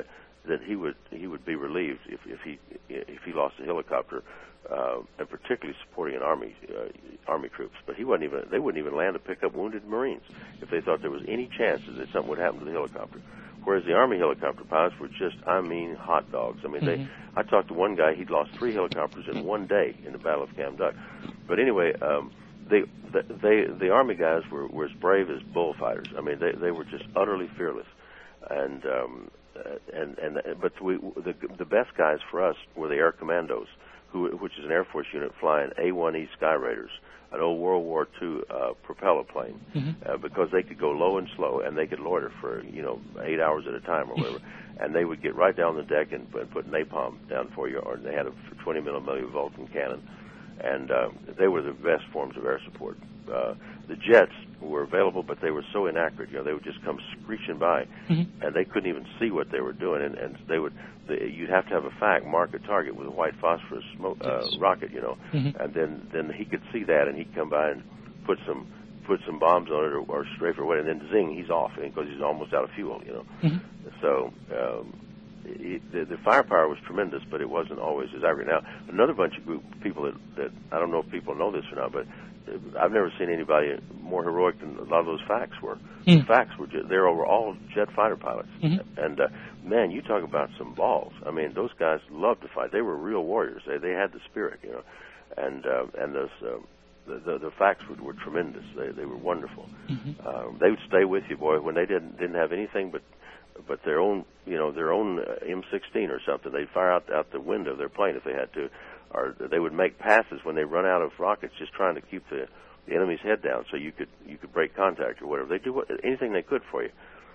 that he would he would be relieved if if he if he lost a helicopter, uh, and particularly supporting an army uh, army troops. But he wasn't even they wouldn't even land to pick up wounded Marines if they thought there was any chance that something would happen to the helicopter. Whereas the Army helicopter pilots were just, I mean, hot dogs. I mean, mm-hmm. they. I talked to one guy; he'd lost three helicopters in one day in the Battle of Cam Duck. But anyway, um, they, they, the Army guys were, were as brave as bullfighters. I mean, they, they were just utterly fearless. And um, and and but we the the best guys for us were the Air Commandos, who which is an Air Force unit flying A one E Sky Raiders, an old World War Two uh, propeller plane, mm-hmm. uh, because they could go low and slow, and they could loiter for, you know, eight hours at a time or whatever, and they would get right down the deck and, and put napalm down for you, or they had a twenty millimeter Vulcan cannon, and uh, they were the best forms of air support. Uh, the jets were available, but they were so inaccurate. You know, they would just come screeching by, mm-hmm. and they couldn't even see what they were doing, and, and they would. They, you'd have to have a F A C mark a target with a white phosphorus smoke uh, yes. rocket, you know, mm-hmm. and then then he could see that, and he'd come by and put some put some bombs on it or, or strafe or whatever, and then zing, he's off because he's almost out of fuel, you know. Mm-hmm. So um, it, the, the firepower was tremendous, but it wasn't always as accurate. Now, another bunch of group people that, that I don't know if people know this or not, but I've never seen anybody more heroic than a lot of those F A Cs were. Mm. The F A Cs were just, they were all jet fighter pilots, mm-hmm. and uh, man, you talk about some balls. I mean, those guys loved to fight. They were real warriors. They they had the spirit, you know, and uh, and those uh, the, the the F A Cs were, were tremendous. They they were wonderful. Mm-hmm. Um, they would stay with you, boy, when they didn't didn't have anything but but their own, you know, their own uh, M sixteen or something. They'd fire out out the window of their plane if they had to. Or they would make passes when they run out of rockets, just trying to keep the, the enemy's head down, so you could you could break contact or whatever. They do what, anything they could for you.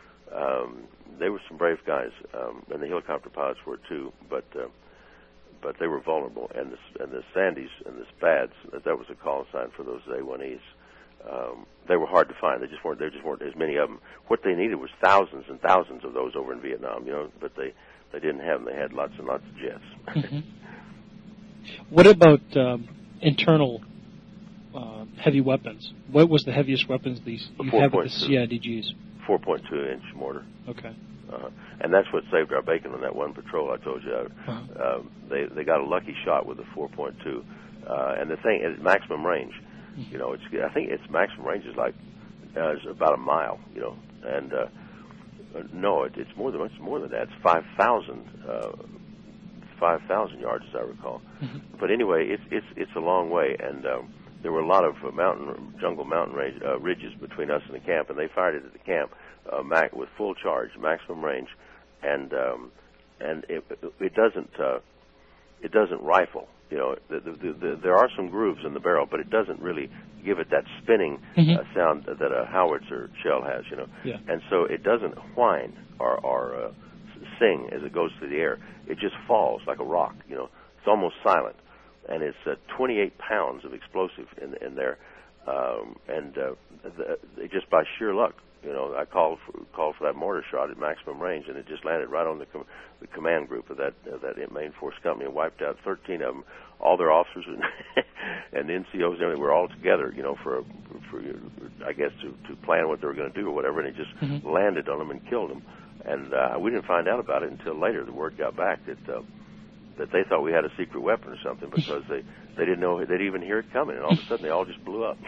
Um, they were some brave guys, um, and the helicopter pilots were too. But uh, but they were vulnerable, and the and the Sandys and the Spads, that was a call sign for those A one Es. Um, they were hard to find. They just weren't. There just weren't as many of them. What they needed was thousands and thousands of those over in Vietnam, you know. But they they didn't have them. They had lots and lots of jets. Mm-hmm. What about um, internal uh, heavy weapons? What was the heaviest weapons these you have with the C I D Gs? four point two inch mortar. Okay. Uh, and that's what saved our bacon on that one patrol I told you. Uh-huh. Uh, they they got a lucky shot with the four point two, uh, and the thing is maximum range. Mm-hmm. You know, it's I think its maximum range is like uh, is about a mile. You know, and uh, no, it, it's more than much more than that. It's five thousand. Uh, five thousand yards, as I recall. Mm-hmm. But anyway, it's it's it's a long way, and um, there were a lot of uh, mountain, jungle mountain range, uh, ridges between us and the camp, and they fired it at the camp uh, mac- with full charge, maximum range, and um, and it, it doesn't uh, it doesn't rifle. You know, the, the, the, the, there are some grooves in the barrel, but it doesn't really give it that spinning mm-hmm. uh, sound that a howitzer shell has. You know, yeah. And so it doesn't whine or or uh, sing as it goes through the air. It just falls like a rock, you know. It's almost silent, and it's uh, twenty-eight pounds of explosive in, in there, um, and uh, the, just by sheer luck, you know, I called for, called for that mortar shot at maximum range, and it just landed right on the, com- the command group of that uh, that main force company and wiped out thirteen of them. All their officers and, and N C Os and everything were all together, you know, for, for I guess to, to plan what they were going to do or whatever, and it just mm-hmm. landed on them and killed them. And uh, we didn't find out about it until later. The word got back that uh, that they thought we had a secret weapon or something because they, they didn't know, they didn't even hear it coming, and all of a sudden they all just blew up.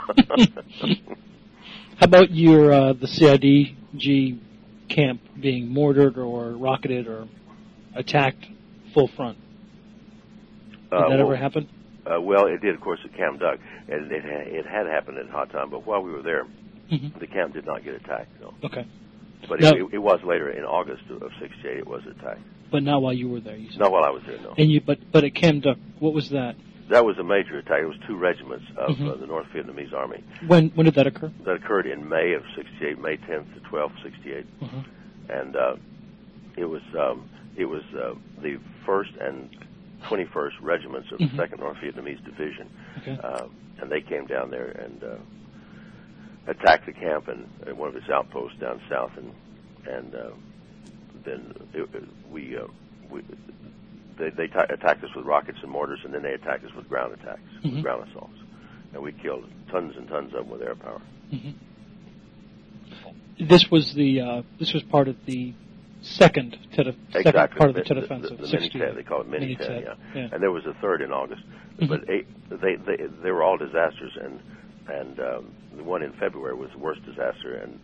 How about your uh, the C I D G camp being mortared or rocketed or attacked full front? Did uh, that well, ever happen? Uh, well, it did, of course, at Cam Duck, and it, it had happened at Hot Time. But while we were there, mm-hmm. the camp did not get attacked. No. Okay. But now, it, it, it was later in August of sixty-eight. It was attacked. But not while you were there. You said. Not while I was there. No. And you, but but at Cam Duck, what was that? That was a major attack. It was two regiments of mm-hmm. uh, the North Vietnamese Army. When when did that occur? That occurred in May of sixty-eight, May tenth to twelfth, sixty-eight, mm-hmm. and uh, it was um, it was uh, the first and twenty-first regiments of mm-hmm. the Second North Vietnamese Division, okay. uh, and they came down there and uh, attacked the camp and, and one of its outposts down south, and and uh, then it, we uh, we. They, they t- attacked us with rockets and mortars, and then they attacked us with ground attacks, mm-hmm. with ground assaults. And we killed tons and tons of them with air power. Mm-hmm. This was the uh, this was part of the second Tet, exactly. second part of the Tet the, Offensive. The, the mini Tet, they call it mini Tet, yeah. yeah. And there was a third in August, mm-hmm. but eight, they they they were all disasters, and and um, the one in February was the worst disaster, and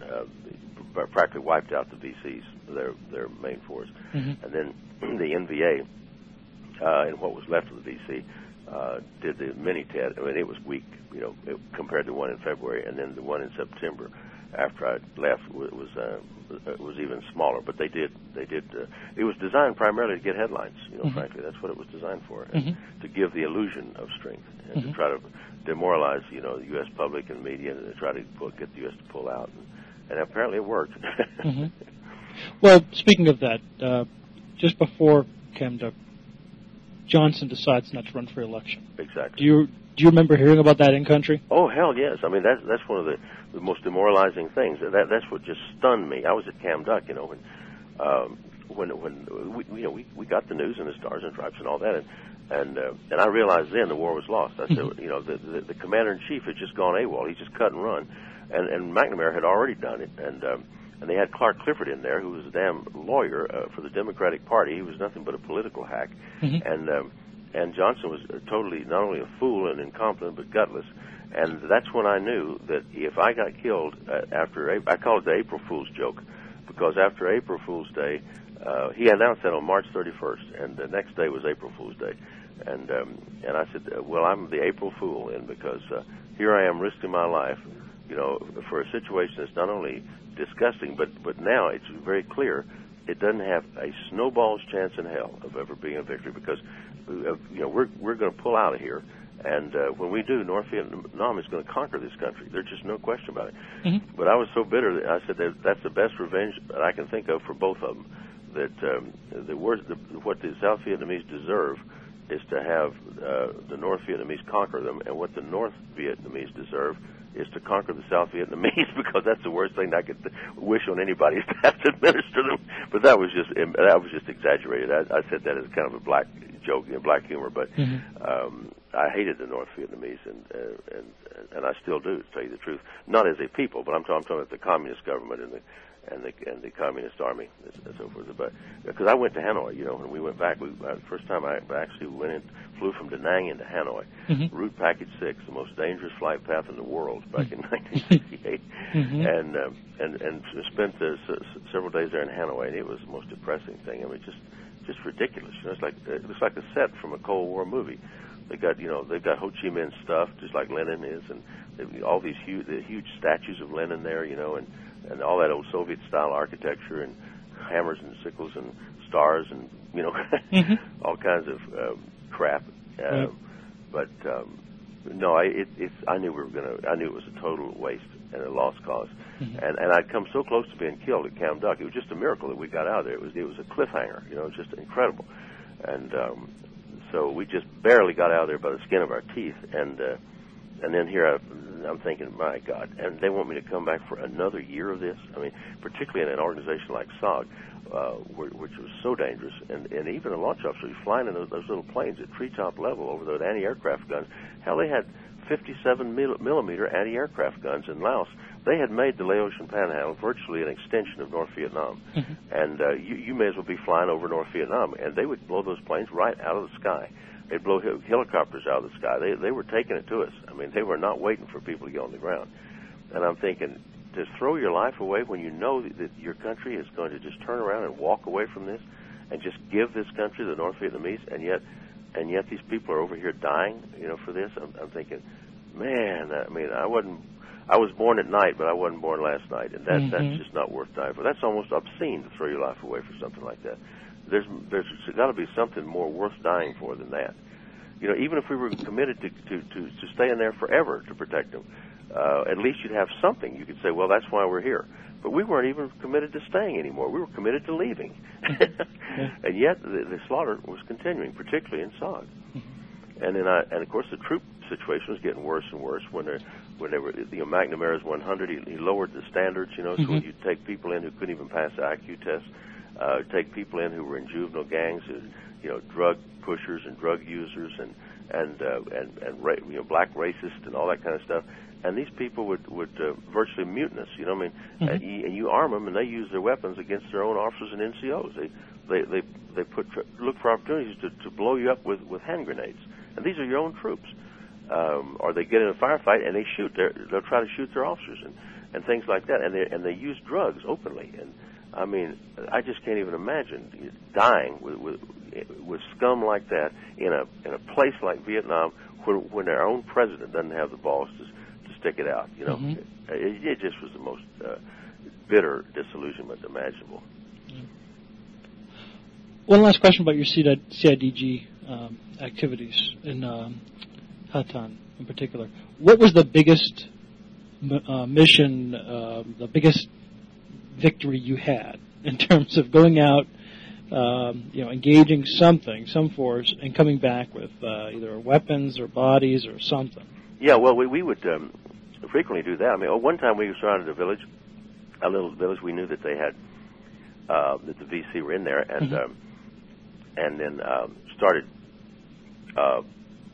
uh, practically wiped out the V Cs, their their main force, mm-hmm. and then the N V A. Uh, and what was left of the V C uh, did the mini Tet. I mean, it was weak, you know, it, compared to the one in February, and then the one in September, after I left, was was, uh, was even smaller. But they did, they did. Uh, it was designed primarily to get headlines. You know, mm-hmm. frankly, that's what it was designed for, and mm-hmm. to give the illusion of strength and mm-hmm. to try to demoralize, you know, the U S public and media, and to try to pull, get the U S to pull out. And, and apparently, it worked. mm-hmm. Well, speaking of that, uh, just before Camden, Johnson decides not to run for election. Exactly. Do you do you remember hearing about that in country? Oh hell yes! I mean that's that's one of the, the most demoralizing things. That that's what just stunned me. I was at Cam Duck, you know, when um, when when we you know we, we got the news and the Stars and Stripes and all that, and and uh, and I realized then the war was lost. I said, mm-hmm. you know, the, the the commander in chief had just gone AWOL. He just cut and run, and and McNamara had already done it, and. Um, And they had Clark Clifford in there, who was a damn lawyer uh, for the Democratic Party. He was nothing but a political hack. Mm-hmm. And um, and Johnson was totally not only a fool and incompetent, but gutless. And that's when I knew that if I got killed uh, after, I call it the April Fool's joke, because after April Fool's Day, uh, he announced that on March thirty-first, and the next day was April Fool's Day. And um, and I said, well, I'm the April Fool, and because uh, here I am risking my life, you know, for a situation that's not only disgusting, but but now it's very clear it doesn't have a snowball's chance in hell of ever being a victory, because uh, you know we're we're going to pull out of here, and uh, when we do, North Vietnam is going to conquer this country. There's just no question about it. Mm-hmm. But I was so bitter that I said that that's the best revenge that I can think of for both of them. That um, the worst, the, what the South Vietnamese deserve is to have uh, the North Vietnamese conquer them, and what the North Vietnamese deserve is to conquer the South Vietnamese, because that's the worst thing I could wish on anybody is to have to administer them. But that was just that was just exaggerated. I, I said that as kind of a black joke, you know, black humor. But mm-hmm. um, I hated the North Vietnamese, and uh, and and I still do, to tell you the truth. Not as a people, but I'm talking, I'm talking about the communist government and the and the and the communist army and so forth. But because I went to Hanoi, you know, when we went back, we uh, the first time I actually went in, flew from Da Nang into Hanoi, mm-hmm. route package six, the most dangerous flight path in the world back in nineteen sixty-eight, mm-hmm. and um, and and spent uh, s- several days there in Hanoi, and it was the most depressing thing. I mean, just just ridiculous. You know, it's like it looks like a set from a Cold War movie. They got, you know, they've got Ho Chi Minh stuff, just like Lenin is, and they've all these huge, the huge statues of Lenin there, you know, and, and all that old Soviet-style architecture, and hammers and sickles and stars, and you know, mm-hmm. all kinds of um, crap. Uh, right. But um, no, I, it, it's. I knew we were gonna. I knew it was a total waste and a lost cause. Mm-hmm. And and I'd come so close to being killed at Cam Duck. It was just a miracle that we got out of there. It was it was a cliffhanger. You know, it was just incredible. And um, so we just barely got out of there by the skin of our teeth, and uh, and then here I, I'm thinking, my God, and they want me to come back for another year of this? I mean, particularly in an organization like S O G, uh, which was so dangerous, and, and even a launch officer flying in those, those little planes at treetop level over those anti-aircraft guns. Hell, they had fifty-seven millimeter anti-aircraft guns in Laos. They had made the Laotian Panhandle virtually an extension of North Vietnam. Mm-hmm. And uh, you, you may as well be flying over North Vietnam. And they would blow those planes right out of the sky. They'd blow hel- helicopters out of the sky. They, they were taking it to us. I mean, they were not waiting for people to get on the ground. And I'm thinking, to throw your life away when you know that, that your country is going to just turn around and walk away from this and just give this country, the North Vietnamese, and yet and yet these people are over here dying, you know, for this. I'm, I'm thinking, man, I mean, I wasn't... I was born at night, but I wasn't born last night, and that, mm-hmm. that's just not worth dying for. That's almost obscene to throw your life away for something like that. There's there's got to be something more worth dying for than that. You know, even if we were committed to to, to, to staying there forever to protect them, uh, at least you'd have something. You could say, well, that's why we're here. But we weren't even committed to staying anymore. We were committed to leaving. Yeah. And yet the, the slaughter was continuing, particularly in S O G. Mm-hmm. And then I, and of course the troop situation was getting worse and worse when they when they were, you know, McNamara's one hundred, he, he lowered the standards, you know, mm-hmm. so you'd take people in who couldn't even pass the I Q test, uh, take people in who were in juvenile gangs, who, you know, drug pushers and drug users and and uh, and and ra- you know, black racists and all that kind of stuff, and these people would would uh, virtually mutinous. You know, what I mean, Mm-hmm. and, you, and you arm them, and they use their weapons against their own officers and N C Os. They they they they put look for opportunities to, to blow you up with, with hand grenades, and these are your own troops. Um, or they get in a firefight and they shoot. They're, they'll try to shoot their officers and, and things like that. And they and they use drugs openly. And I mean, I just can't even imagine dying with with, with scum like that in a in a place like Vietnam, where when our own president doesn't have the balls to to stick it out. You know, mm-hmm. it, it just was the most uh, bitter disillusionment imaginable. Yeah. One last question about your C I D G um, activities in um, Hatan in particular. What was the biggest uh, mission, uh, the biggest victory you had in terms of going out, um, you know, engaging something, some force, and coming back with uh, either weapons or bodies or something? Yeah, well, we, we would um, frequently do that. I mean, one time we surrounded a village, a little village. We knew that they had, uh, that the V C were in there, and mm-hmm. um, and then um, started, uh,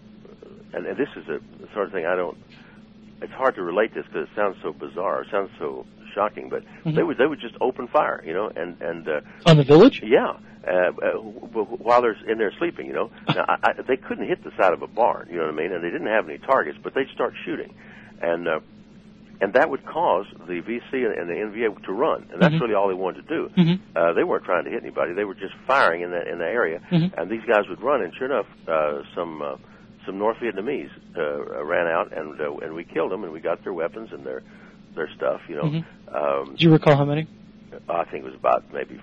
and, and this is a the sort of thing I don't, it's hard to relate this because it sounds so bizarre, it sounds so shocking, but mm-hmm. they would they would just open fire, you know, and, and uh, on the village? Yeah. Uh, uh, while they're in there sleeping, you know, now, I, I, they couldn't hit the side of a barn, you know what I mean, and they didn't have any targets, but they'd start shooting, and uh, and that would cause the V C and the N V A to run, and that's mm-hmm. really all they wanted to do. Mm-hmm. Uh, they weren't trying to hit anybody; they were just firing in that in the area, mm-hmm. and these guys would run, and sure enough, uh, some uh, some North Vietnamese uh, ran out, and uh, and we killed them, and we got their weapons and their their stuff, you know. Mm-hmm. Um, Do you recall how many? I think it was about maybe.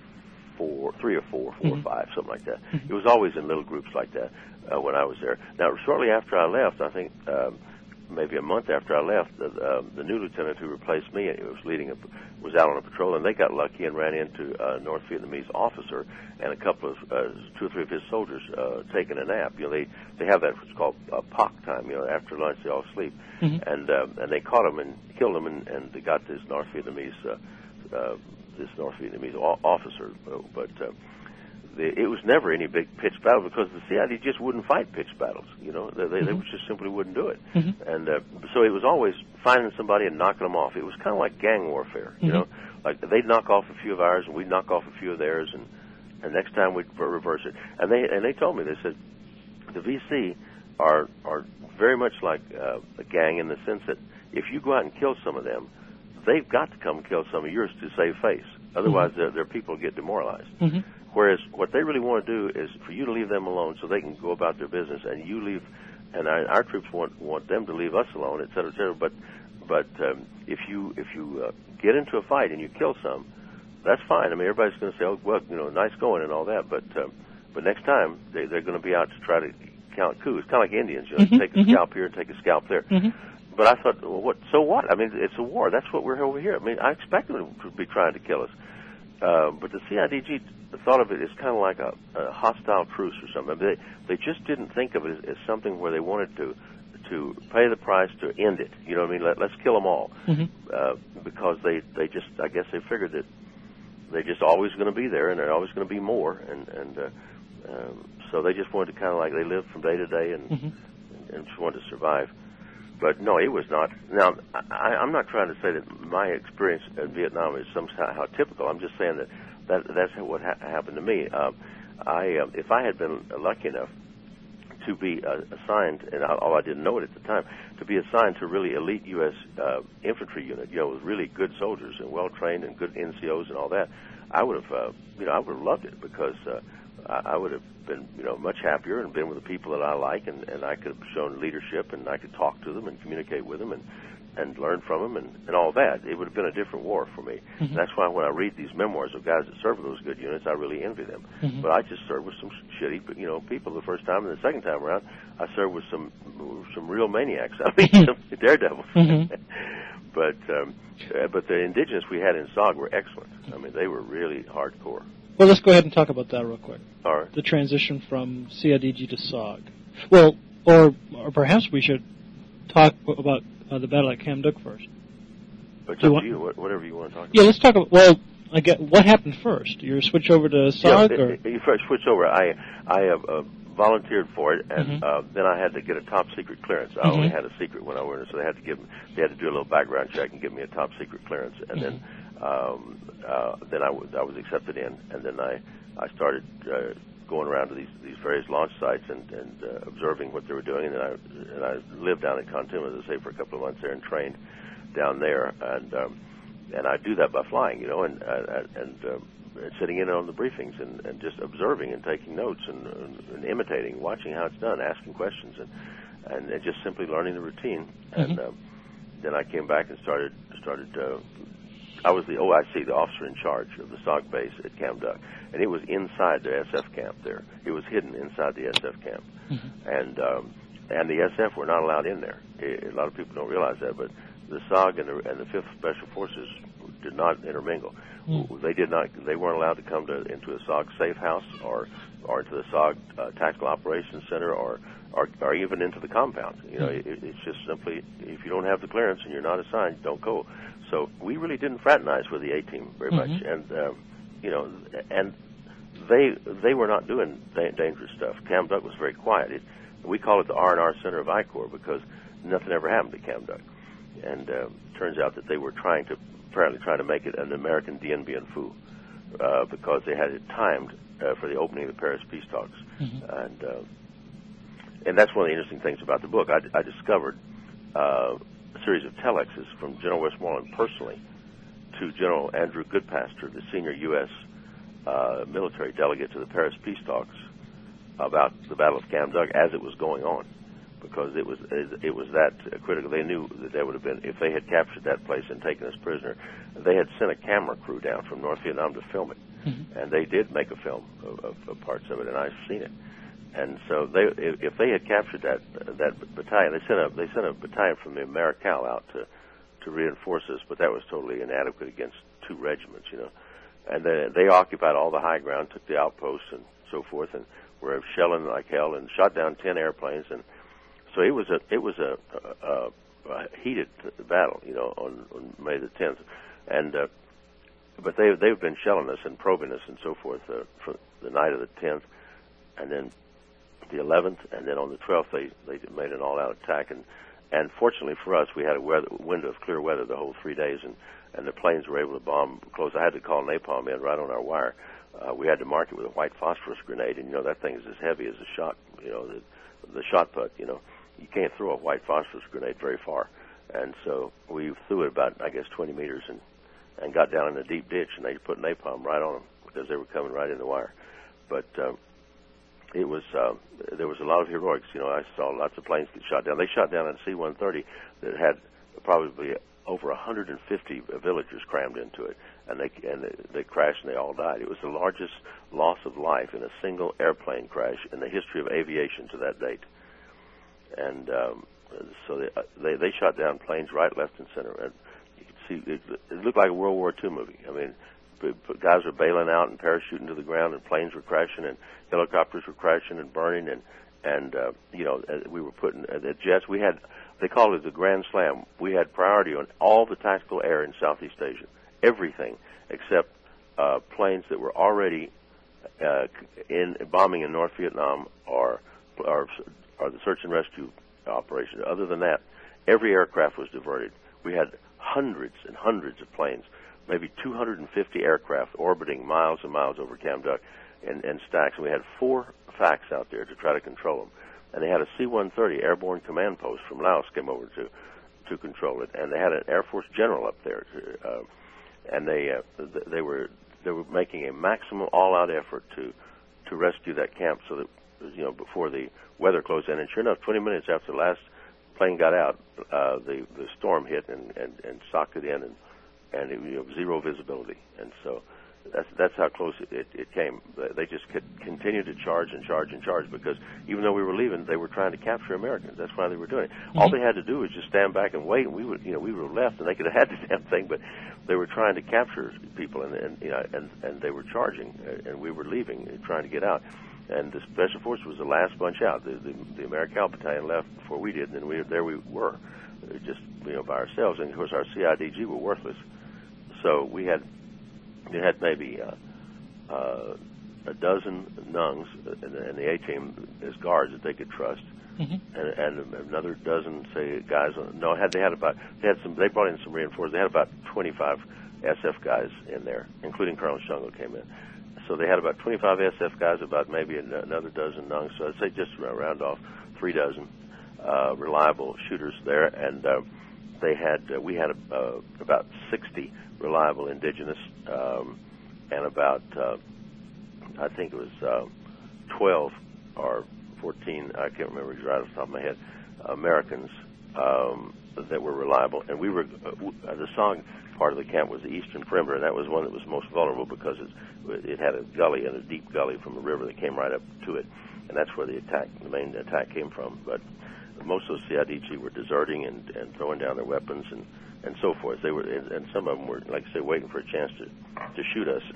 Four, three or four, four mm-hmm. or five, something like that. Mm-hmm. It was always in little groups like that uh, when I was there. Now, shortly after I left, I think um, maybe a month after I left, the, uh, the new lieutenant who replaced me, he was leading a, was out on a patrol, and they got lucky and ran into a North Vietnamese officer and a couple of uh, two or three of his soldiers uh, taking a nap. You know, they they have that what's called uh, P O C time. You know, after lunch they all sleep, mm-hmm. and uh, and they caught him and killed him, and, and they got this North Vietnamese. Uh, uh, this North Vietnamese officer, but uh, the, it was never any big pitched battle because the C I D just wouldn't fight pitched battles. You know, they, they, mm-hmm. they just simply wouldn't do it, mm-hmm. and uh, so it was always finding somebody and knocking them off. It was kind of like gang warfare, you mm-hmm. know, like they'd knock off a few of ours and we'd knock off a few of theirs, and and next time we'd reverse it. And they and they told me, they said the V C are are very much like uh, a gang in the sense that if you go out and kill some of them, they've got to come kill some of yours to save face. Otherwise, mm-hmm. their, their people get demoralized. Mm-hmm. Whereas what they really want to do is for you to leave them alone so they can go about their business, and you leave, and our, our troops want want them to leave us alone, et cetera, et cetera. But but um, if you if you uh, get into a fight and you kill some, that's fine. I mean, everybody's going to say, oh, well, you know, nice going and all that. But um, but next time they, they're going to be out to try to count coups. It's kind of like Indians, you know, mm-hmm. take a mm-hmm. scalp here and take a scalp there. Mm-hmm. But I thought, well, what? So what? I mean, it's a war. That's what we're over here. I mean, I expected them to be trying to kill us. Uh, but the C I D G thought of it as kind of like a, a hostile truce or something. I mean, they they just didn't think of it as, as something where they wanted to to pay the price to end it. You know what I mean? Let, let's kill them all. Mm-hmm. Uh, because they, they just, I guess they figured that they're just always going to be there and they're always going to be more. And, and uh, um, so they just wanted to kind of like, they lived from day to day and, mm-hmm. and just wanted to survive. But no, it was not. Now, I, I'm not trying to say that my experience in Vietnam is somehow typical. I'm just saying that, that that's what ha- happened to me. Uh, I, uh, if I had been lucky enough to be uh, assigned, and I, although I didn't know it at the time, to be assigned to really elite U S uh, infantry unit, you know, with really good soldiers and well trained and good N C Os and all that, I would have, uh, you know, I would have loved it because uh, I, I would have been, you know, much happier and been with the people that I like, and, and I could have shown leadership, and I could talk to them and communicate with them and, and learn from them and, and all that. It would have been a different war for me. Mm-hmm. And that's why when I read these memoirs of guys that served with those good units, I really envy them. Mm-hmm. But I just served with some shitty, you know, people the first time, and the second time around, I served with some some real maniacs. I mean, some daredevils. Mm-hmm. but um, but the indigenous we had in S O G were excellent. I mean, they were really hardcore. Well, let's go ahead and talk about that real quick. All right. The transition from C I D G to S O G. Well, or or perhaps we should talk about uh, the battle at Cam Duc first. But up to you, whatever you want to talk about. Yeah, let's talk about, well, I get, what happened first? You switch over to S O G? Yeah, or? You first switch over. I, I uh, volunteered for it, and Mm-hmm. uh, then I had to get a top secret clearance. I Mm-hmm. only had a secret when I went in, so they had to give they had to do a little background check and give me a top secret clearance, and Mm-hmm. then um, uh, then I was I was accepted in, and then I I started uh, going around to these these various launch sites and and uh, observing what they were doing, and then I and I lived down in Khartoum, as I say, for a couple of months there and trained down there, and um, and I do that by flying, you know, and uh, and. Um, sitting in on the briefings and, and just observing and taking notes and, and, and imitating, watching how it's done, asking questions, and and, and just simply learning the routine. And Mm-hmm. uh, then I came back and started started. Uh, I was the O I C, the officer in charge of the S O C base at Camp Duck, and it was inside the S F camp there. It was hidden inside the S F camp, Mm-hmm. and um, and the S F were not allowed in there. A lot of people don't realize that, but the S O G and the, and the Fifth Special Forces did not intermingle. Mm. They did not. They weren't allowed to come to into a S O G safe house or or into the S O G uh, Tactical Operations Center or, or or even into the compound. You know, it, it's just simply if you don't have the clearance and you're not assigned, don't go. So we really didn't fraternize with the A team very Mm-hmm. much, and um, you know, and they they were not doing da- dangerous stuff. Camp Duck was very quiet. It, we call it the R and R Center of I Corps because nothing ever happened to Camp Duck, and uh, turns out that they were trying to. apparently trying to make it an American Dien Bien Phu uh, because they had it timed uh, for the opening of the Paris peace talks. Mm-hmm. And uh, and that's one of the interesting things about the book. I, I discovered uh, a series of telexes from General Westmoreland personally to General Andrew Goodpaster, the senior U S uh, military delegate to the Paris peace talks, about the Battle of Camp Duck as it was going on. Because it was it was that critical. They knew that there would have been, if they had captured that place and taken us prisoner, they had sent a camera crew down from North Vietnam to film it, Mm-hmm. and they did make a film of, of, of parts of it, and I've seen it. And so they, if, if they had captured that that battalion, they sent a they sent a battalion from the Americal out to to reinforce us, but that was totally inadequate against two regiments, you know. And then they occupied all the high ground, took the outposts and so forth, and were shelling like hell, and shot down ten airplanes. And so it was a it was a, a, a heated battle, you know, on, on May the tenth, and uh, but they they've been shelling us and probing us and so forth uh, for the night of the tenth, and then the eleventh, and then on the twelfth they they made an all-out attack, and and fortunately for us we had a weather, window of clear weather the whole three days, and and the planes were able to bomb close. I had to call napalm in right on our wire. Uh, we had to mark it with a white phosphorus grenade, and you know that thing is as heavy as a shot, you know, the the shot put, you know. You can't throw a white phosphorus grenade very far. And so we threw it about, I guess, twenty meters and, and got down in a deep ditch, and they put napalm right on them because they were coming right in the wire. But um, it was, uh, there was a lot of heroics. You know, I saw lots of planes get shot down. They shot down a C one thirty that had probably over one hundred fifty villagers crammed into it, and they and they, they crashed and they all died. It was the largest loss of life in a single airplane crash in the history of aviation to that date. And um, so they, they they shot down planes right, left, and center. And you could see it, it looked like a World War Two movie. I mean, guys were bailing out and parachuting to the ground, and planes were crashing, and helicopters were crashing and burning, and and uh, you know we were putting uh, the jets. We had, they called it the Grand Slam. We had priority on all the tactical air in Southeast Asia, everything except uh, planes that were already uh, in bombing in North Vietnam or or. or the search and rescue operation. Other than that, every aircraft was diverted. We had hundreds and hundreds of planes, maybe two hundred fifty aircraft orbiting miles and miles over Camp Duck and, and stacks. And we had four F A Cs out there to try to control them. And they had a C one thirty airborne command post from Laos came over to to control it. And they had an Air Force general up there. To, uh, and they uh, they were they were making a maximum all-out effort to to rescue that camp so that, you know, before the weather closed in. And sure enough, twenty minutes after the last plane got out, uh, the the storm hit and, and, and socked it in, and and it, you know, zero visibility. And so that's that's how close it, it, it came. They just could continue to charge and charge and charge because even though we were leaving, they were trying to capture Americans. That's why they were doing it. Mm-hmm. All they had to do was just stand back and wait, and we would, you know, we would have left, and they could have had the damn thing. But they were trying to capture people, and and you know, and, and they were charging, and we were leaving, and trying to get out. And the Special Force was the last bunch out. The the, the Americal Battalion left before we did, and then we there we were, just, you know, by ourselves. And of course, our C I D G were worthless. So we had we had maybe uh, uh, a dozen Nungs in the, in the A team as guards that they could trust, mm-hmm. and, and another dozen, say, guys. No, had they had about they had some. They brought in some reinforcements. They had about twenty-five S F guys in there, including Colonel Shungle came in. So they had about twenty-five S F guys, about maybe another dozen Nungs. So I'd say just round off three dozen uh, reliable shooters there, and uh, they had uh, we had uh, about sixty reliable indigenous, um, and about uh, I think it was uh, twelve or fourteen. I can't remember right off the top of my head. Americans um, that were reliable, and we were uh, the song. Part of the camp was the eastern perimeter, and that was one that was most vulnerable because it, it had a gully and a deep gully from a river that came right up to it, and that's where the attack, the main attack, came from. But most of the C I D G were deserting and, and throwing down their weapons and, and so forth. They were, and, and some of them were, like I say, waiting for a chance to to shoot us.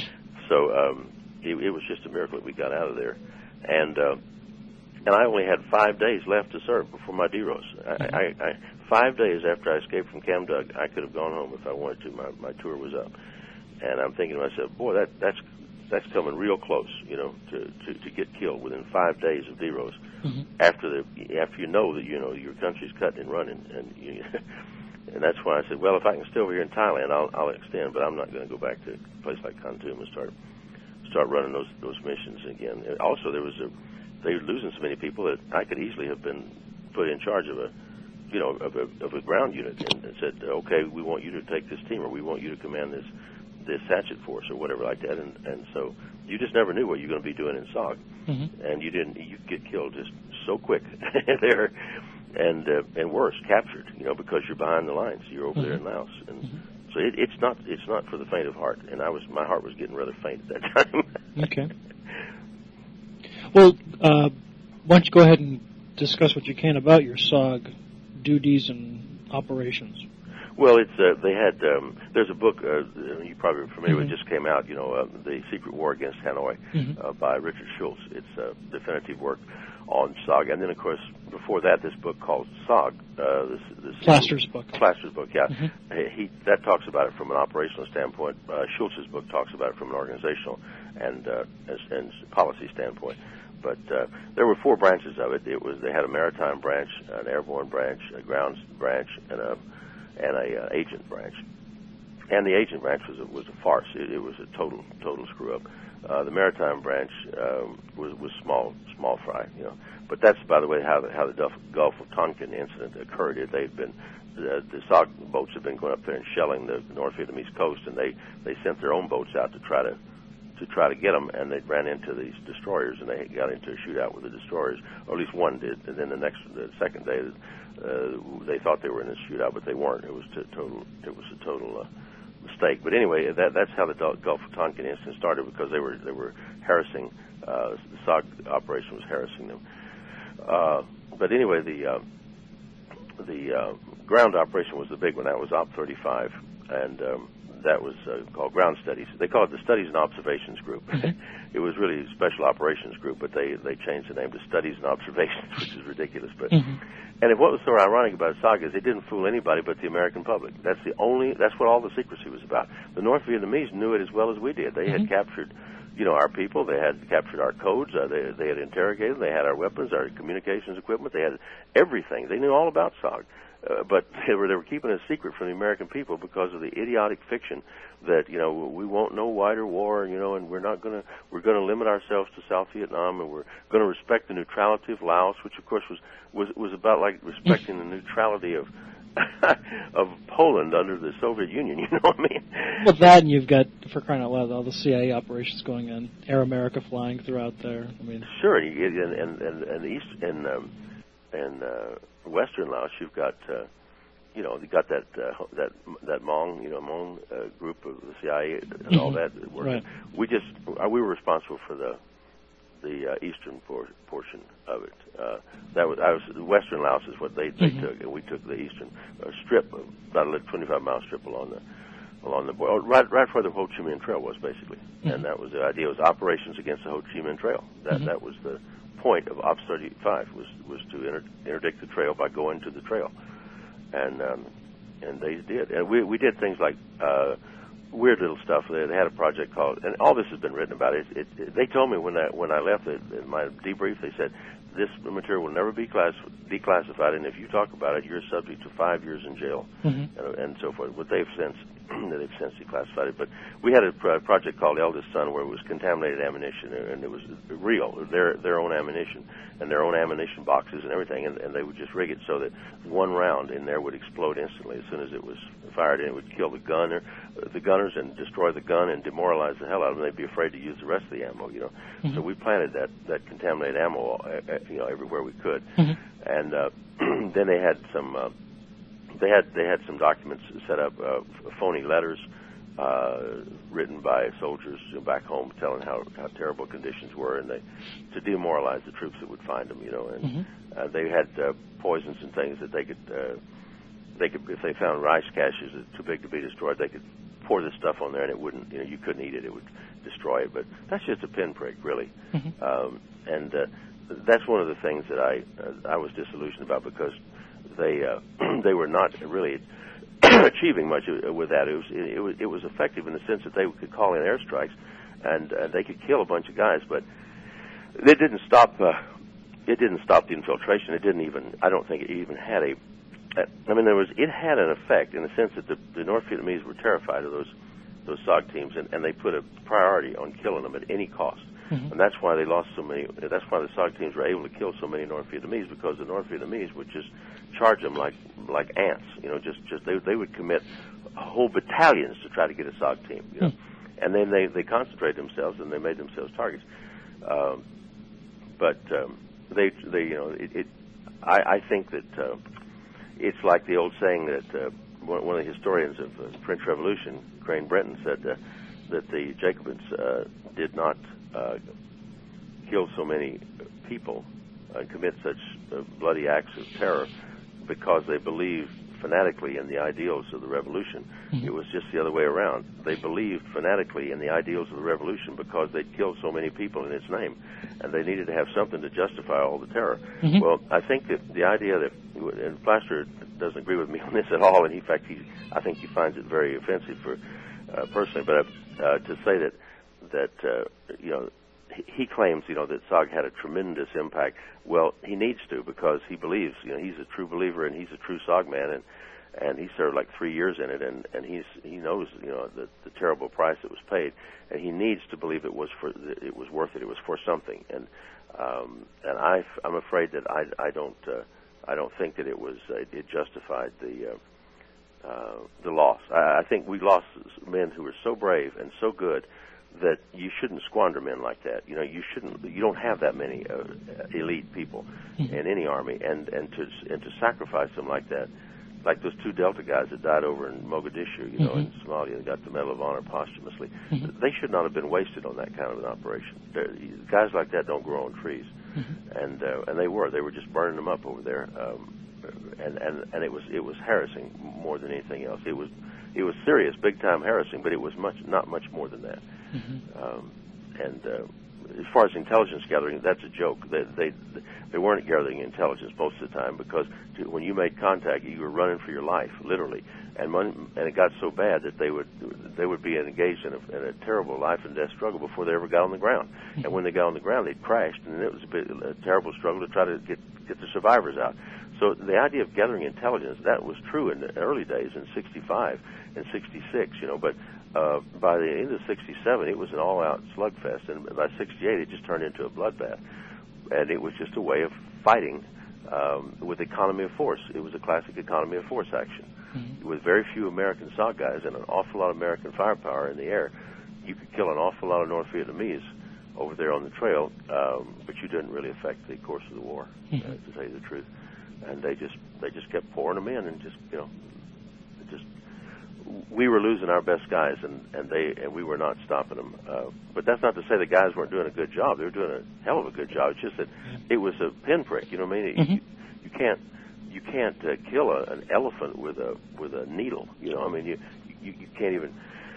So um, it, it was just a miracle that we got out of there, and uh, and I only had five days left to serve before my D R O S. I, I, I Five days after I escaped from Camdug, I could have gone home if I wanted to. My my tour was up, and I'm thinking to myself, boy, that that's that's coming real close, you know, to, to, to get killed within five days of D R O S. Mm-hmm. After the after you know that you know your country's cut and running, and you, and that's why I said, well, if I can stay over here in Thailand, I'll I'll extend, but I'm not going to go back to a place like Kontum and start start running those those missions again. And also, there was a they were losing so many people that I could easily have been put in charge of a. you know, of a, of a ground unit, and, and said, okay, we want you to take this team, or we want you to command this this hatchet force, or whatever like that. And, and so you just never knew what you were going to be doing in S O G, mm-hmm. and you didn't. You get killed just so quick there, and uh, and worse, captured. You know, because you're behind the lines. You're over mm-hmm. there in Laos, and mm-hmm. so it, it's not it's not for the faint of heart. And I was my heart was getting rather faint at that time. Okay. Well, uh, why don't you go ahead and discuss what you can about your S O G duties and operations? Well, it's uh, they had um, there's a book uh, you probably are familiar mm-hmm. with, just came out, you know, uh, The Secret War Against Hanoi mm-hmm. uh, by Richard Schultz. It's a definitive work on S O G, and then of course before that this book called S O G, uh, this, this Plaster's book. Plaster's book, yeah. Mm-hmm. He that talks about it from an operational standpoint. Uh, Schultz's book talks about it from an organizational and uh, and, and policy standpoint. But uh, there were four branches of it. It was they had a maritime branch, an airborne branch, a ground branch, and a and a uh, agent branch. And the agent branch was a, was a farce. It, it was a total total screw up. Uh, the maritime branch um, was was small small fry, you know. But that's, by the way, how the, how the Gulf, Gulf of Tonkin incident occurred. It, they'd been the, the S O G boats had been going up there and shelling the North Vietnamese coast, and they they sent their own boats out to try to. to try to get them, and they ran into these destroyers, and they got into a shootout with the destroyers, or at least one did. And then the next, the second day, uh, they thought they were in a shootout, but they weren't. It was a total, it was a total uh, mistake. But anyway, that, that's how the Gulf of Tonkin incident started, because they were they were harassing. Uh, the S O G operation was harassing them. Uh, but anyway, the uh, the uh, ground operation was the big one. That was Op thirty-five, and um, that was uh, called Ground Studies. They called it the Studies and Observations Group. Mm-hmm. It was really a Special Operations Group, but they, they changed the name to Studies and Observations, which is ridiculous. But mm-hmm. And what was so ironic about S O G is it didn't fool anybody but the American public. That's the only. That's what all the secrecy was about. The North Vietnamese knew it as well as we did. They mm-hmm. had captured, you know, our people. They had captured our codes. Uh, they they had interrogated. They had our weapons, our communications equipment. They had everything. They knew all about S O G. Uh, but they were they were keeping it a secret from the American people because of the idiotic fiction that, you know, we won't know wider war, you know, and we're not going to we're going to limit ourselves to South Vietnam, and we're going to respect the neutrality of Laos, which of course was was was about like respecting the neutrality of of Poland under the Soviet Union. You know what I mean? Well, that, and you've got, for crying out loud, all the C I A operations going on, Air America flying throughout there. I mean, sure, and and and, and the East and um, and uh, Western Laos, you've got, uh, you know, you got that uh, that that Hmong, you know, Hmong uh, group of the C I A and mm-hmm. all that. Right. We just uh, we were responsible for the the uh, eastern por- portion of it. Uh, that was I was Western Laos is what they they mm-hmm. took, and we took the eastern uh, strip, about a twenty-five mile strip along the along the border, right right where the Ho Chi Minh Trail was basically, mm-hmm. and that was the idea. It was operations against the Ho Chi Minh Trail. That mm-hmm. that was the point of Ops thirty-five was was to inter- interdict the trail by going to the trail, and um, and they did, and we we did things like uh, weird little stuff. They, they had a project called, and all this has been written about. It, it, it, they told me when I when I left it, in my debrief, they said this material will never be class, declassified, and if you talk about it, you're subject to five years in jail, mm-hmm. and, and so forth. But they've since they've since declassified it. But we had a pro- project called Eldest Son, where it was contaminated ammunition, and it was real, their their own ammunition, and their own ammunition boxes and everything, and, and they would just rig it so that one round in there would explode instantly as soon as it was fired, and it would kill the gunner, the gunners, and destroy the gun and demoralize the hell out of them. They'd be afraid to use the rest of the ammo, you know. Mm-hmm. So we planted that that contaminated ammo, uh, you know, everywhere we could, mm-hmm. and uh, then they had some. Uh, They had they had some documents set up, uh, phony letters uh, written by soldiers back home telling how, how terrible conditions were, and they to demoralize the troops that would find them, you know. And mm-hmm. uh, they had uh, poisons and things that they could uh, they could if they found rice caches that too big to be destroyed, they could pour this stuff on there and it wouldn't, you know, you couldn't eat it, it would destroy it. But that's just a pinprick, really. Mm-hmm. Um, and uh, that's one of the things that I uh, I was disillusioned about, because they uh, they were not really achieving much with that. It was, it was it was effective in the sense that they could call in airstrikes, and uh, they could kill a bunch of guys, but it didn't stop. Uh, it didn't stop the infiltration. It didn't even. I don't think it even had a. I mean, there was. It had an effect in the sense that the, the North Vietnamese were terrified of those those SOG teams, and, and they put a priority on killing them at any cost. Mm-hmm. And that's why they lost so many. That's why the SOG teams were able to kill so many North Vietnamese, because the North Vietnamese would just charge them like like ants. You know, just just they they would commit whole battalions to try to get a SOG team. You know, mm-hmm. and then they they concentrated themselves and they made themselves targets. Um, but um, they they you know it. it I, I think that uh, it's like the old saying that uh, one, one of the historians of the French Revolution, Crane Brenton, said uh, that the Jacobins uh, did not Uh, kill so many people and uh, commit such uh, bloody acts of terror because they believed fanatically in the ideals of the revolution. Mm-hmm. It was just the other way around. They believed fanatically in the ideals of the revolution because they'd killed so many people in its name, and they needed to have something to justify all the terror. Mm-hmm. Well, I think that the idea that, and Plaster doesn't agree with me on this at all, and in fact, he, I think he finds it very offensive for uh, personally, but uh, to say that that, uh, you know, he, he claims, you know, that SOG had a tremendous impact. Well, he needs to, because he believes, you know, he's a true believer and he's a true SOG man, and, and he served like three years in it, and, and he's, he knows, you know, the, the terrible price that was paid, and he needs to believe it was for, it was worth it, it was for something. And, um, and I, I'm afraid that I, I don't, uh, I don't think that it was, uh, it justified the, uh, uh, the loss. I, I think we lost men who were so brave and so good that you shouldn't squander men like that. You know, you shouldn't. You don't have that many uh, elite people mm-hmm. in any army, and and to and to sacrifice them like that, like those two Delta guys that died over in Mogadishu, you know, mm-hmm. in Somalia, and got the Medal of Honor posthumously. Mm-hmm. They should not have been wasted on that kind of an operation. They're, guys like that don't grow on trees, mm-hmm. and uh, and they were. They were just burning them up over there, um, and and and it was it was harassing more than anything else. It was it was serious, big time harassing, but it was much not much more than that. Mm-hmm. Um, and uh, as far as intelligence gathering, that's a joke. They, they they weren't gathering intelligence most of the time, because to, when you made contact, you were running for your life, literally. And one, and it got so bad that they would they would be engaged in a, in a terrible life and death struggle before they ever got on the ground. Mm-hmm. And when they got on the ground, they crashed, and it was a, bit, a terrible struggle to try to get get the survivors out. So the idea of gathering intelligence, that was true in the early days in sixty-five and sixty-six, you know, but uh, by the end of sixty-seven, it was an all-out slugfest, and by sixty-eight, it just turned into a bloodbath. And it was just a way of fighting um, with economy of force. It was a classic economy of force action. Mm-hmm. With very few American SOG guys and an awful lot of American firepower in the air, you could kill an awful lot of North Vietnamese over there on the trail, um, but you didn't really affect the course of the war, mm-hmm. uh, to tell you the truth. And they just they just kept pouring them in, and just you know, just we were losing our best guys, and and they and we were not stopping them. Uh, but that's not to say the guys weren't doing a good job. They were doing a hell of a good job. It's just that it was a pinprick. You know what I mean? Mm-hmm. You, you can't you can't uh, kill a, an elephant with a with a needle. You know, I mean, you you, you can't even.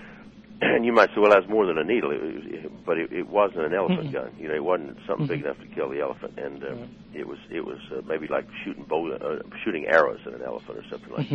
And you might say, well, that's more than a needle, it was, but it, it wasn't an elephant mm-hmm. gun. You know, it wasn't something mm-hmm. big enough to kill the elephant, and uh, mm-hmm. it was it was uh, maybe like shooting bow, uh, shooting arrows at an elephant or something like mm-hmm. that.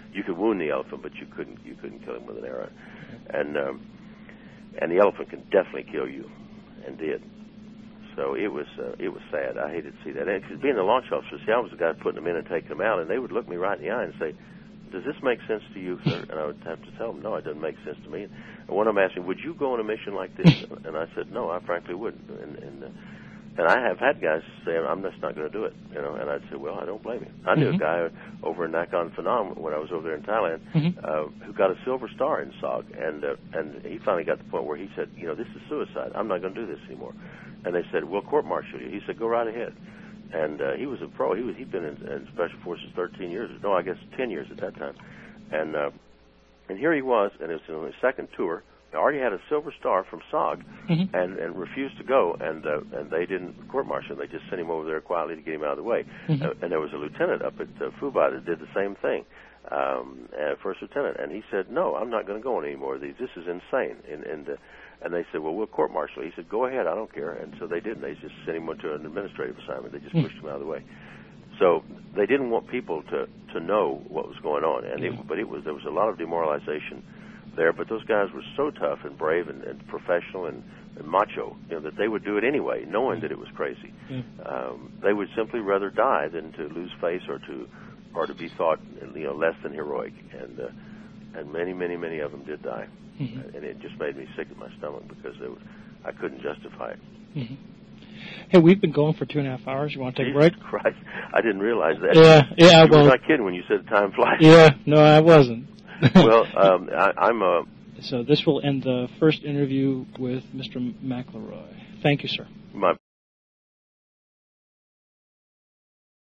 you could wound the elephant, but you couldn't you couldn't kill him with an arrow. And um, and the elephant can definitely kill you, and did. So it was uh, it was sad. I hated to see that. And 'cause being the launch officer, see, I was the guy putting them in and taking them out, and they would look me right in the eye and say, "Does this make sense to you, sir?" And I would have to tell them, "No, it doesn't make sense to me." And one of them asked me, "Would you go on a mission like this?" And I said, "No, I frankly wouldn't." And and, uh, and I have had guys say, "I'm just not going to do it," you know. And I'd say, "Well, I don't blame you." I knew mm-hmm. a guy over in Nakhon Phanom when I was over there in Thailand mm-hmm. uh, who got a silver star in S O G, and uh, and he finally got to the point where he said, "You know, this is suicide. I'm not going to do this anymore." And they said, "We'll court-martial you." He said, "Go right ahead." And uh, he was a pro. He was he'd been in, in Special Forces thirteen years. No, I guess ten years at that time. And uh, and here he was, and it was on his second tour. He already had a silver star from S O G, mm-hmm. and, and refused to go, and uh, and they didn't court-martial him. They just sent him over there quietly to get him out of the way. Mm-hmm. Uh, and there was a lieutenant up at uh, Phu that did the same thing, um, uh, first lieutenant, and he said, "No, I'm not going to go on any more of these. This is insane." And and, uh, and they said, "Well, we'll court-martial." He said, "Go ahead, I don't care." And so they didn't. They just sent him to an administrative assignment. They just mm-hmm. pushed him out of the way. So they didn't want people to, to know what was going on, and it, but it was there was a lot of demoralization there. But those guys were so tough and brave and, and professional and, and macho, you know, that they would do it anyway, knowing that it was crazy. Yeah. Um, they would simply rather die than to lose face or to or to be thought, you know, less than heroic. And uh, and many, many, many of them did die, mm-hmm. and it just made me sick to my stomach because they was, I couldn't justify it. Mm-hmm. Hey, we've been going for two and a half hours. You want to take Jesus a break? Christ, I didn't realize that. Yeah, yeah. You well, were not kidding when you said time flies. Yeah, no, I wasn't. Well, um, I, I'm a. So this will end the first interview with Mister McElroy. Thank you, sir. My